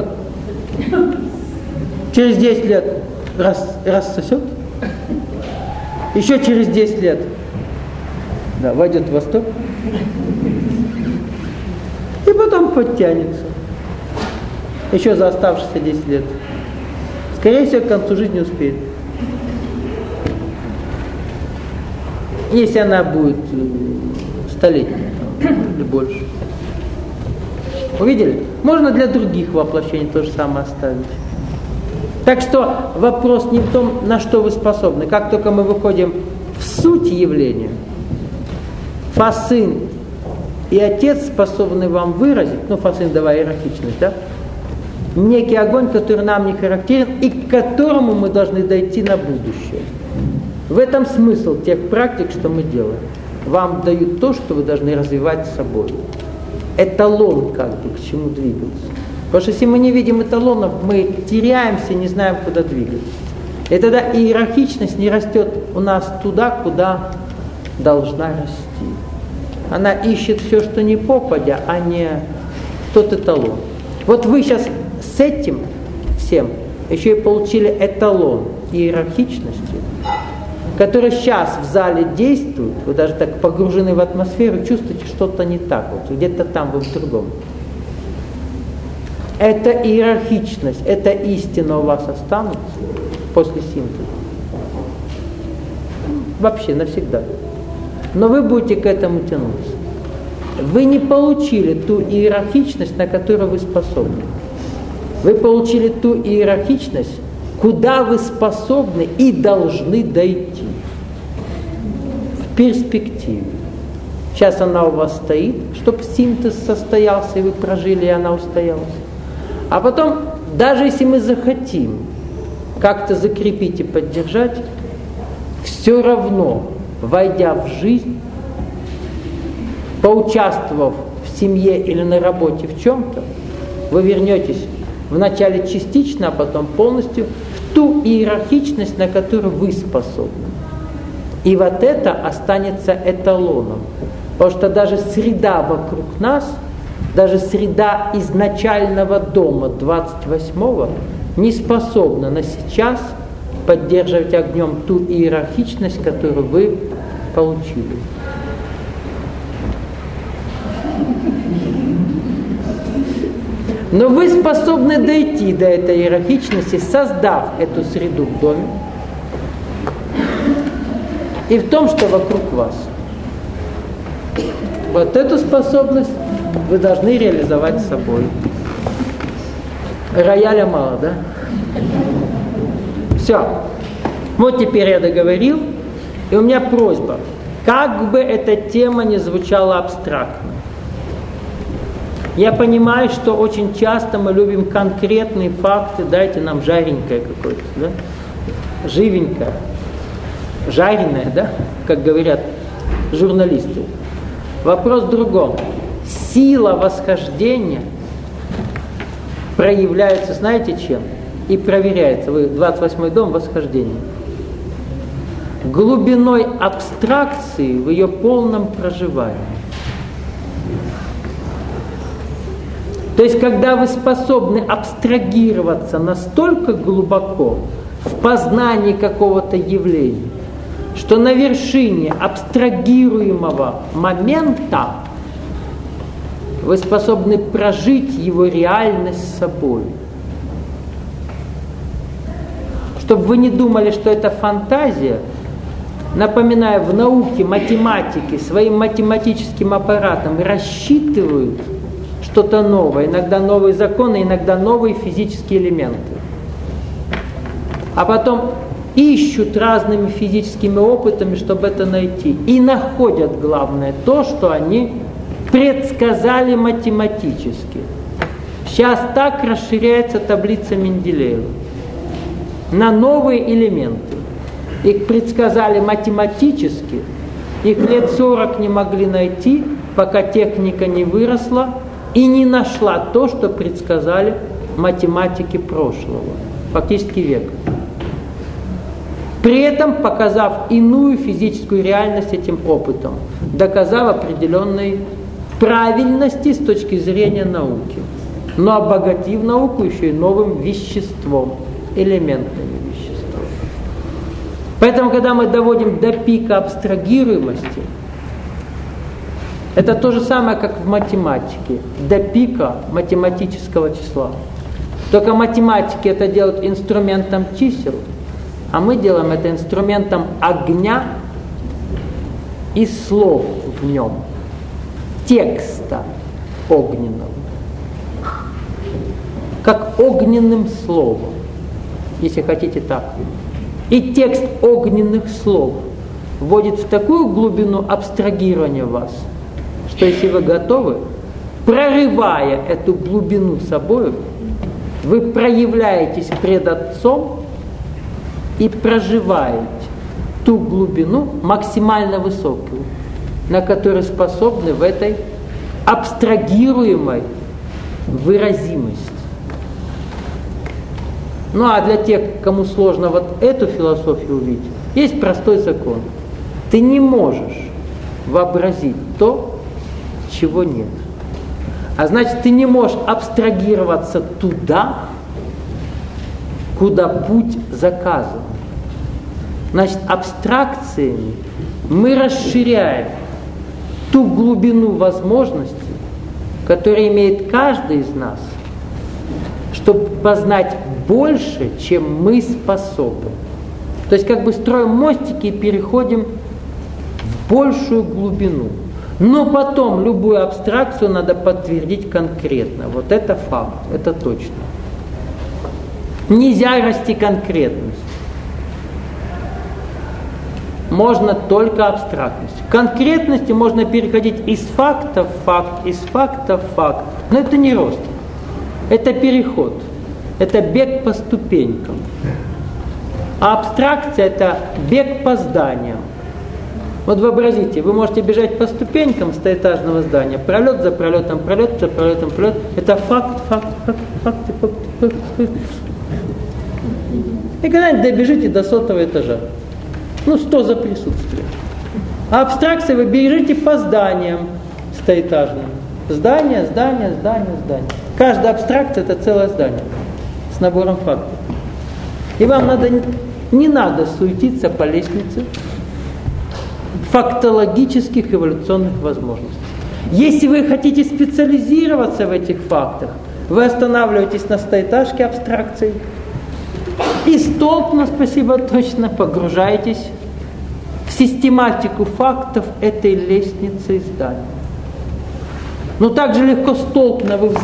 Через 10 лет рассосет. Еще через 10 лет войдет в восторг. И потом подтянется. Еще за оставшиеся 10 лет. Скорее всего, к концу жизни успеет. Если она будет столетняя или больше. Увидели? Можно для других воплощений то же самое оставить. Так что вопрос не в том, на что вы способны. Как только мы выходим в суть явления, фасын и отец способны вам выразить, фасын давай иерархичность, да? Некий огонь, который нам не характерен и к которому мы должны дойти на будущее. В этом смысл тех практик, что мы делаем. Вам дают то, что вы должны развивать с собой. Эталон как бы, к чему двигаться. Потому что если мы не видим эталонов, мы теряемся, не знаем, куда двигаться. И тогда иерархичность не растет у нас туда, куда должна расти. Она ищет все, что не попадя, а не тот эталон. Вот вы сейчас с этим всем еще и получили эталон иерархичности, который сейчас в зале действует, вы даже так погружены в атмосферу, чувствуете, что-то не так, вот где-то там вы в другом. Эта иерархичность, эта истина у вас останутся после синтеза. Вообще навсегда. Но вы будете к этому тянуться. Вы не получили ту иерархичность, на которую вы способны. Вы получили ту иерархичность, куда вы способны и должны дойти. В перспективе. Сейчас она у вас стоит, чтобы синтез состоялся, и вы прожили, и она устоялась. А потом, даже если мы захотим как-то закрепить и поддержать, все равно, войдя в жизнь, поучаствовав в семье или на работе в чем-то, вы вернетесь вначале частично, а потом полностью в ту иерархичность, на которую вы способны. И вот это останется эталоном. Потому что даже среда вокруг нас, даже среда изначального дома 28-го не способна на сейчас поддерживать огнем ту иерархичность, которую вы получили. Но вы способны дойти до этой иерархичности, создав эту среду в доме и в том, что вокруг вас. Вот эту способность вы должны реализовать собой. Рояля мало, да? Все. Вот теперь я договорил. И у меня просьба. Как бы эта тема не звучала абстрактно. Я понимаю, что очень часто мы любим конкретные факты. Дайте нам жаренькое какое-то, да? Живенькое. Жареное, да? Как говорят журналисты. Вопрос в другом. Сила восхождения проявляется, знаете чем? И проверяется. Вы 28-й дом восхождения. Глубиной абстракции в ее полном проживании. То есть, когда вы способны абстрагироваться настолько глубоко в познании какого-то явления, что на вершине абстрагируемого момента вы способны прожить его реальность с собой. Чтобы вы не думали, что это фантазия, напоминаю, в науке, математике своим математическим аппаратом рассчитывают что-то новое, иногда новые законы, иногда новые физические элементы. А потом ищут разными физическими опытами, чтобы это найти. И находят, главное, то, что они предсказали математически. Сейчас так расширяется таблица Менделеева на новые элементы. Их предсказали математически, их лет 40 не могли найти, пока техника не выросла и не нашла то, что предсказали математики прошлого, фактически века. При этом показав иную физическую реальность этим опытом, доказав определенной правильности с точки зрения науки, но обогатив науку еще и новым веществом, элементами вещества. Поэтому, когда мы доводим до пика абстрагируемости, это то же самое, как в математике, до пика математического числа. Только математики это делают инструментом чисел, а мы делаем это инструментом огня и слов в нем, текста огненного, как огненным словом, если хотите так. И текст огненных слов вводит в такую глубину абстрагирования вас, что если вы готовы, прорывая эту глубину собою, вы проявляетесь пред Отцом и проживаете ту глубину максимально высокую, на которую способны в этой абстрагируемой выразимости. Ну а для тех, кому сложно вот эту философию увидеть, есть простой закон. Ты не можешь вообразить то, чего нет. А значит, ты не можешь абстрагироваться туда, куда путь заказан. Значит, абстракциями мы расширяем ту глубину возможностей, которую имеет каждый из нас, чтобы познать больше, чем мы способны. То есть как бы строим мостики и переходим в большую глубину. Но потом любую абстракцию надо подтвердить конкретно. Вот это факт, это точно. Нельзя расти конкретность. Можно только абстрактность. В конкретности можно переходить из факта в факт, из факта в факт. Но это не рост. Это переход. Это бег по ступенькам. А абстракция – это бег по зданиям. Вот вообразите, вы можете бежать по ступенькам стоэтажного здания, пролет за пролетом, пролет за пролетом, пролет. Это факт, факт, факт, факт, факт, факт, факт. И когда-нибудь добежите до 100-го этажа. 100 за присутствие. А абстракция вы бежите по зданиям стоэтажным. Здание, здание, здание, здание. Каждая абстракция – это целое здание с набором фактов. И вам надо Не надо суетиться по лестнице фактологических эволюционных возможностей. Если вы хотите специализироваться в этих фактах, вы останавливаетесь на стоэтажке абстракций и столпно, спасибо, точно погружаетесь в систематику фактов этой лестницы здания. Но так же легко столпно вы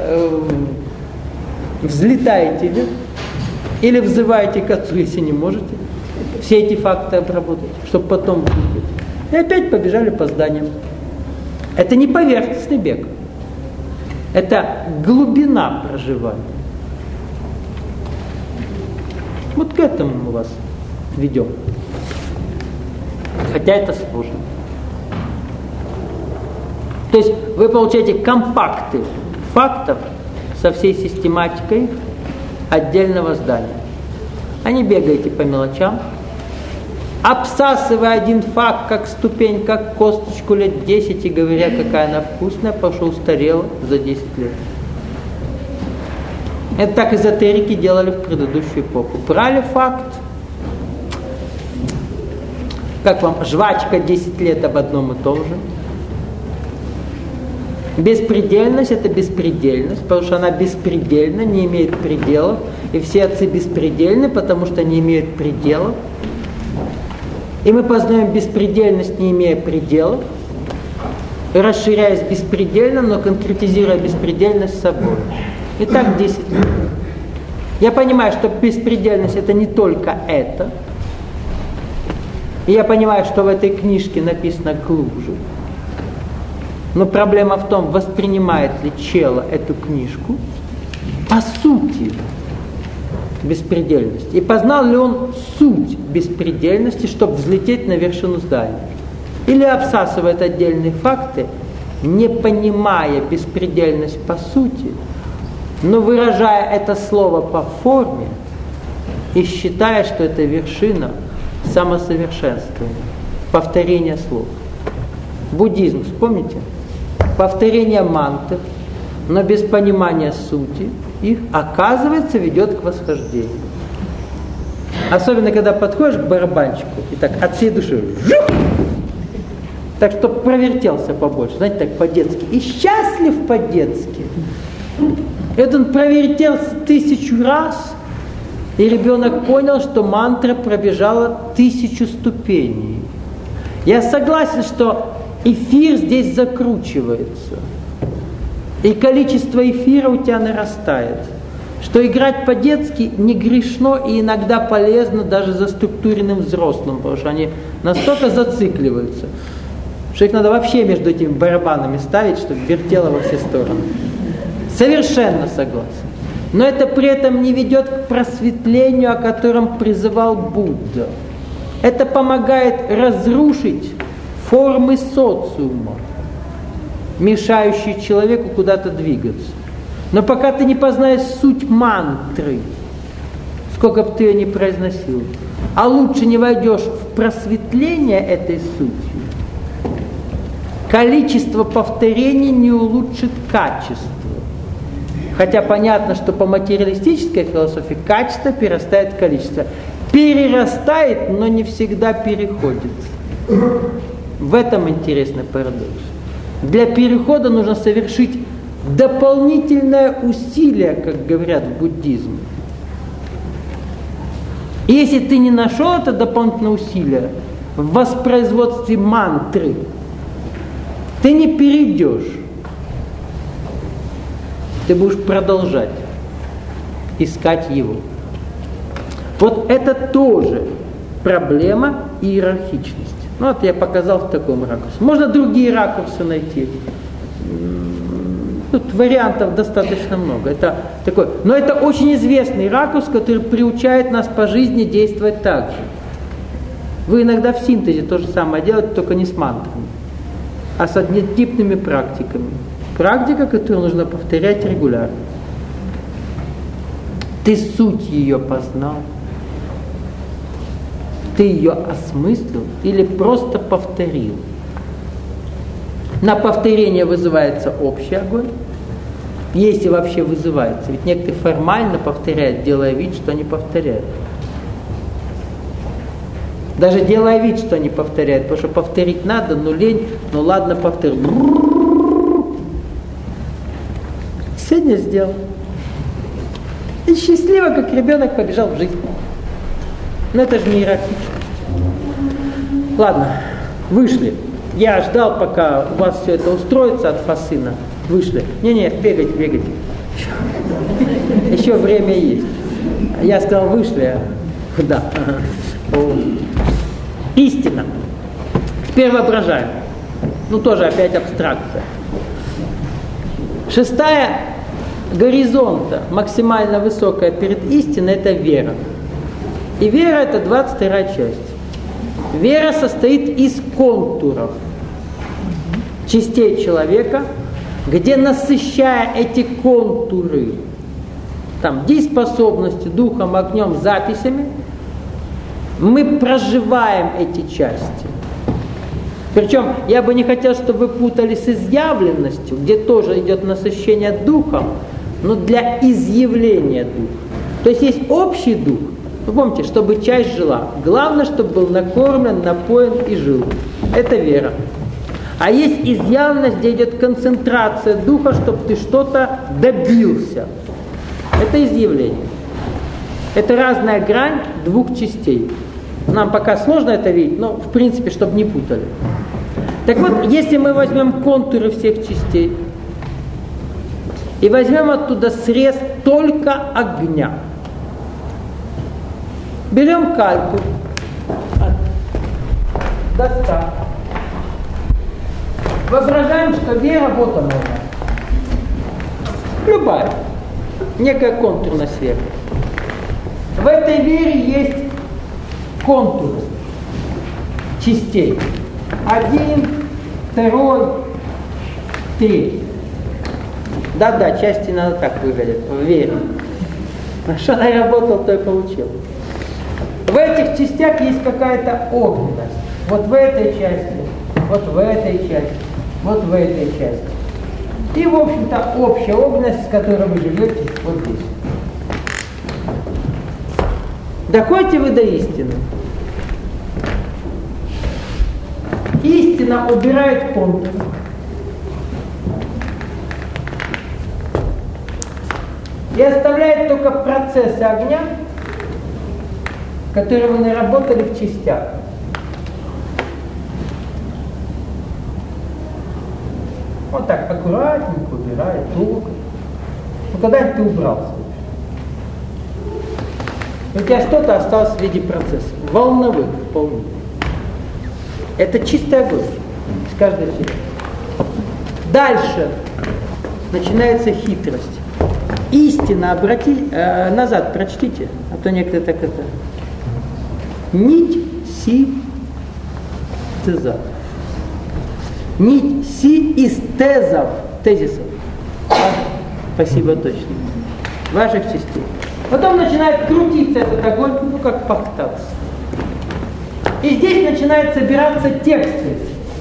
взлетаете вверх или взываете к Отцу, если не можете, все эти факты обработать, чтобы потом взлететь. И опять побежали по зданиям. Это не поверхностный бег. Это глубина проживания. Вот к этому мы вас ведем. Хотя это сложно. То есть вы получаете компакты фактов со всей систематикой отдельного здания. А не бегаете по мелочам, обсасывая один факт как ступень, как косточку лет 10 и говоря, какая она вкусная, потому что устарела за 10 лет. Это так эзотерики делали в предыдущую эпоху. Брали факт, как вам, жвачка 10 лет об одном и том же. Беспредельность – это беспредельность, потому что она беспредельна, не имеет пределов. И все отцы беспредельны, потому что не имеют пределов. И мы познаем беспредельность, не имея пределов, расширяясь беспредельно, но конкретизируя беспредельность собой. И так 10 лет. Я понимаю, что беспредельность – это не только это. И я понимаю, что в этой книжке написано глубже. Но проблема в том, воспринимает ли чело эту книжку по сути беспредельности. И познал ли он суть беспредельности, чтобы взлететь на вершину здания. Или обсасывает отдельные факты, не понимая беспредельность по сути, но выражая это слово по форме и считая, что это вершина самосовершенствования, повторения слов. Буддизм, вспомните? Повторение мантр, но без понимания сути их, оказывается, ведет к восхождению. Особенно, когда подходишь к барабанщику и так от всей души жух! Так, чтобы провертелся побольше, знаете, так по-детски. И счастлив по-детски. Это он провертелся 1000 раз, и ребенок понял, что мантра пробежала 1000 ступеней. Я согласен, что эфир здесь закручивается. И количество эфира у тебя нарастает. Что играть по-детски не грешно и иногда полезно даже заструктуренным взрослым, потому что они настолько зацикливаются, что их надо вообще между этими барабанами ставить, чтобы вертело во все стороны. Совершенно согласен. Но это при этом не ведет к просветлению, о котором призывал Будда. Это помогает разрушить формы социума, мешающие человеку куда-то двигаться. Но пока ты не познаешь суть мантры, сколько бы ты ее ни произносил, а лучше не войдешь в просветление этой сутью, количество повторений не улучшит качество. Хотя понятно, что по материалистической философии качество перерастает в количество. Перерастает, но не всегда переходит. В этом интересный парадокс. Для перехода нужно совершить дополнительное усилие, как говорят в буддизме. И если ты не нашел это дополнительное усилие в воспроизводстве мантры, ты не перейдешь. Ты будешь продолжать искать его. Вот это тоже проблема иерархичности. Ну, вот я показал в таком ракурсе. Можно другие ракурсы найти. Тут вариантов достаточно много. Это такой, но это очень известный ракурс, который приучает нас по жизни действовать так же. Вы иногда в синтезе то же самое делаете, только не с мантрами, а с однотипными практиками. Практика, которую нужно повторять регулярно. Ты суть ее познал, ты ее осмыслил или просто повторил. На повторение вызывается общий огонь, если вообще вызывается. Ведь некоторые формально повторяют, делая вид, что они повторяют. Даже делая вид, что не повторяет, потому что повторить надо, но лень, ну ладно, повторю. Сегодня сделал. И счастливо, как ребенок, побежал в жизнь. Но это же не иерархично. Ладно, вышли. Я ждал, пока у вас все это устроится от фасына. Вышли. Не, бегайте. Еще время есть. Я сказал, вышли. Да. Истина. Теперь воображаем. Ну, тоже опять абстракция. 6-я горизонта, максимально высокая перед истиной, это вера. И вера это 22-я часть. Вера состоит из контуров, частей человека, где, насыщая эти контуры, там, дееспособностью, духом, огнем, записями, мы проживаем эти части. Причем я бы не хотел, чтобы вы путали с изъявленностью, где тоже идет насыщение духом, но для изъявления духа. То есть общий дух. Вы помните, чтобы часть жила. Главное, чтобы был накормлен, напоен и жил. Это вера. А есть изъявленность, где идет концентрация духа, чтобы ты что-то добился. Это изъявление. Это разная грань двух частей. Нам пока сложно это видеть, но в принципе, чтобы не путали. Так вот, если мы возьмем контуры всех частей и возьмем оттуда срез только огня, берем кальку, доска, воображаем, что вера вот она. Любая, некая контурная сфера. В этой вере есть контуры частей. 1, 2, 3. Да, части надо так выглядят, в вере. На что я работал, то и получил. В этих частях есть какая-то огненность. Вот в этой части, вот в этой части, вот в этой части. И, в общем-то, общая огненность, с которой вы живете вот здесь. Доходите вы до истины. Истина убирает контур. И оставляет только процессы огня, которые вы наработали в частях. Вот так аккуратненько убирает, трогает. Ну когда ты убрался? У тебя что-то осталось в виде процесса. Волновых вполне. Это чистый огонь с каждой сферы. Дальше начинается хитрость. Истина, назад прочтите, а то некоторые так это. Нить си теза. Нить си из тезисов. Спасибо, точно. Ваших частей. Потом начинает крутиться этот огонь, ну как пахтаться. И здесь начинают собираться тексты.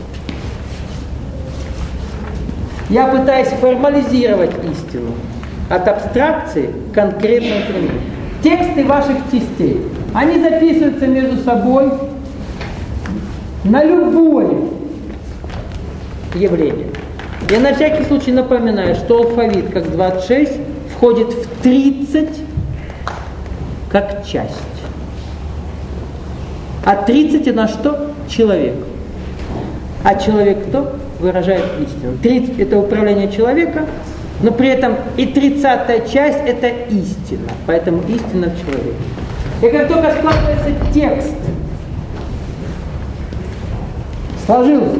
Я пытаюсь формализировать истину от абстракции к конкретному примеру. Тексты ваших частей, они записываются между собой на любое явление. Я на всякий случай напоминаю, что алфавит как 26 входит в 30 как часть. А 30 на что? Человек. А человек кто? Выражает истину. 30 это управление человека, но при этом и 30-я часть это истина. Поэтому истина в человеке. И как только складывается текст, сложился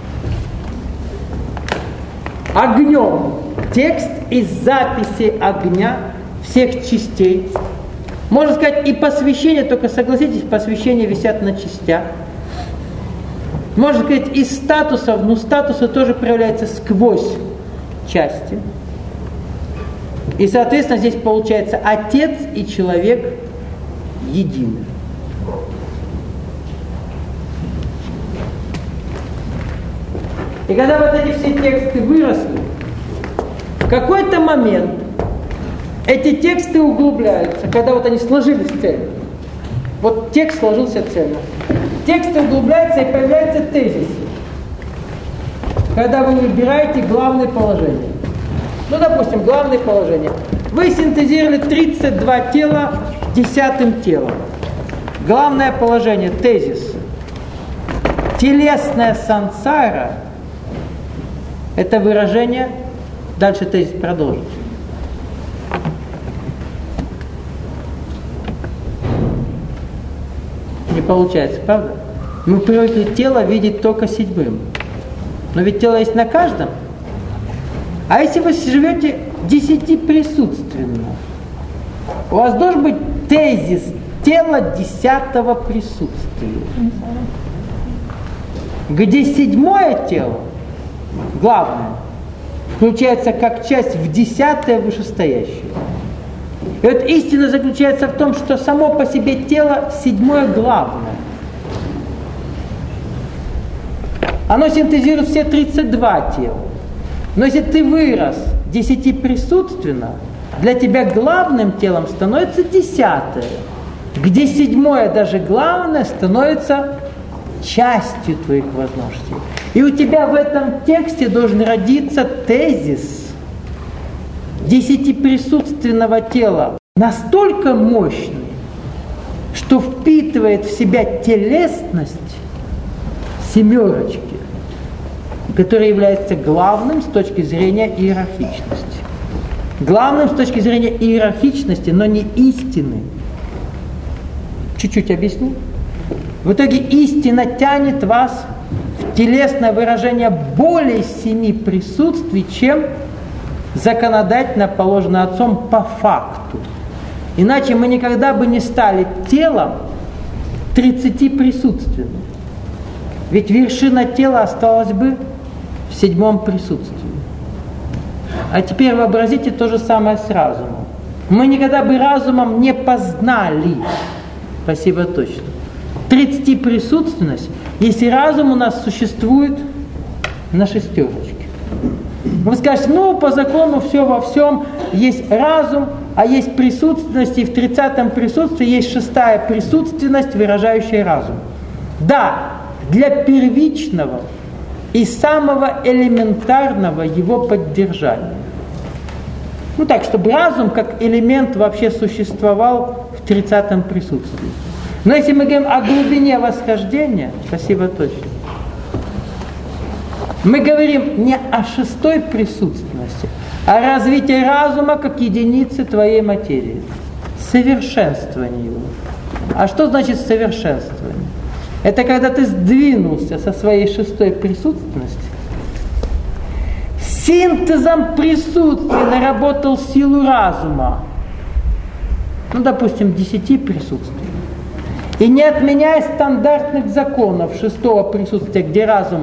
огнем текст из записи огня всех частей. Можно сказать, и посвящения, только согласитесь, посвящения висят на частях. Можно сказать, из статусов, но статусы тоже проявляются сквозь части. И, соответственно, здесь получается Отец и человек едины. И когда вот эти все тексты выросли, в какой-то момент эти тексты углубляются, когда вот они сложились цельно. Вот текст сложился цельно. тексте углубляется и появляется тезис. Когда вы выбираете главное положение. Ну, допустим, главное положение. Вы синтезировали 32 тела 10-м телом. Главное положение, тезис. Телесная сансара – это выражение, дальше тезис продолжит. Не получается, правда? Мы привыкли тело видеть только 7-м. Но ведь тело есть на каждом. А если вы живете 10-присутственно, у вас должен быть тезис тела 10-го присутствия. Где 7-е тело, главное, включается как часть в 10-е вышестоящее. И вот истина заключается в том, что само по себе тело 7-е главное. Оно синтезирует все 32 тела. Но если ты вырос 10-присутственно, для тебя главным телом становится 10-е, где 7-е даже главное становится частью твоих возможностей. И у тебя в этом тексте должен родиться тезис 10-присутственного тела настолько мощный, что впитывает в себя телесность 7-ки, которая является главным с точки зрения иерархичности. Главным с точки зрения иерархичности, но не истины. Чуть-чуть объясню. В итоге истина тянет вас в телесное выражение более 7 присутствий, чем законодательно положено Отцом по факту. Иначе мы никогда бы не стали телом 30 присутственным. Ведь вершина тела осталась бы в 7-м присутствии. А теперь вообразите то же самое с разумом. Мы никогда бы разумом не познали, спасибо точно, 30 присутственность, если разум у нас существует на 6-ке. Вы скажете, ну, по закону все во всем есть разум, а есть присутственность, и в 30-м присутствии есть 6-я присутственность, выражающая разум. Да, для первичного и самого элементарного его поддержания. Ну так, чтобы разум как элемент вообще существовал в 30-м присутствии. Но если мы говорим о глубине восхождения, спасибо точно, мы говорим не о 6-й присутственности, а о развитии разума как единицы твоей материи. Совершенствование его. А что значит совершенствование? Это когда ты сдвинулся со своей 6-й присутственности, синтезом присутствия наработал силу разума, ну, допустим, 10 присутствий, и не отменяя стандартных законов 6-го присутствия, где разум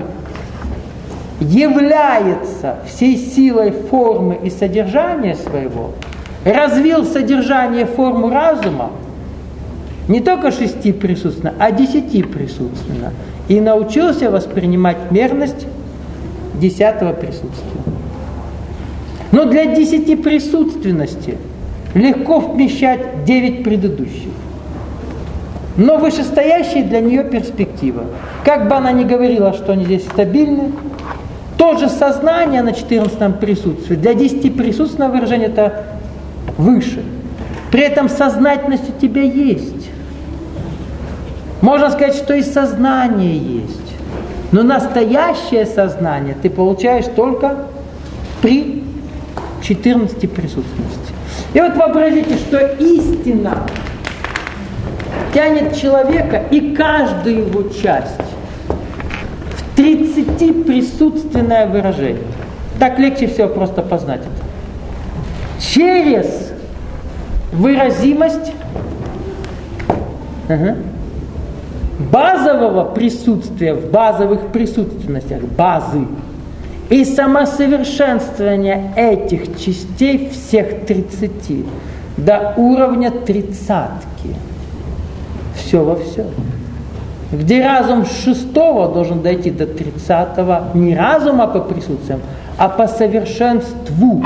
является всей силой формы и содержания своего, развил содержание форму разума, не только 6 присутственно, а 10 присутственно. И научился воспринимать мерность 10-го присутствия. Но для 10 присутственности легко вмещать 9 предыдущих. Но вышестоящая для нее перспектива. Как бы она ни говорила, что они здесь стабильны, то же сознание на 14-м присутствии для 10 присутственного выражения это выше. При этом сознательность у тебя есть. Можно сказать, что и сознание есть. Но настоящее сознание ты получаешь только при 14 присутственности. И вот вообразите, что истина тянет человека и каждую его часть в 30 присутственное выражение. Так легче всего просто познать это. Через выразимость базового присутствия в базовых присутственностях, базы, и самосовершенствование этих частей всех 30 до уровня 30-ки. Все во всем. Где разум с 6-го должен дойти до 30-го, не разума по присутствиям, а по совершенству.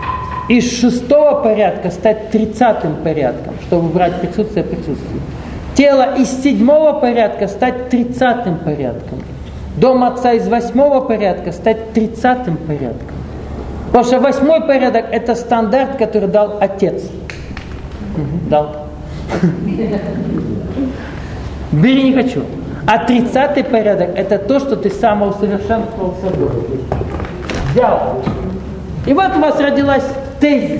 Из 6-го порядка стать 30-м порядком, чтобы брать присутствие. тело из 7-го порядка стать 30-м порядком. Дом Отца из 8-го порядка стать 30-м порядком. Потому что 8-й порядок – это стандарт, который дал Отец. Дал. Бери, не хочу. А 30-й порядок – это то, что ты самоусовершенствовался до. Взял. И вот у вас родился тезис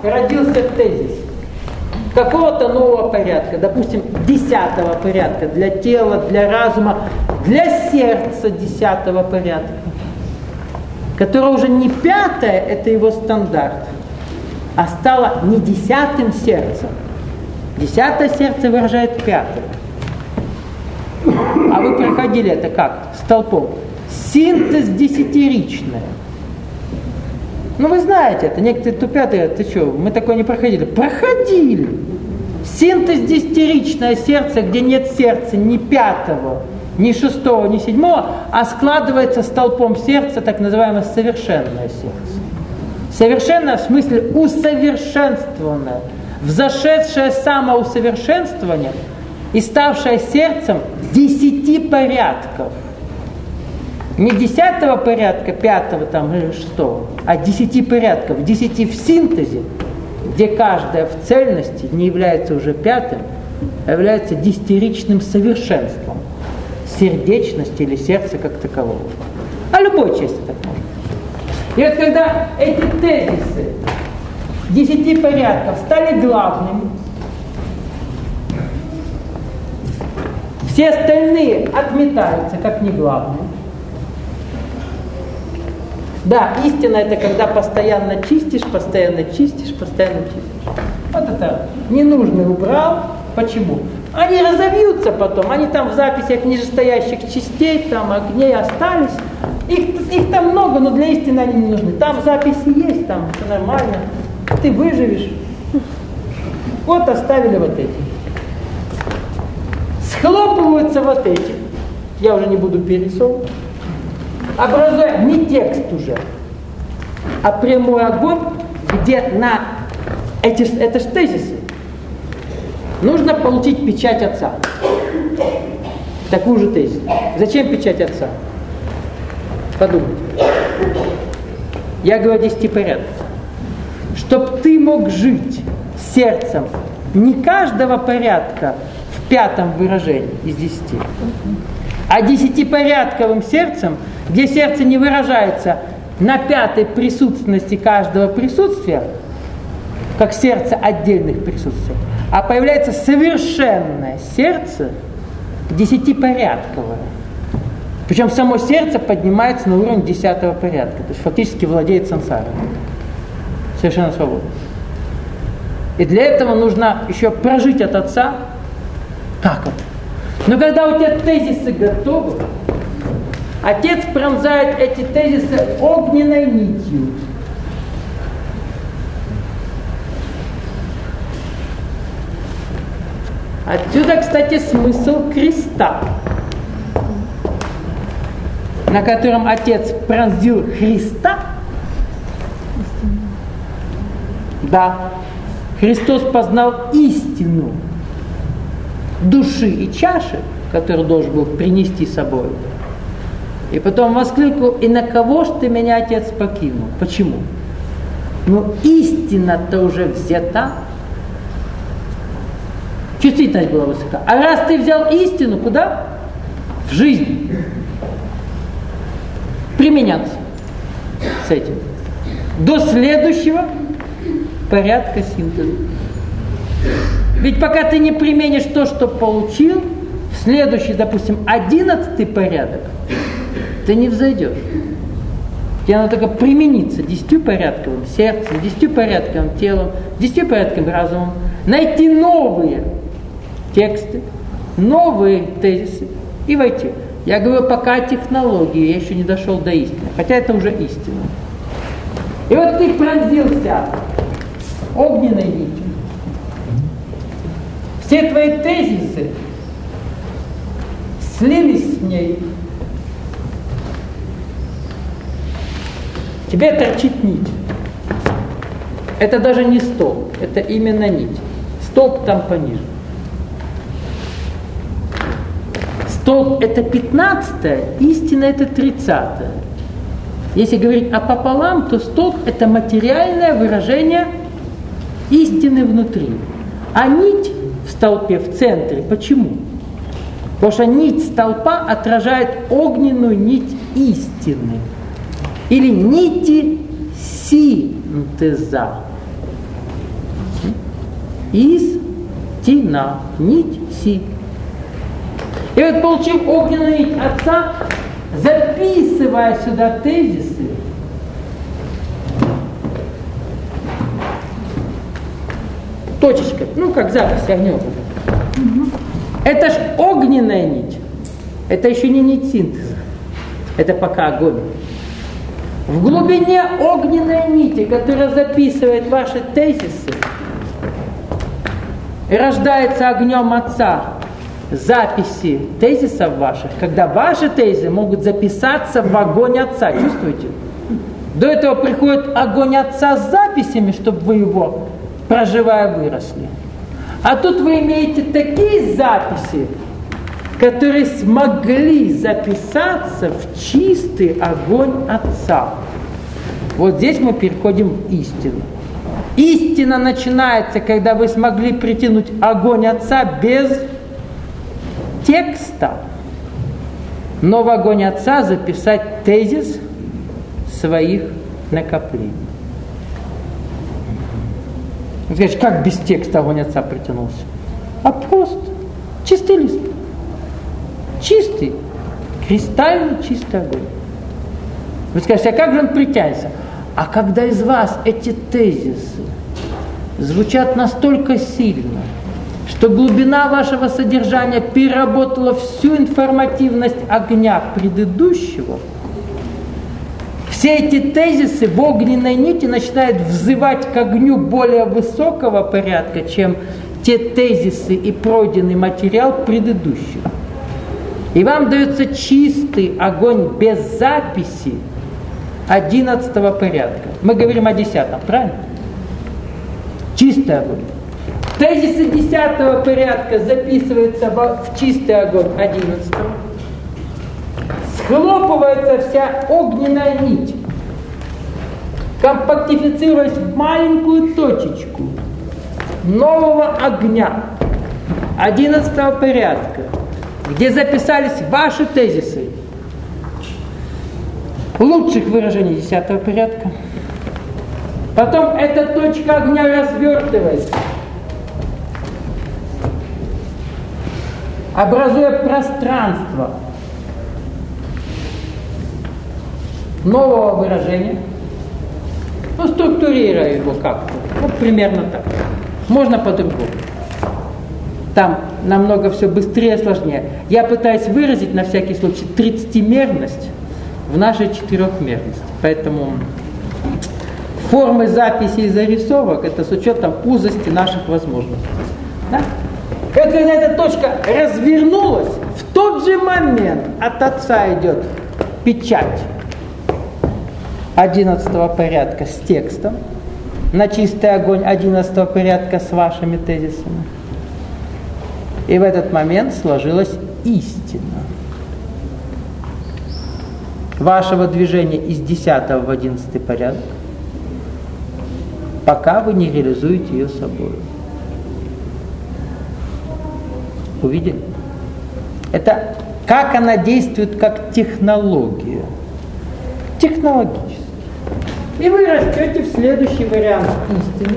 какого-то нового порядка, допустим, 10-го порядка для тела, для разума, для сердца 10-го порядка, которое уже не 5-е, это его стандарт, а стало не 10-м сердцем. 10-е сердце выражает 5-е. А вы проходили это как? Столпом. Синтез десятиричный. Ну вы знаете это, некоторые тупят, говорят, ты что, мы такое не проходили. Проходили. Синтез десятиричное сердце, где нет сердца ни 5-го, ни 6-го, ни 7-го, а складывается столпом сердца так называемое совершенное сердце. Совершенное в смысле усовершенствованное, взошедшее самоусовершенствование и ставшее сердцем 10 порядков. Не 10-го порядка, 5-го там, или 6-го, а 10 порядков, 10 в синтезе, где каждая в цельности не является уже 5-м, а является десятиричным совершенством сердечности или сердца как такового. А любой части так может. И вот когда эти тезисы 10 порядков стали главными, все остальные отметаются как не главные. Да, истина это когда постоянно чистишь, постоянно чистишь, постоянно чистишь. Вот это ненужный убрал. Почему? Они разовьются потом, они там в записях нижестоящих частей, там огней остались. Их там много, но для истины они не нужны. Там записи есть, там все нормально. Ты выживешь. Вот оставили вот эти. Схлопываются вот эти. Я уже не буду перерисовывать. Образуя не текст уже, а прямой огонь, где на это ж тезисы. Нужно получить печать Отца. Такую же тезис. Зачем печать Отца? Подумайте. Я говорю о 10 порядках. Чтоб ты мог жить сердцем не каждого порядка в 5-м выражении из 10, а 10-порядковым сердцем, где сердце не выражается на 5-й присутственности каждого присутствия, как сердце отдельных присутствий, а появляется совершенное сердце 10-порядковое. Причем само сердце поднимается на уровень 10-го порядка, то есть фактически владеет сансарой. Совершенно свободно. И для этого нужно еще прожить от Отца. Как это? Но когда у тебя тезисы готовы, Отец пронзает эти тезисы огненной нитью. Отсюда, кстати, смысл креста, на котором Отец пронзил Христа. Да, Христос познал истину души и чаши, которую должен был принести с собой. И потом воскликнул: и на кого ж ты меня, Отец, покинул? Почему? Ну, истина-то уже взята. Чувствительность была высока. А раз ты взял истину, куда? В жизнь. Применяться с этим. До следующего порядка синтеза. Ведь пока ты не применишь то, что получил, в следующий, допустим, 11-й порядок, ты не взойдешь. Тебе надо только примениться 10-порядковым сердцем, 10-порядковым телом, 10-порядковым разумом, найти новые тексты, новые тезисы и войти. Я говорю пока о технологии, я еще не дошел до истины, хотя это уже истина. И вот ты пронзился огненной нитью. Все твои тезисы слились с ней. Тебе торчит нить. Это даже не столб, это именно нить. Столб там пониже. Столб – это 15-е, истина – это 30-е. Если говорить о пополам, то столб – это материальное выражение истины внутри. А нить в столпе в центре. Почему? Потому что нить столпа отражает огненную нить истины. Или нити синтеза. Истина. Нить си. И вот получив огненную нить Отца, записывая сюда тезисы, точечка, как запись огнем. Это ж огненная нить. Это еще не нить синтеза. Это пока огонь. В глубине огненной нити, которая записывает ваши тезисы, рождается огнем Отца записи тезисов ваших, когда ваши тезисы могут записаться в огонь Отца. Чувствуете? До этого приходит огонь Отца с записями, чтобы вы его, проживая, выросли. А тут вы имеете такие записи, которые смогли записаться в чистый огонь Отца. Вот здесь мы переходим в истину. Истина начинается, когда вы смогли притянуть огонь Отца без текста, но в огонь Отца записать тезис своих накоплений. Вы скажете, как без текста огонь Отца притянулся? А просто чистый лист. Чистый, кристально чистый огонь. Вы скажете, а как же он притянется? А когда из вас эти тезисы звучат настолько сильно, что глубина вашего содержания переработала всю информативность огня предыдущего, все эти тезисы в огненной нити начинают взывать к огню более высокого порядка, чем те тезисы и пройденный материал предыдущего. И вам дается чистый огонь без записи 11-го порядка. Мы говорим о 10-м, правильно? Чистый огонь. Тезисы 10-го порядка записываются в чистый огонь 11-го. Схлопывается вся огненная нить, компактифицируясь в маленькую точечку нового огня 11-го порядка, где записались ваши тезисы лучших выражений 10-го порядка. Потом эта точка огня развертывается, образуя пространство нового выражения, структурируя его как-то, примерно так. Можно по-другому. Там намного все быстрее, сложнее. Я пытаюсь выразить, на всякий случай, 30-мерность в нашей 4-мерности. Поэтому формы записи и зарисовок – это с учетом узости наших возможностей. Да? И вот когда эта точка развернулась, в тот же момент от Отца идет печать 11-го порядка с текстом, на чистый огонь 11-го порядка с вашими тезисами. И в этот момент сложилась истина вашего движения из 10 в 11 порядок, пока вы не реализуете ее собой. Увидели? Это как она действует как технология. Технологически. И вы растете в следующий вариант истины.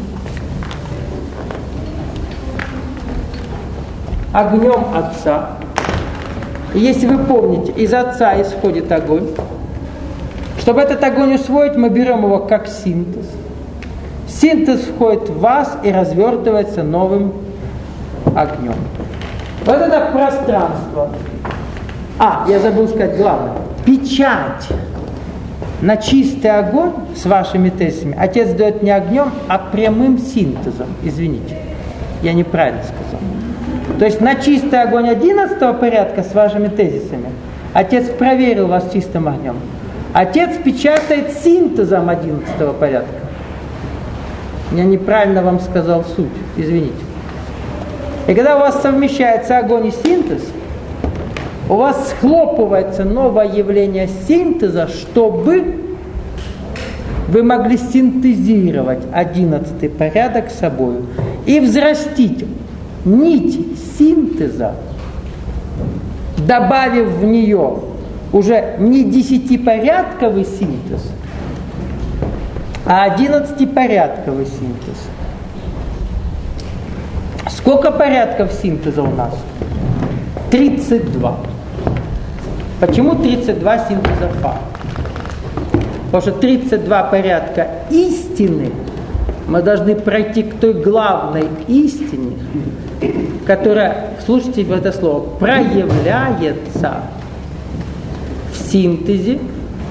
Огнем Отца. И если вы помните, из Отца исходит огонь. Чтобы этот огонь усвоить, мы берем его как синтез. Синтез входит в вас и развертывается новым огнем. Вот это пространство. Я забыл сказать главное. Печать на чистый огонь с вашими тезисами Отец дает не огнем, а прямым синтезом. Извините, я неправильно сказал. То есть на чистый огонь 11-го порядка с вашими тезисами Отец проверил вас чистым огнем. Отец печатает синтезом 11-го порядка. Я неправильно вам сказал суть, извините. И когда у вас совмещается огонь и синтез, у вас схлопывается новое явление синтеза, чтобы вы могли синтезировать 11-й порядок собою и взрастить нить синтеза, добавив в нее уже не 10-порядковый синтез, а 11-порядковый синтез. Сколько порядков синтеза у нас? 32. Почему 32 синтеза фа? Потому что 32 порядка истины мы должны пройти к той главной истине, которая, слушайте в это слово, проявляется в синтезе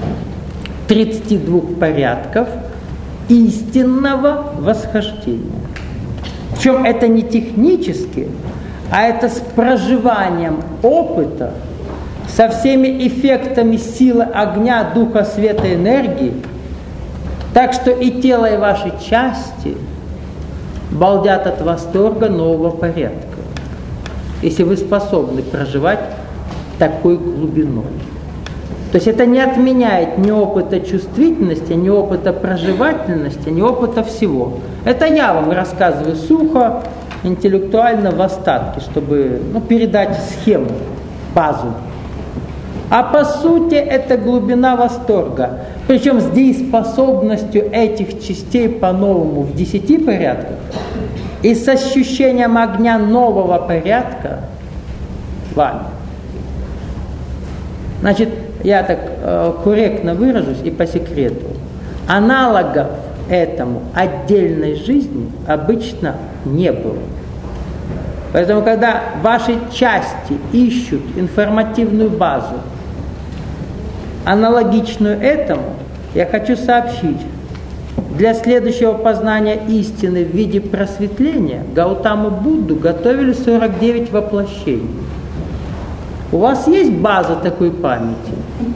32 порядков истинного восхождения. Причем это не технически, а это с проживанием опыта, со всеми эффектами силы огня, духа, света, энергии, так что и тело, и ваши части балдят от восторга нового порядка, если вы способны проживать такой глубиной. То есть это не отменяет ни опыта чувствительности, ни опыта проживательности, ни опыта всего. Это я вам рассказываю сухо, интеллектуально в остатке, чтобы передать схему, базу. А по сути это глубина восторга. Причем с дееспособностью этих частей по-новому в 10 порядках и с ощущением огня нового порядка вами. Значит, я так корректно выражусь и по секрету. Аналогов этому отдельной жизни обычно не было. Поэтому, когда ваши части ищут информативную базу, аналогичную этому, я хочу сообщить, для следующего познания истины в виде просветления Гаутаму Будду готовили 49 воплощений. У вас есть база такой памяти?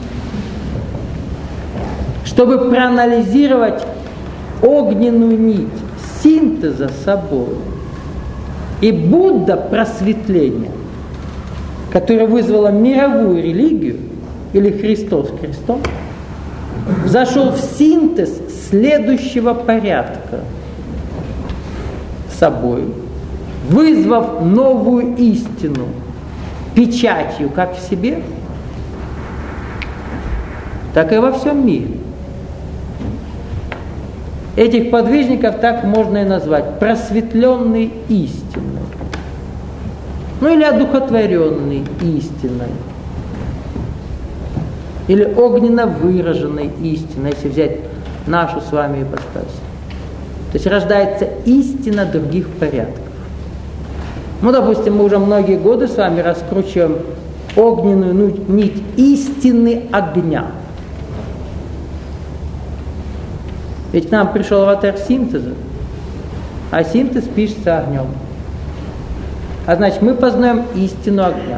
Чтобы проанализировать огненную нить синтеза собой. И Будда просветления, которое вызвало мировую религию, или Христос крестом, взошел в синтез следующего порядка собой, вызвав новую истину печатью как в себе, так и во всем мире. Этих подвижников так можно и назвать: просветленной истиной, или одухотворенной истиной, или огненно выраженной истиной, если взять нашу с вами ипостась. То есть рождается истина других порядков. Допустим, мы уже многие годы с вами раскручиваем огненную нить истины огня. Ведь к нам пришел аватар синтеза, а синтез пишется огнем. А значит, мы познаем истину огня.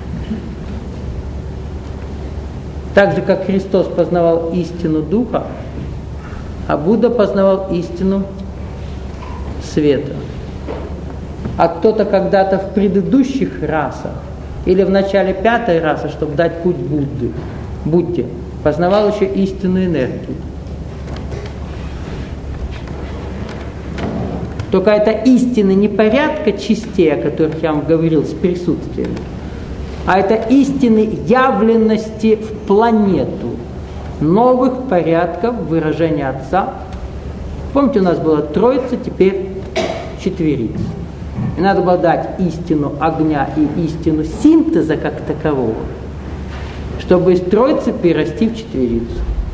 Так же, как Христос познавал истину духа, а Будда познавал истину света. А кто-то когда-то в предыдущих расах, или в начале 5-й расы, чтобы дать путь Будде, познавал еще истинную энергию. Только это истина не порядка частей, о которых я вам говорил, с присутствием, а это истины явленности в планету новых порядков выражения Отца. Помните, у нас была Троица, теперь четверица. И надо было дать истину огня и истину синтеза как такового, чтобы из Троицы перерасти в четверицу.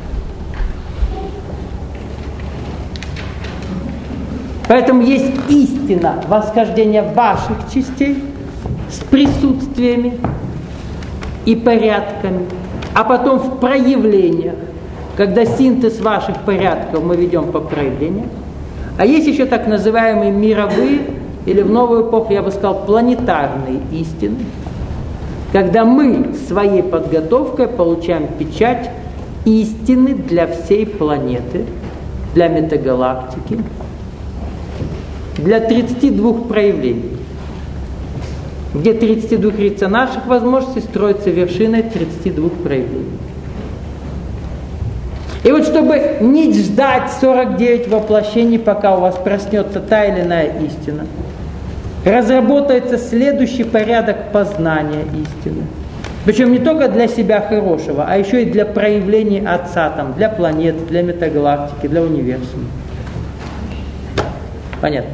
Поэтому есть истина восхождения ваших частей с присутствиями и порядками, а потом в проявлениях, когда синтез ваших порядков мы ведем по проявлениям. А есть еще так называемые мировые, или в новую эпоху, я бы сказал, планетарные истины, когда мы своей подготовкой получаем печать истины для всей планеты, для метагалактики, для 32 проявлений. где 32 кризиса наших возможностей строится вершиной 32 проявлений. И вот чтобы не ждать 49 воплощений, пока у вас проснется та или иная истина, разработается следующий порядок познания истины. Причем не только для себя хорошего, а еще и для проявлений Отца, там, для планет, для метагалактики, для универсума. Понятно?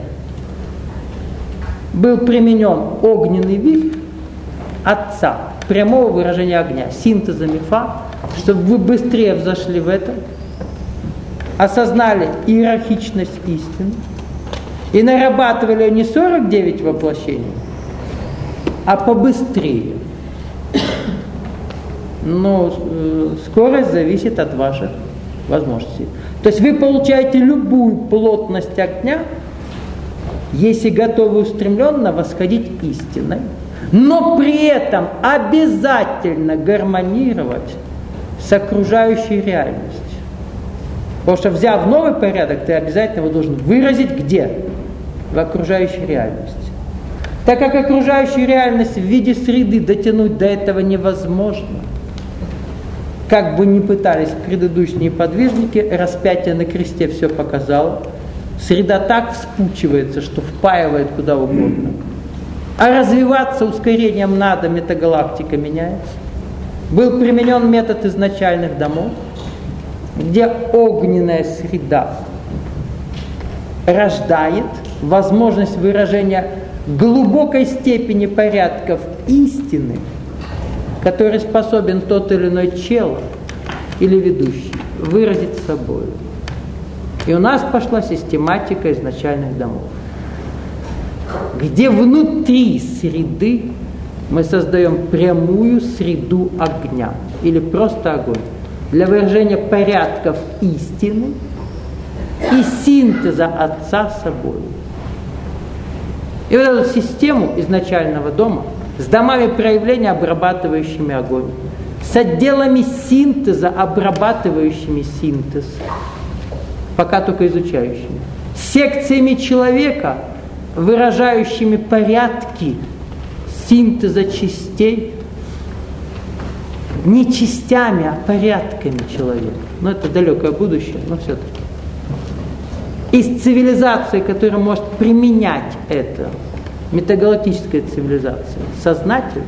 Был применен огненный вид Отца, прямого выражения огня, синтеза мифа, чтобы вы быстрее взошли в это, осознали иерархичность истины и нарабатывали не 49 воплощений, а побыстрее. Но скорость зависит от ваших возможностей. То есть вы получаете любую плотность огня, если готовы устремленно восходить истиной, но при этом обязательно гармонировать с окружающей реальностью. Потому что, взяв новый порядок, ты обязательно его должен выразить где? В окружающей реальности. Так как окружающую реальность в виде среды дотянуть до этого невозможно, как бы ни пытались предыдущие подвижники, распятие на кресте все показало, среда так вспучивается, что впаивает куда угодно. А развиваться ускорением надо, метагалактика меняется. Был применен метод изначальных домов, где огненная среда рождает возможность выражения глубокой степени порядков истины, который способен тот или иной чел или ведущий выразить собой. И у нас пошла систематика изначальных домов, где внутри среды мы создаем прямую среду огня, или просто огонь, для выражения порядков истины и синтеза Отца собой. И вот эту систему изначального дома с домами проявления, обрабатывающими огонь, с отделами синтеза, обрабатывающими синтез, пока только изучающими, с секциями человека, выражающими порядки синтеза частей, не частями, а порядками человека. Но это далекое будущее, но все-таки. И с цивилизацией, которая может применять это, метагалактическая цивилизация, сознательно.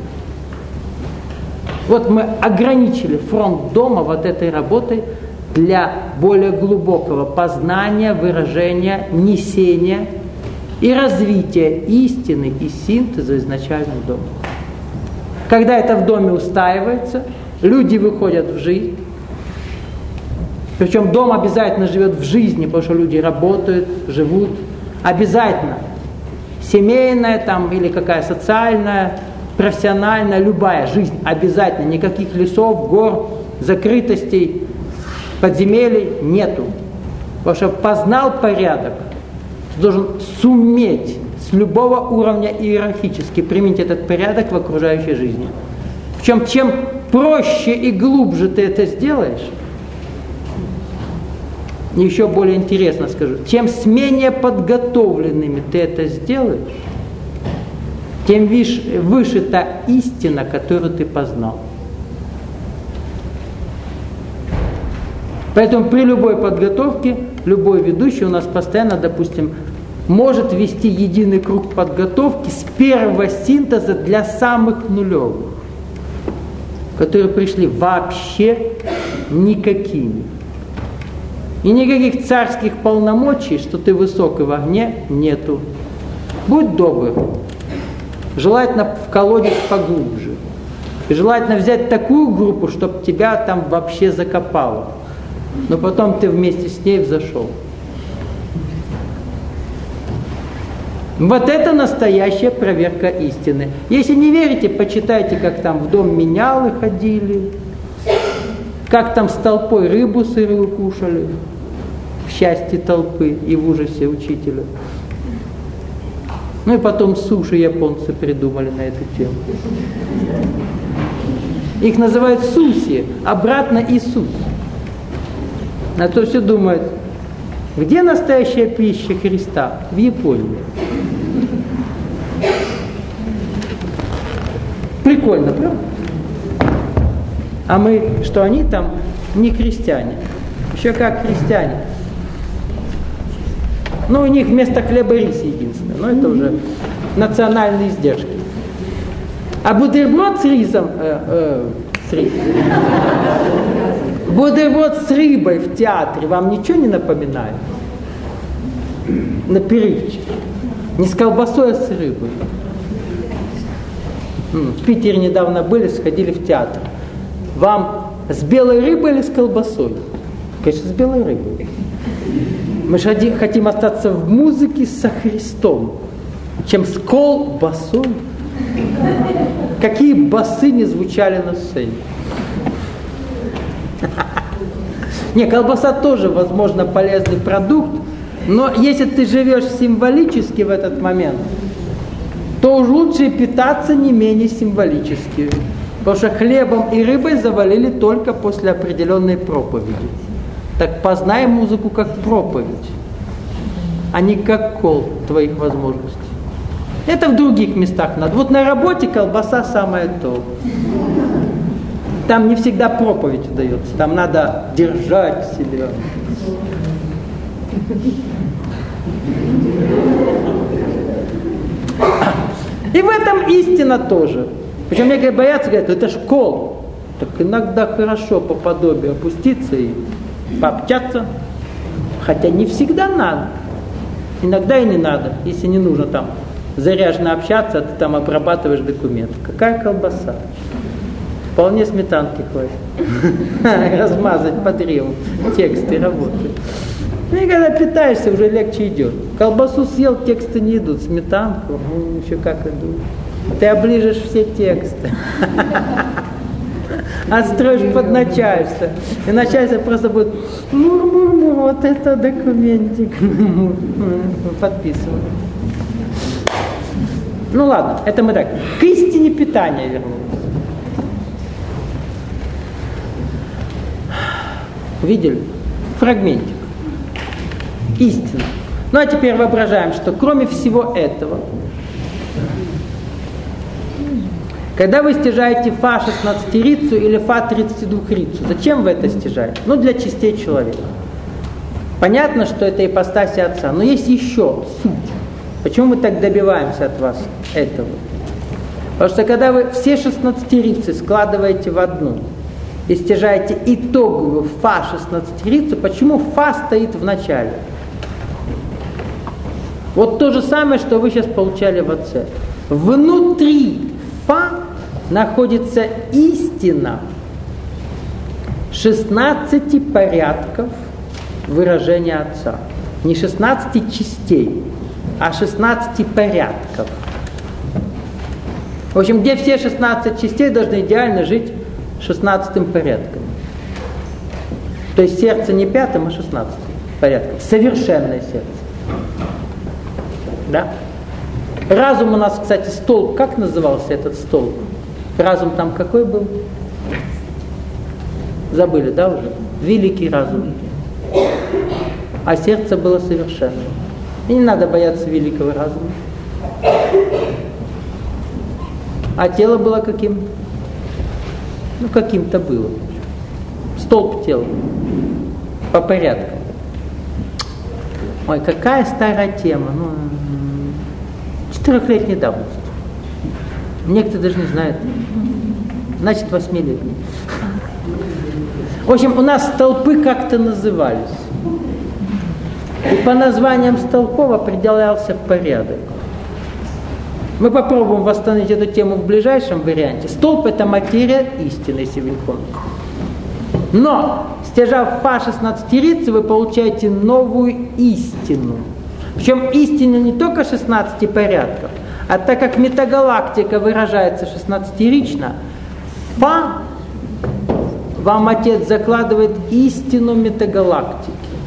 Вот мы ограничили фронт дома вот этой работой для более глубокого познания, выражения, несения и развития истины и синтеза изначальных домов. Когда это в доме устаивается, люди выходят в жизнь. Причем дом обязательно живет в жизни, потому что люди работают, живут. Обязательно. Семейная там, или какая социальная, профессиональная, любая жизнь. Обязательно. Никаких лесов, гор, закрытостей, подземелий нету. Потому что познал порядок, ты должен суметь с любого уровня иерархически применить этот порядок в окружающей жизни. Причем чем проще и глубже ты это сделаешь, еще более интересно скажу, чем с менее подготовленными ты это сделаешь, тем выше та истина, которую ты познал. Поэтому при любой подготовке, любой ведущий у нас постоянно, допустим, может вести единый круг подготовки с первого синтеза для самых нулевых, которые пришли вообще никакими. И никаких царских полномочий, что ты высокий в огне, нету. Будь добр. Желательно в колодец поглубже. И желательно взять такую группу, чтобы тебя там вообще закопало. Но потом ты вместе с ней взошел. Вот это настоящая проверка истины. Если не верите, почитайте, как там в дом менялы ходили, как там с толпой рыбу сырую кушали, в счастье толпы и в ужасе учителя. Ну и потом суши японцы придумали на эту тему. Их называют суси, обратно Иисус. А то все думают, где настоящая пища Христа? В Японии. Прикольно, правда? А мы, что они там не крестьяне. Еще как крестьяне. Ну, у них вместо хлеба рис единственное. Но это уже национальные издержки. А бутерброд с рисом... Бутерброд с рыбой в театре вам ничего не напоминает? На перерывчик. Не с колбасой, а с рыбой. В Питере недавно были, сходили в театр. Вам с белой рыбой или с колбасой? Конечно, с белой рыбой. Мы же хотим остаться в музыке со Христом, чем с колбасой. Какие басы не звучали на сцене. Не, колбаса тоже, возможно, полезный продукт, но если ты живешь символически в этот момент, то уж лучше питаться не менее символически. Потому что хлебом и рыбой завалили только после определенной проповеди. Так познай музыку как проповедь, а не как кол твоих возможностей. Это в других местах надо. Вот на работе колбаса самое то. Там не всегда проповедь удается. Там надо держать себя. И в этом истина тоже. Причем некоторые боятся, говорят, это ж кол. Так иногда хорошо по подобию опуститься и пообщаться. Хотя не всегда надо. Иногда и не надо, если не нужно там заряженно общаться, а ты там обрабатываешь документы. Какая колбаса? Вполне сметанки хватит. Размазать по древу тексты работают. И когда питаешься, уже легче идет. Колбасу съел, тексты не идут. Сметанку, еще как идут. Ты оближешь все тексты. Отстроишь под начальство. И начальство просто будет мур-мур-мур, вот это документик. Подписываю. Ну ладно, это мы так. К истине питания вернулись. Видели? Фрагментик. Истина. Ну а теперь воображаем, что кроме всего этого, когда вы стяжаете фа 16-рицу или фа 32-рицу, зачем вы это стяжаете? Ну, для частей человека. Понятно, что это ипостаси Отца, но есть еще суть. Почему мы так добиваемся от вас этого? Потому что когда вы все 16-рицы складываете в одну и стяжаете итоговую фа 16-рицу, почему фа стоит в начале? Вот то же самое, что вы сейчас получали в Отце. Внутри фа находится истина 16 порядков выражения Отца. Не 16 частей, а 16 порядков. В общем, где все 16 частей должны идеально жить 16-м порядком. То есть сердце не 5-м, а 16-м порядком. Совершенное сердце. Да? Разум у нас, кстати, столб. Как назывался этот столб? Разум там какой был? Забыли, да, уже? Великий разум. А сердце было совершенное. И не надо бояться великого разума. А тело было каким? Ну, каким-то было. Столб тела. По порядку. Ой, какая старая тема. Ну, 4-летней давности. Некоторые даже не знают. Значит, 8-летний. В общем, у нас столпы как-то назывались. И по названиям столпов определялся порядок. Мы попробуем восстановить эту тему в ближайшем варианте. Столб – это материя истины, если вы помните. Но, стяжав фа 16-рицы, вы получаете новую истину. Причем истина не только 16 порядков, а так как метагалактика выражается 16-рично, фа вам Отец закладывает истину метагалактики.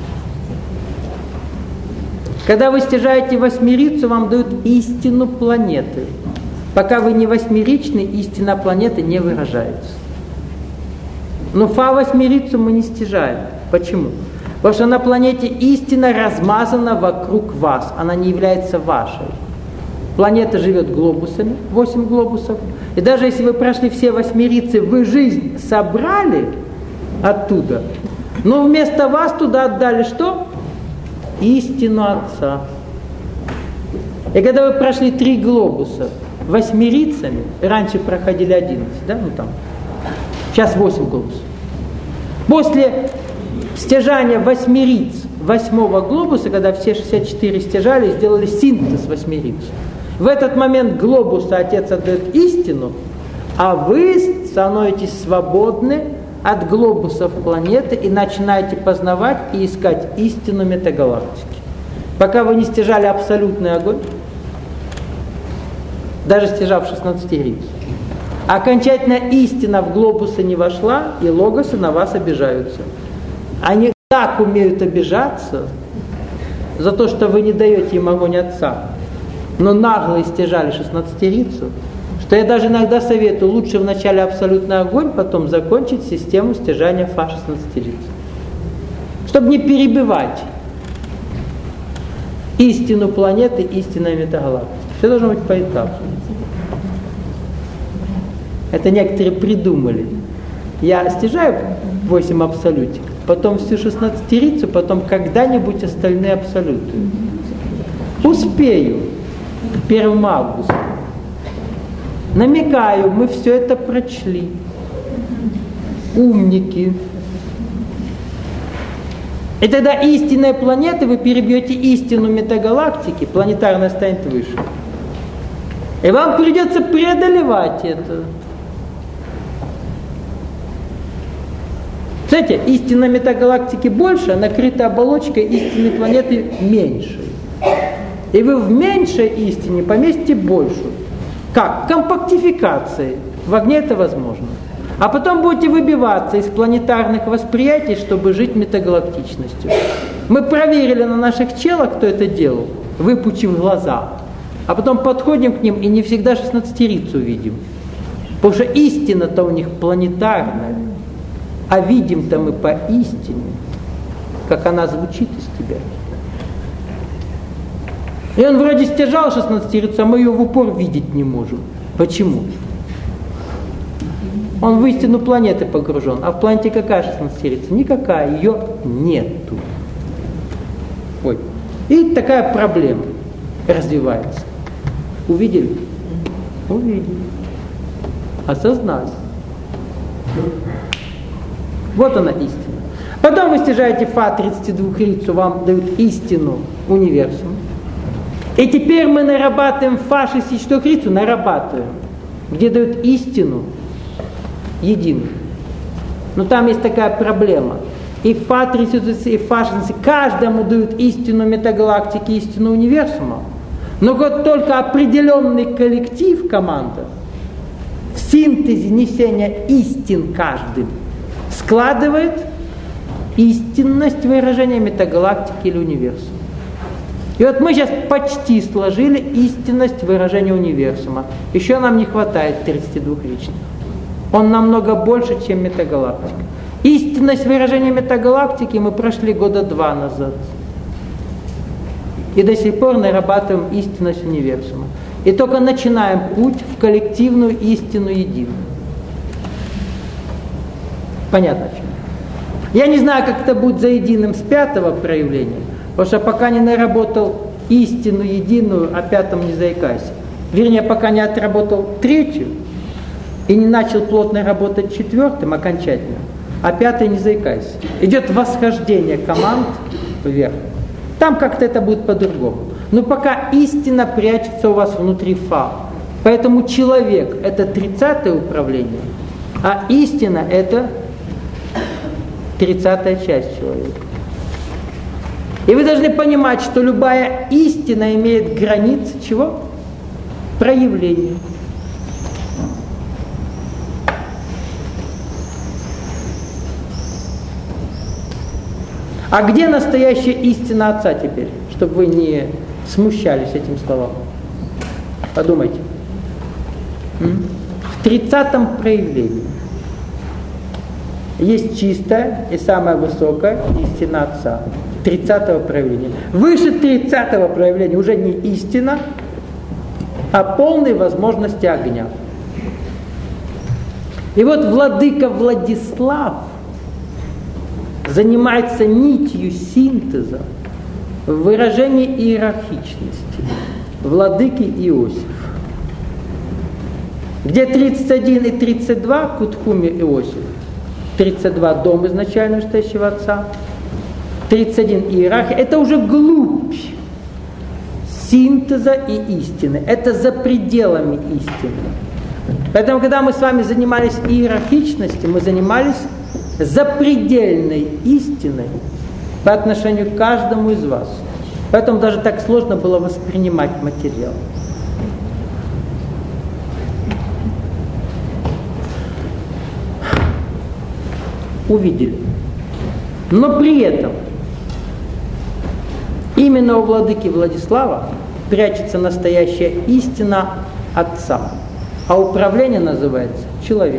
Когда вы стяжаете 8-рицу, вам дают истину планеты. Пока вы не 8-ричный, истина планеты не выражается. Но фа 8-рицу мы не стяжаем. Почему? Потому что на планете истина размазана вокруг вас. Она не является вашей. Планета живет глобусами, 8 глобусов. И даже если вы прошли все восьмерицы, вы жизнь собрали оттуда, но вместо вас туда отдали что? Истину Отца. И когда вы прошли 3 глобуса восьмерицами, раньше проходили 11, да, ну там, сейчас 8 глобусов. После стяжания восьмериц 8-го глобуса, когда все 64 стяжали, сделали синтез восьмериц. В этот момент глобуса Отец отдает истину, а вы становитесь свободны от глобусов планеты и начинаете познавать и искать истину метагалактики. Пока вы не стяжали абсолютный огонь, даже стяжав 16 риц. Окончательно истина в глобусы не вошла, и логосы на вас обижаются. Они так умеют обижаться за то, что вы не даете им огонь Отца, но нагло стяжали 16-рицу, что я даже иногда советую лучше вначале абсолютный огонь, потом закончить систему стяжания фа 16-риц. Чтобы не перебивать истину планеты, истинной метагалактики. Все должно быть поэтапно. Это некоторые придумали. Я стяжаю 8 абсолютиков, потом всю 16-рицу, потом когда-нибудь остальные абсолюты. Успею к 1 августа. Намекаю, мы все это прочли. Умники. И тогда истинной планеты вы перебьете истину метагалактики, планетарная станет выше. И вам придется преодолевать это. Знаете, истина метагалактики больше, а накрыта оболочкой истинной планеты меньше. И вы в меньшей истине поместите большую. Как? Компактификацией. В огне это возможно. А потом будете выбиваться из планетарных восприятий, чтобы жить метагалактичностью. Мы проверили на наших челах, кто это делал, выпучив глаза. А потом подходим к ним и не всегда 16-рицу видим. Потому что истина-то у них планетарная. А видим-то мы по истине, как она звучит из тебя. И он вроде стяжал 16-рицу, а мы ее в упор видеть не можем. Почему? Он в истину планеты погружен. А в планете какая 16-рица? Никакая, ее нету. Ой. И такая проблема развивается. Увидели? Увидели. Осознали. Вот она истина. Потом вы стяжаете фа 32-рицу, вам дают истину универсума. И теперь мы нарабатываем фа 64-рицу, нарабатываем, где дают истину единую. Но там есть такая проблема. И фа 32, и фа 60, каждому дают истину метагалактики, истину универсума. Но вот только определенный коллектив, команда, в синтезе несения истин каждым складывает истинность выражения метагалактики или универсума. И вот мы сейчас почти сложили истинность выражения универсума. Еще нам не хватает 32-ричных. Он намного больше, чем метагалактика. Истинность выражения метагалактики мы прошли 2 года назад. И до сих пор нарабатываем истинность универсума. И только начинаем путь в коллективную истину единую. Понятно, о чем? Я не знаю, как это будет за единым с 5-го проявления, потому что пока не наработал истину единую, о 5-м не заикайся. Вернее, пока не отработал 3-ю и не начал плотно работать 4-м окончательно, а 5-й не заикайся. Идет восхождение команд вверх. Там как-то это будет по-другому. Но пока истина прячется у вас внутри фа. Поэтому человек – это 30-е управление, а истина – это 30-я часть человека. И вы должны понимать, что любая истина имеет границы чего? Проявления. А где настоящая истина Отца теперь? Чтобы вы не смущались этим словам. Подумайте. В 30-м проявлении есть чистая и самая высокая истина Отца. 30-го проявления. Выше 30-го проявления уже не истина, о полной возможности огня. И вот владыка Владислав занимается нитью синтеза в выражении иерархичности владыки Иосиф. Где 31 и 32 Кутхуме Иосиф, 32 дом изначально настоящего отца, 31 иерархия, это уже глубь синтеза и истины. Это за пределами истины. Поэтому, когда мы с вами занимались иерархичностью, мы занимались запредельной истиной по отношению к каждому из вас. Поэтому даже так сложно было воспринимать материал. Увидели. Но при этом именно у владыки Владислава прячется настоящая истина Отца, а управление называется человек.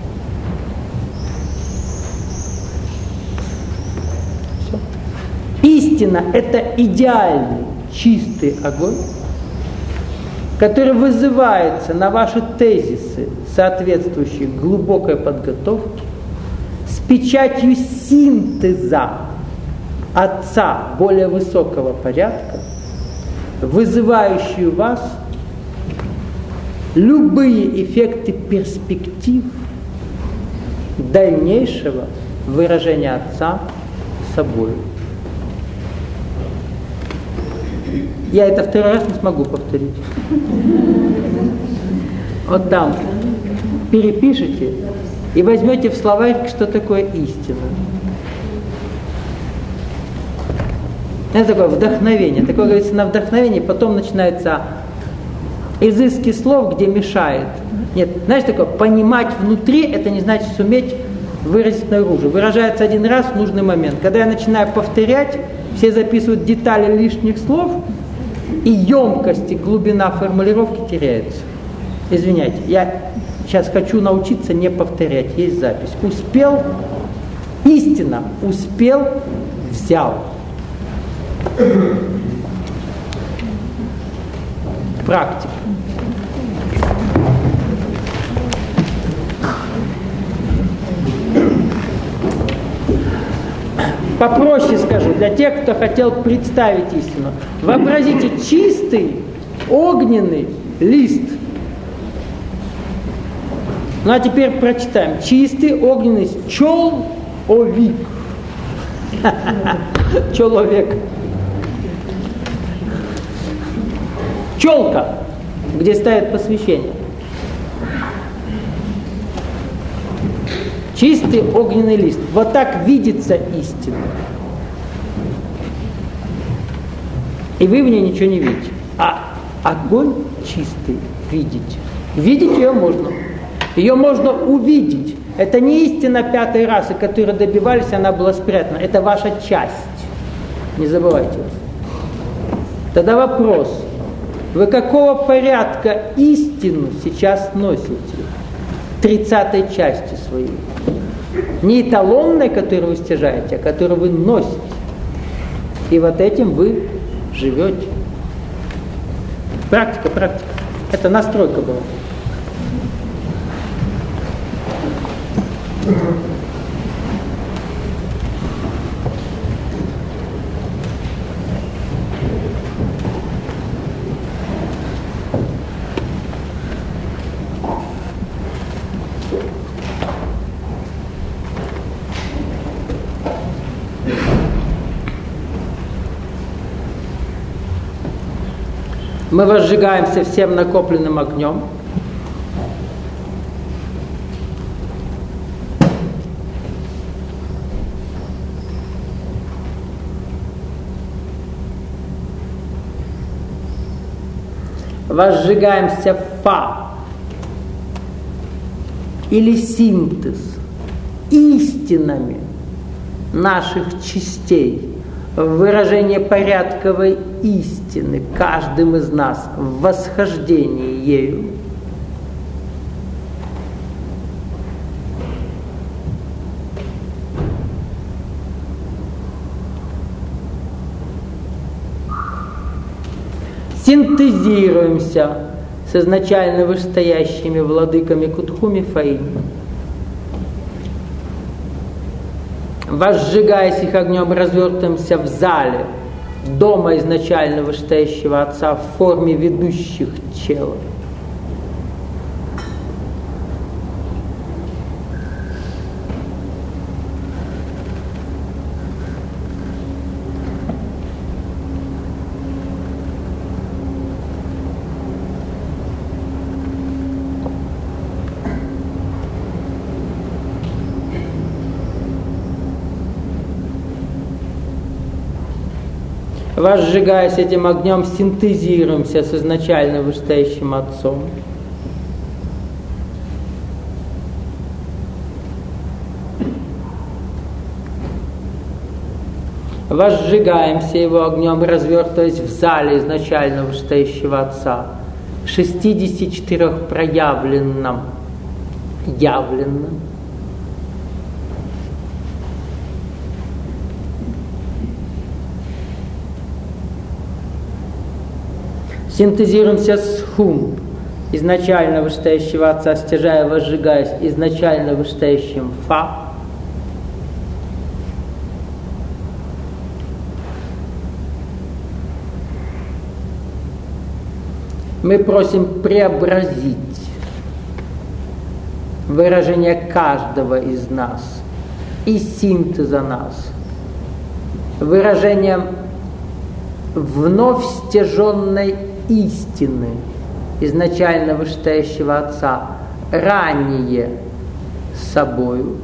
Все. Истина – это идеальный, чистый огонь, который вызывается на ваши тезисы, соответствующие глубокой подготовке, с печатью синтеза Отца более высокого порядка, вызывающую вас любые эффекты перспектив дальнейшего выражения Отца собой. Я это второй раз не смогу повторить. Вот там перепишите и возьмете в словарь, что такое истина. Это такое вдохновение. Такое, говорится, на вдохновении, потом начинается изыски слов, где мешает. Нет, знаешь, такое, понимать внутри, это не значит суметь выразить наружу. Выражается один раз в нужный момент. Когда я начинаю повторять, все записывают детали лишних слов, и емкость, и глубина формулировки теряется. Извиняйте, я сейчас хочу научиться не повторять. Есть запись. Успел, истина, успел, взял. Практика. Попроще скажу, для тех, кто хотел представить истину. Вообразите чистый, огненный лист. Ну а теперь прочитаем. Чистый, огненный человек. Человек. Челка, где ставят посвящение. Чистый огненный лист. Вот так видится истина. И вы в ней ничего не видите. А огонь чистый видите. Видеть ее можно. Ее можно увидеть. Это не истина пятой расы, которой добивались, она была спрятана. Это ваша часть. Не забывайте. Тогда вопрос. Вы какого порядка истину сейчас носите? 30-й части своей. Не эталонной, которую вы стяжаете, а которую вы носите. И вот этим вы живете. Практика. Это настройка была. Мы возжигаемся всем накопленным огнем. Возжигаемся фа или синтез истинами наших частей в выражение порядковой истины каждым из нас в восхождении ею. Синтезируемся с изначально вышестоящими владыками Кутхуми Фаим. Возжигаясь их огнем, развертываемся в зале дома изначально вышестоящего Отца в форме ведущих челов. Возжигаясь этим огнем, синтезируемся с изначально вышестоящим Отцом. Возжигаемся его огнем, развертываясь в зале изначально вышестоящего Отца, 64 проявленном, явленном. Синтезируемся с Хум, изначально вышестоящего Отца, стяжая, возжигаясь изначально вышестоящим Фа. Мы просим преобразить выражение каждого из нас и синтеза нас выражением вновь стяженной истины изначально вышестоящего Отца, ранее собою,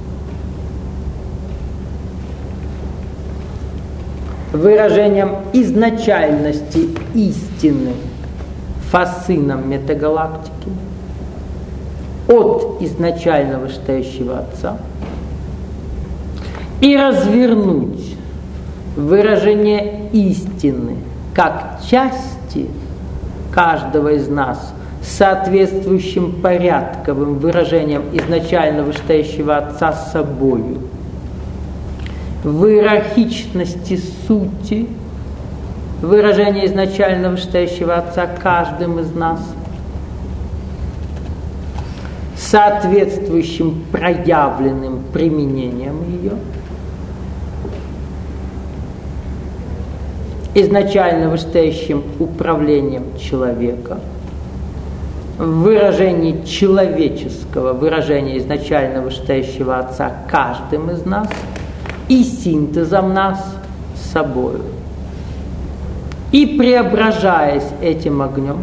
выражением изначальности истины фасыном метагалактики от изначально вышестоящего Отца и развернуть выражение истины как части каждого из нас с соответствующим порядковым выражением изначально вышестоящего Отца собою, в иерархичности сути выражение изначально вышестоящего Отца каждым из нас, соответствующим проявленным применением ее, изначально вышестоящим управлением человека, в выражении человеческого, выражения изначально вышестоящего Отца каждым из нас и синтезом нас с собою. И преображаясь этим огнем,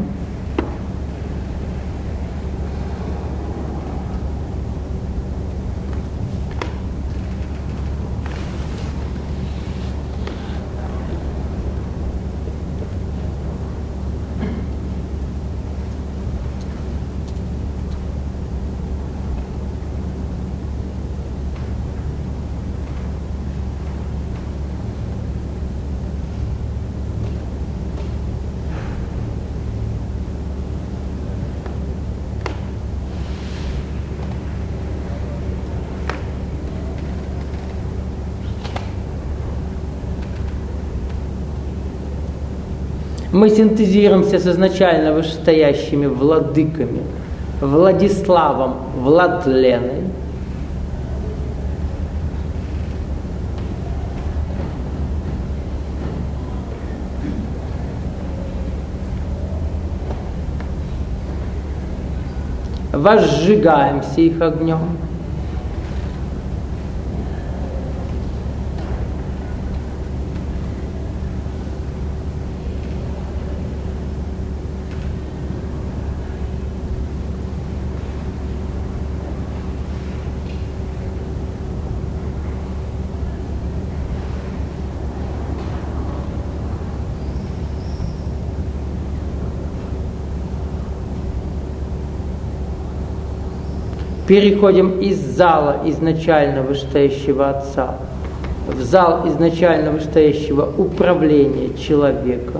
мы синтезируемся с изначально вышестоящими владыками Владиславом Владленой, возжигаемся их огнем, переходим из зала изначально вышестоящего Отца в зал изначально вышестоящего управления человека,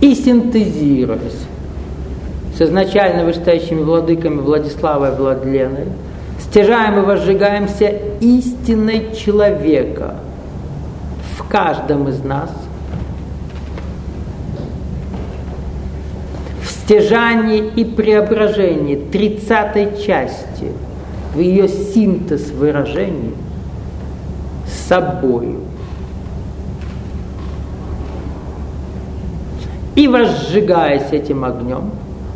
и синтезируясь с изначально вышестоящими владыками Владиславой и Владленой, стяжаем и возжигаемся истиной человека в каждом из нас, в стяжании и преображении 30-й части, в ее синтез выражений с собою. И возжигаясь этим огнем,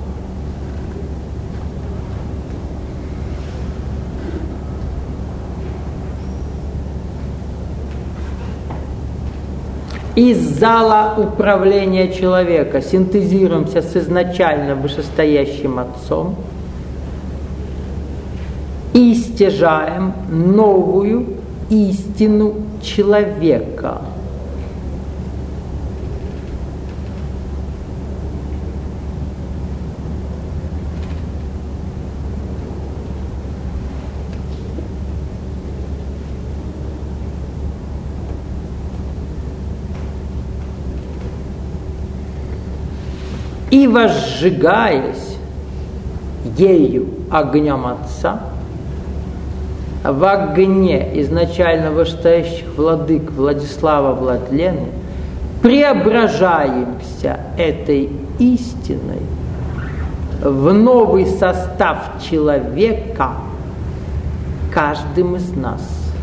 из зала управления человека синтезируемся с изначально вышестоящим Отцом и стяжаем новую истину человека. И возжигаясь ею огнем Отца, в огне изначально вышестоящих владык Владислава Владлены преображаемся этой истиной в новый состав человека каждым из нас.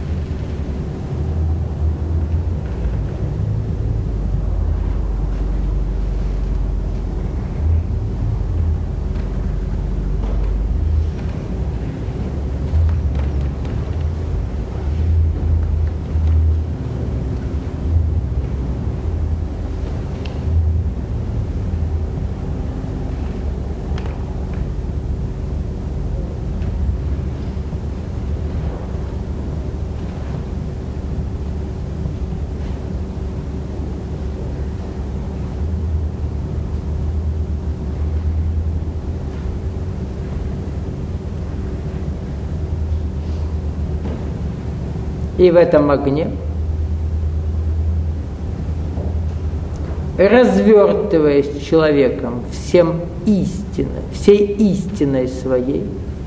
И в этом огне, развертываясь человеком всем истиной, всей истиной своей,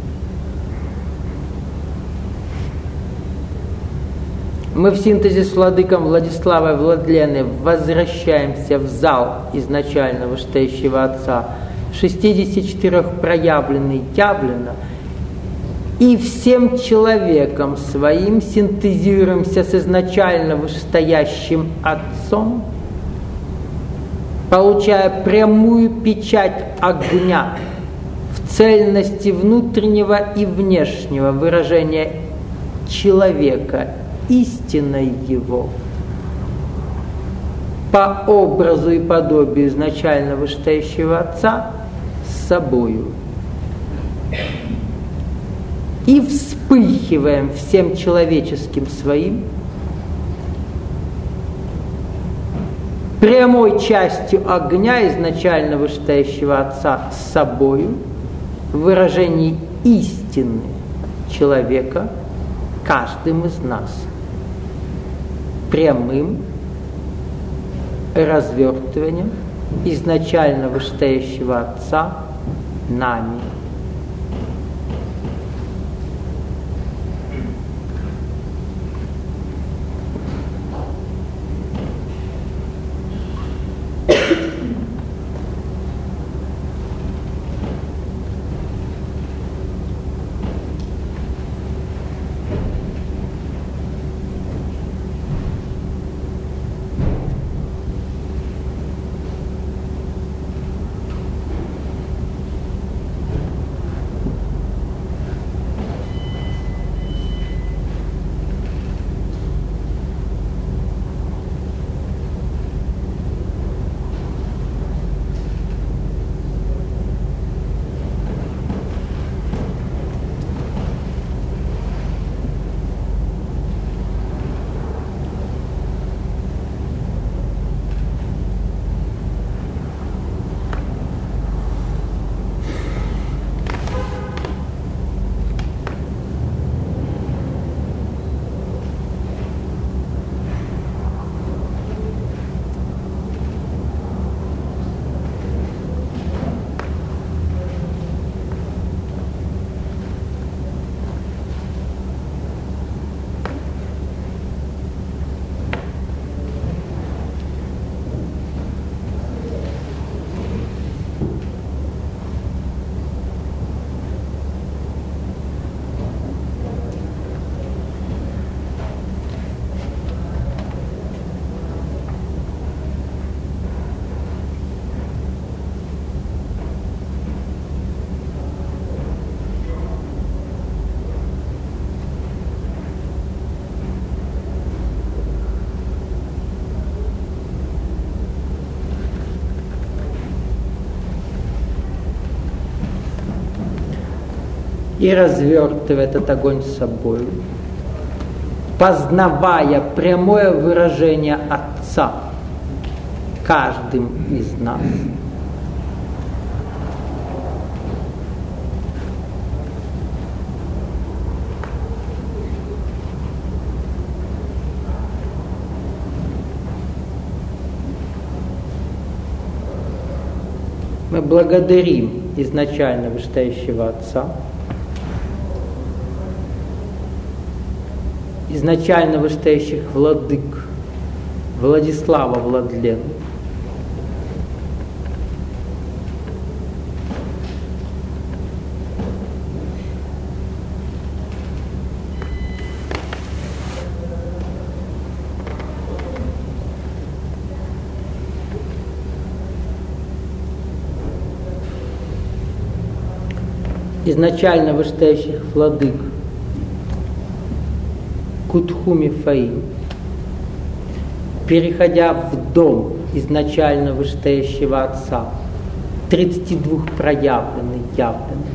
мы в синтезе с владыком Владиславой Владлены возвращаемся в зал изначально вышестоящего Отца, 64 проявленный явлено, и всем человеком своим синтезируемся с изначально вышестоящим Отцом, получая прямую печать огня в цельности внутреннего и внешнего выражения человека, истиной его, по образу и подобию изначально вышестоящего Отца с собою. И вспыхиваем всем человеческим своим, прямой частью огня изначально вышестоящего Отца с собою, в выражении истины человека каждым из нас, прямым развертыванием изначально вышестоящего Отца нами. и развертывая этот огонь с собой, познавая прямое выражение Отца каждым из нас, мы благодарим изначально вышестоящего Отца, изначально вышестоящих владык Владислава Владлена, изначально вышестоящих владык Кутхуми Фаим, переходя в дом изначально вышестоящего Отца, 32 проявленный, явленный,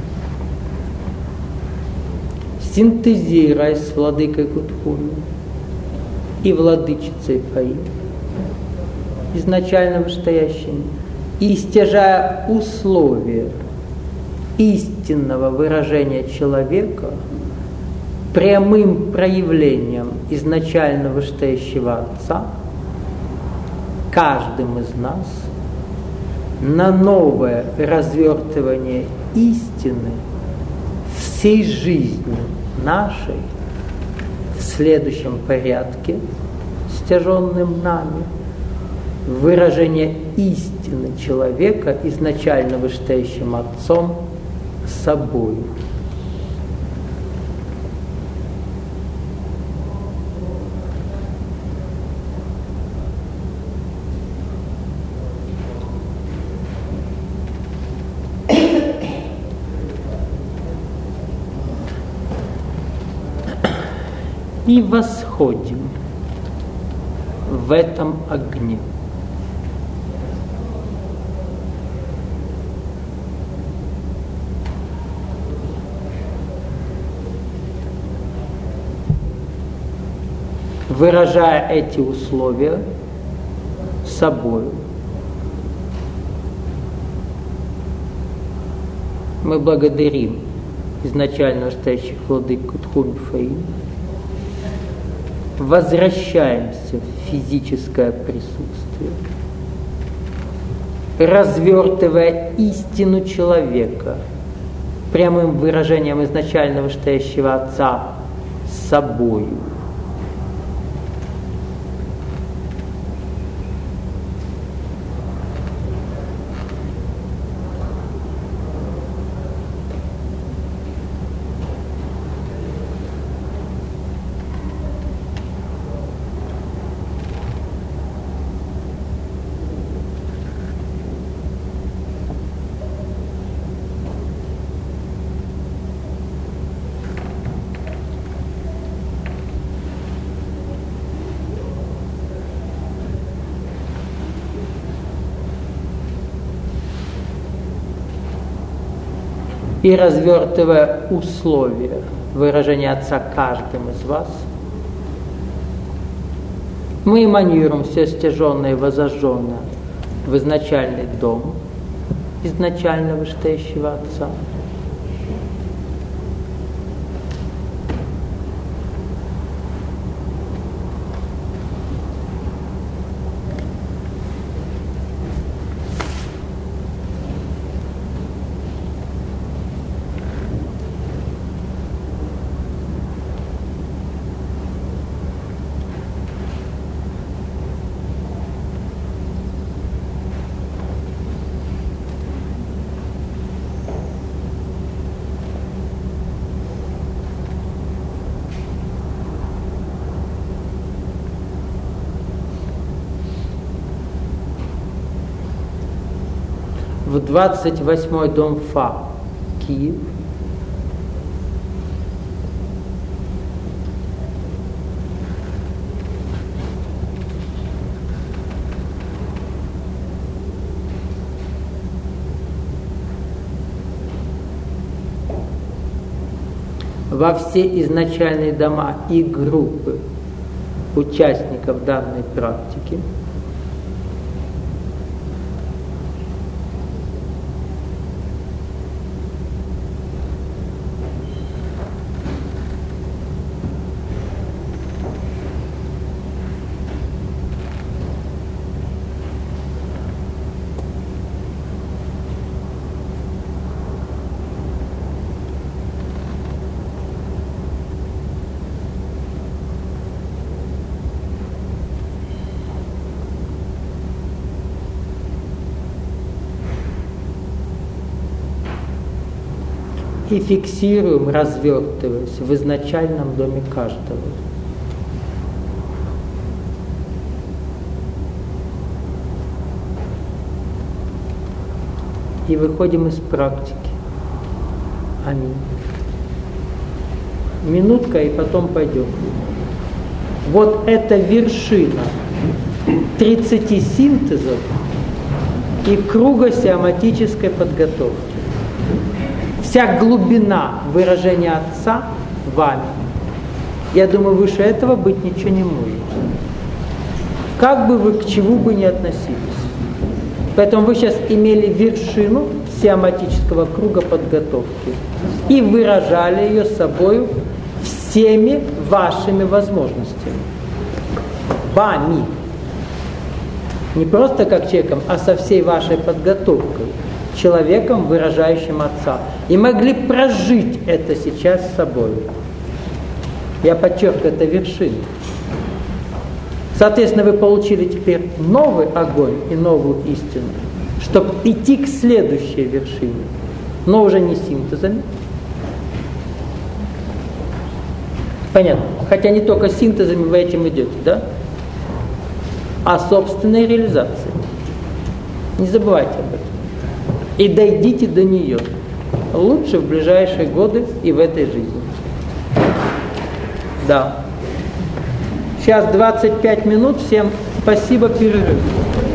синтезируя с владыкой Кутхуми и владычицей Фаим, изначально вышестоящими, и стяжая условия истинного выражения человека прямым проявлением изначально вышестоящего Отца, каждым из нас на новое развертывание истины всей жизни нашей в следующем порядке, стяженным нами, выражение истины человека изначально вышестоящим Отцом собой. И восходим в этом огне. Выражая эти условия собою, мы благодарим изначально стоящих владык Кутхуми Фаим, возвращаемся в физическое присутствие, развертывая истину человека прямым выражением изначального стоящего Отца собою. И развертывая условия выражения Отца каждым из вас, мы эманируем все стяженное и возожженное в изначальный дом изначально вышестоящего Отца. В 28-й дом Фа, Киев, во все изначальные дома и группы участников данной практики. И фиксируем, развертываясь в изначальном доме каждого. И выходим из практики. Аминь. Минутка, и потом пойдем. Вот эта вершина 30 синтезов и круга сиаматической подготовки. Вся глубина выражения Отца вами. Я думаю, выше этого быть ничего не может. Как бы вы к чему бы ни относились. Поэтому вы сейчас имели вершину сиаматического круга подготовки и выражали ее собою всеми вашими возможностями. Вами. Не просто как человеком, а со всей вашей подготовкой. Человеком, выражающим Отца. И могли прожить это сейчас с собой. Я подчеркиваю, это вершина. Соответственно, вы получили теперь новый огонь и новую истину, чтобы идти к следующей вершине, но уже не синтезами. Понятно? Хотя не только синтезами вы этим идете, да? А собственной реализацией. Не забывайте об этом. И дойдите до нее. Лучше в ближайшие годы и в этой жизни. Да. Сейчас 25 минут. Всем спасибо, перерыв.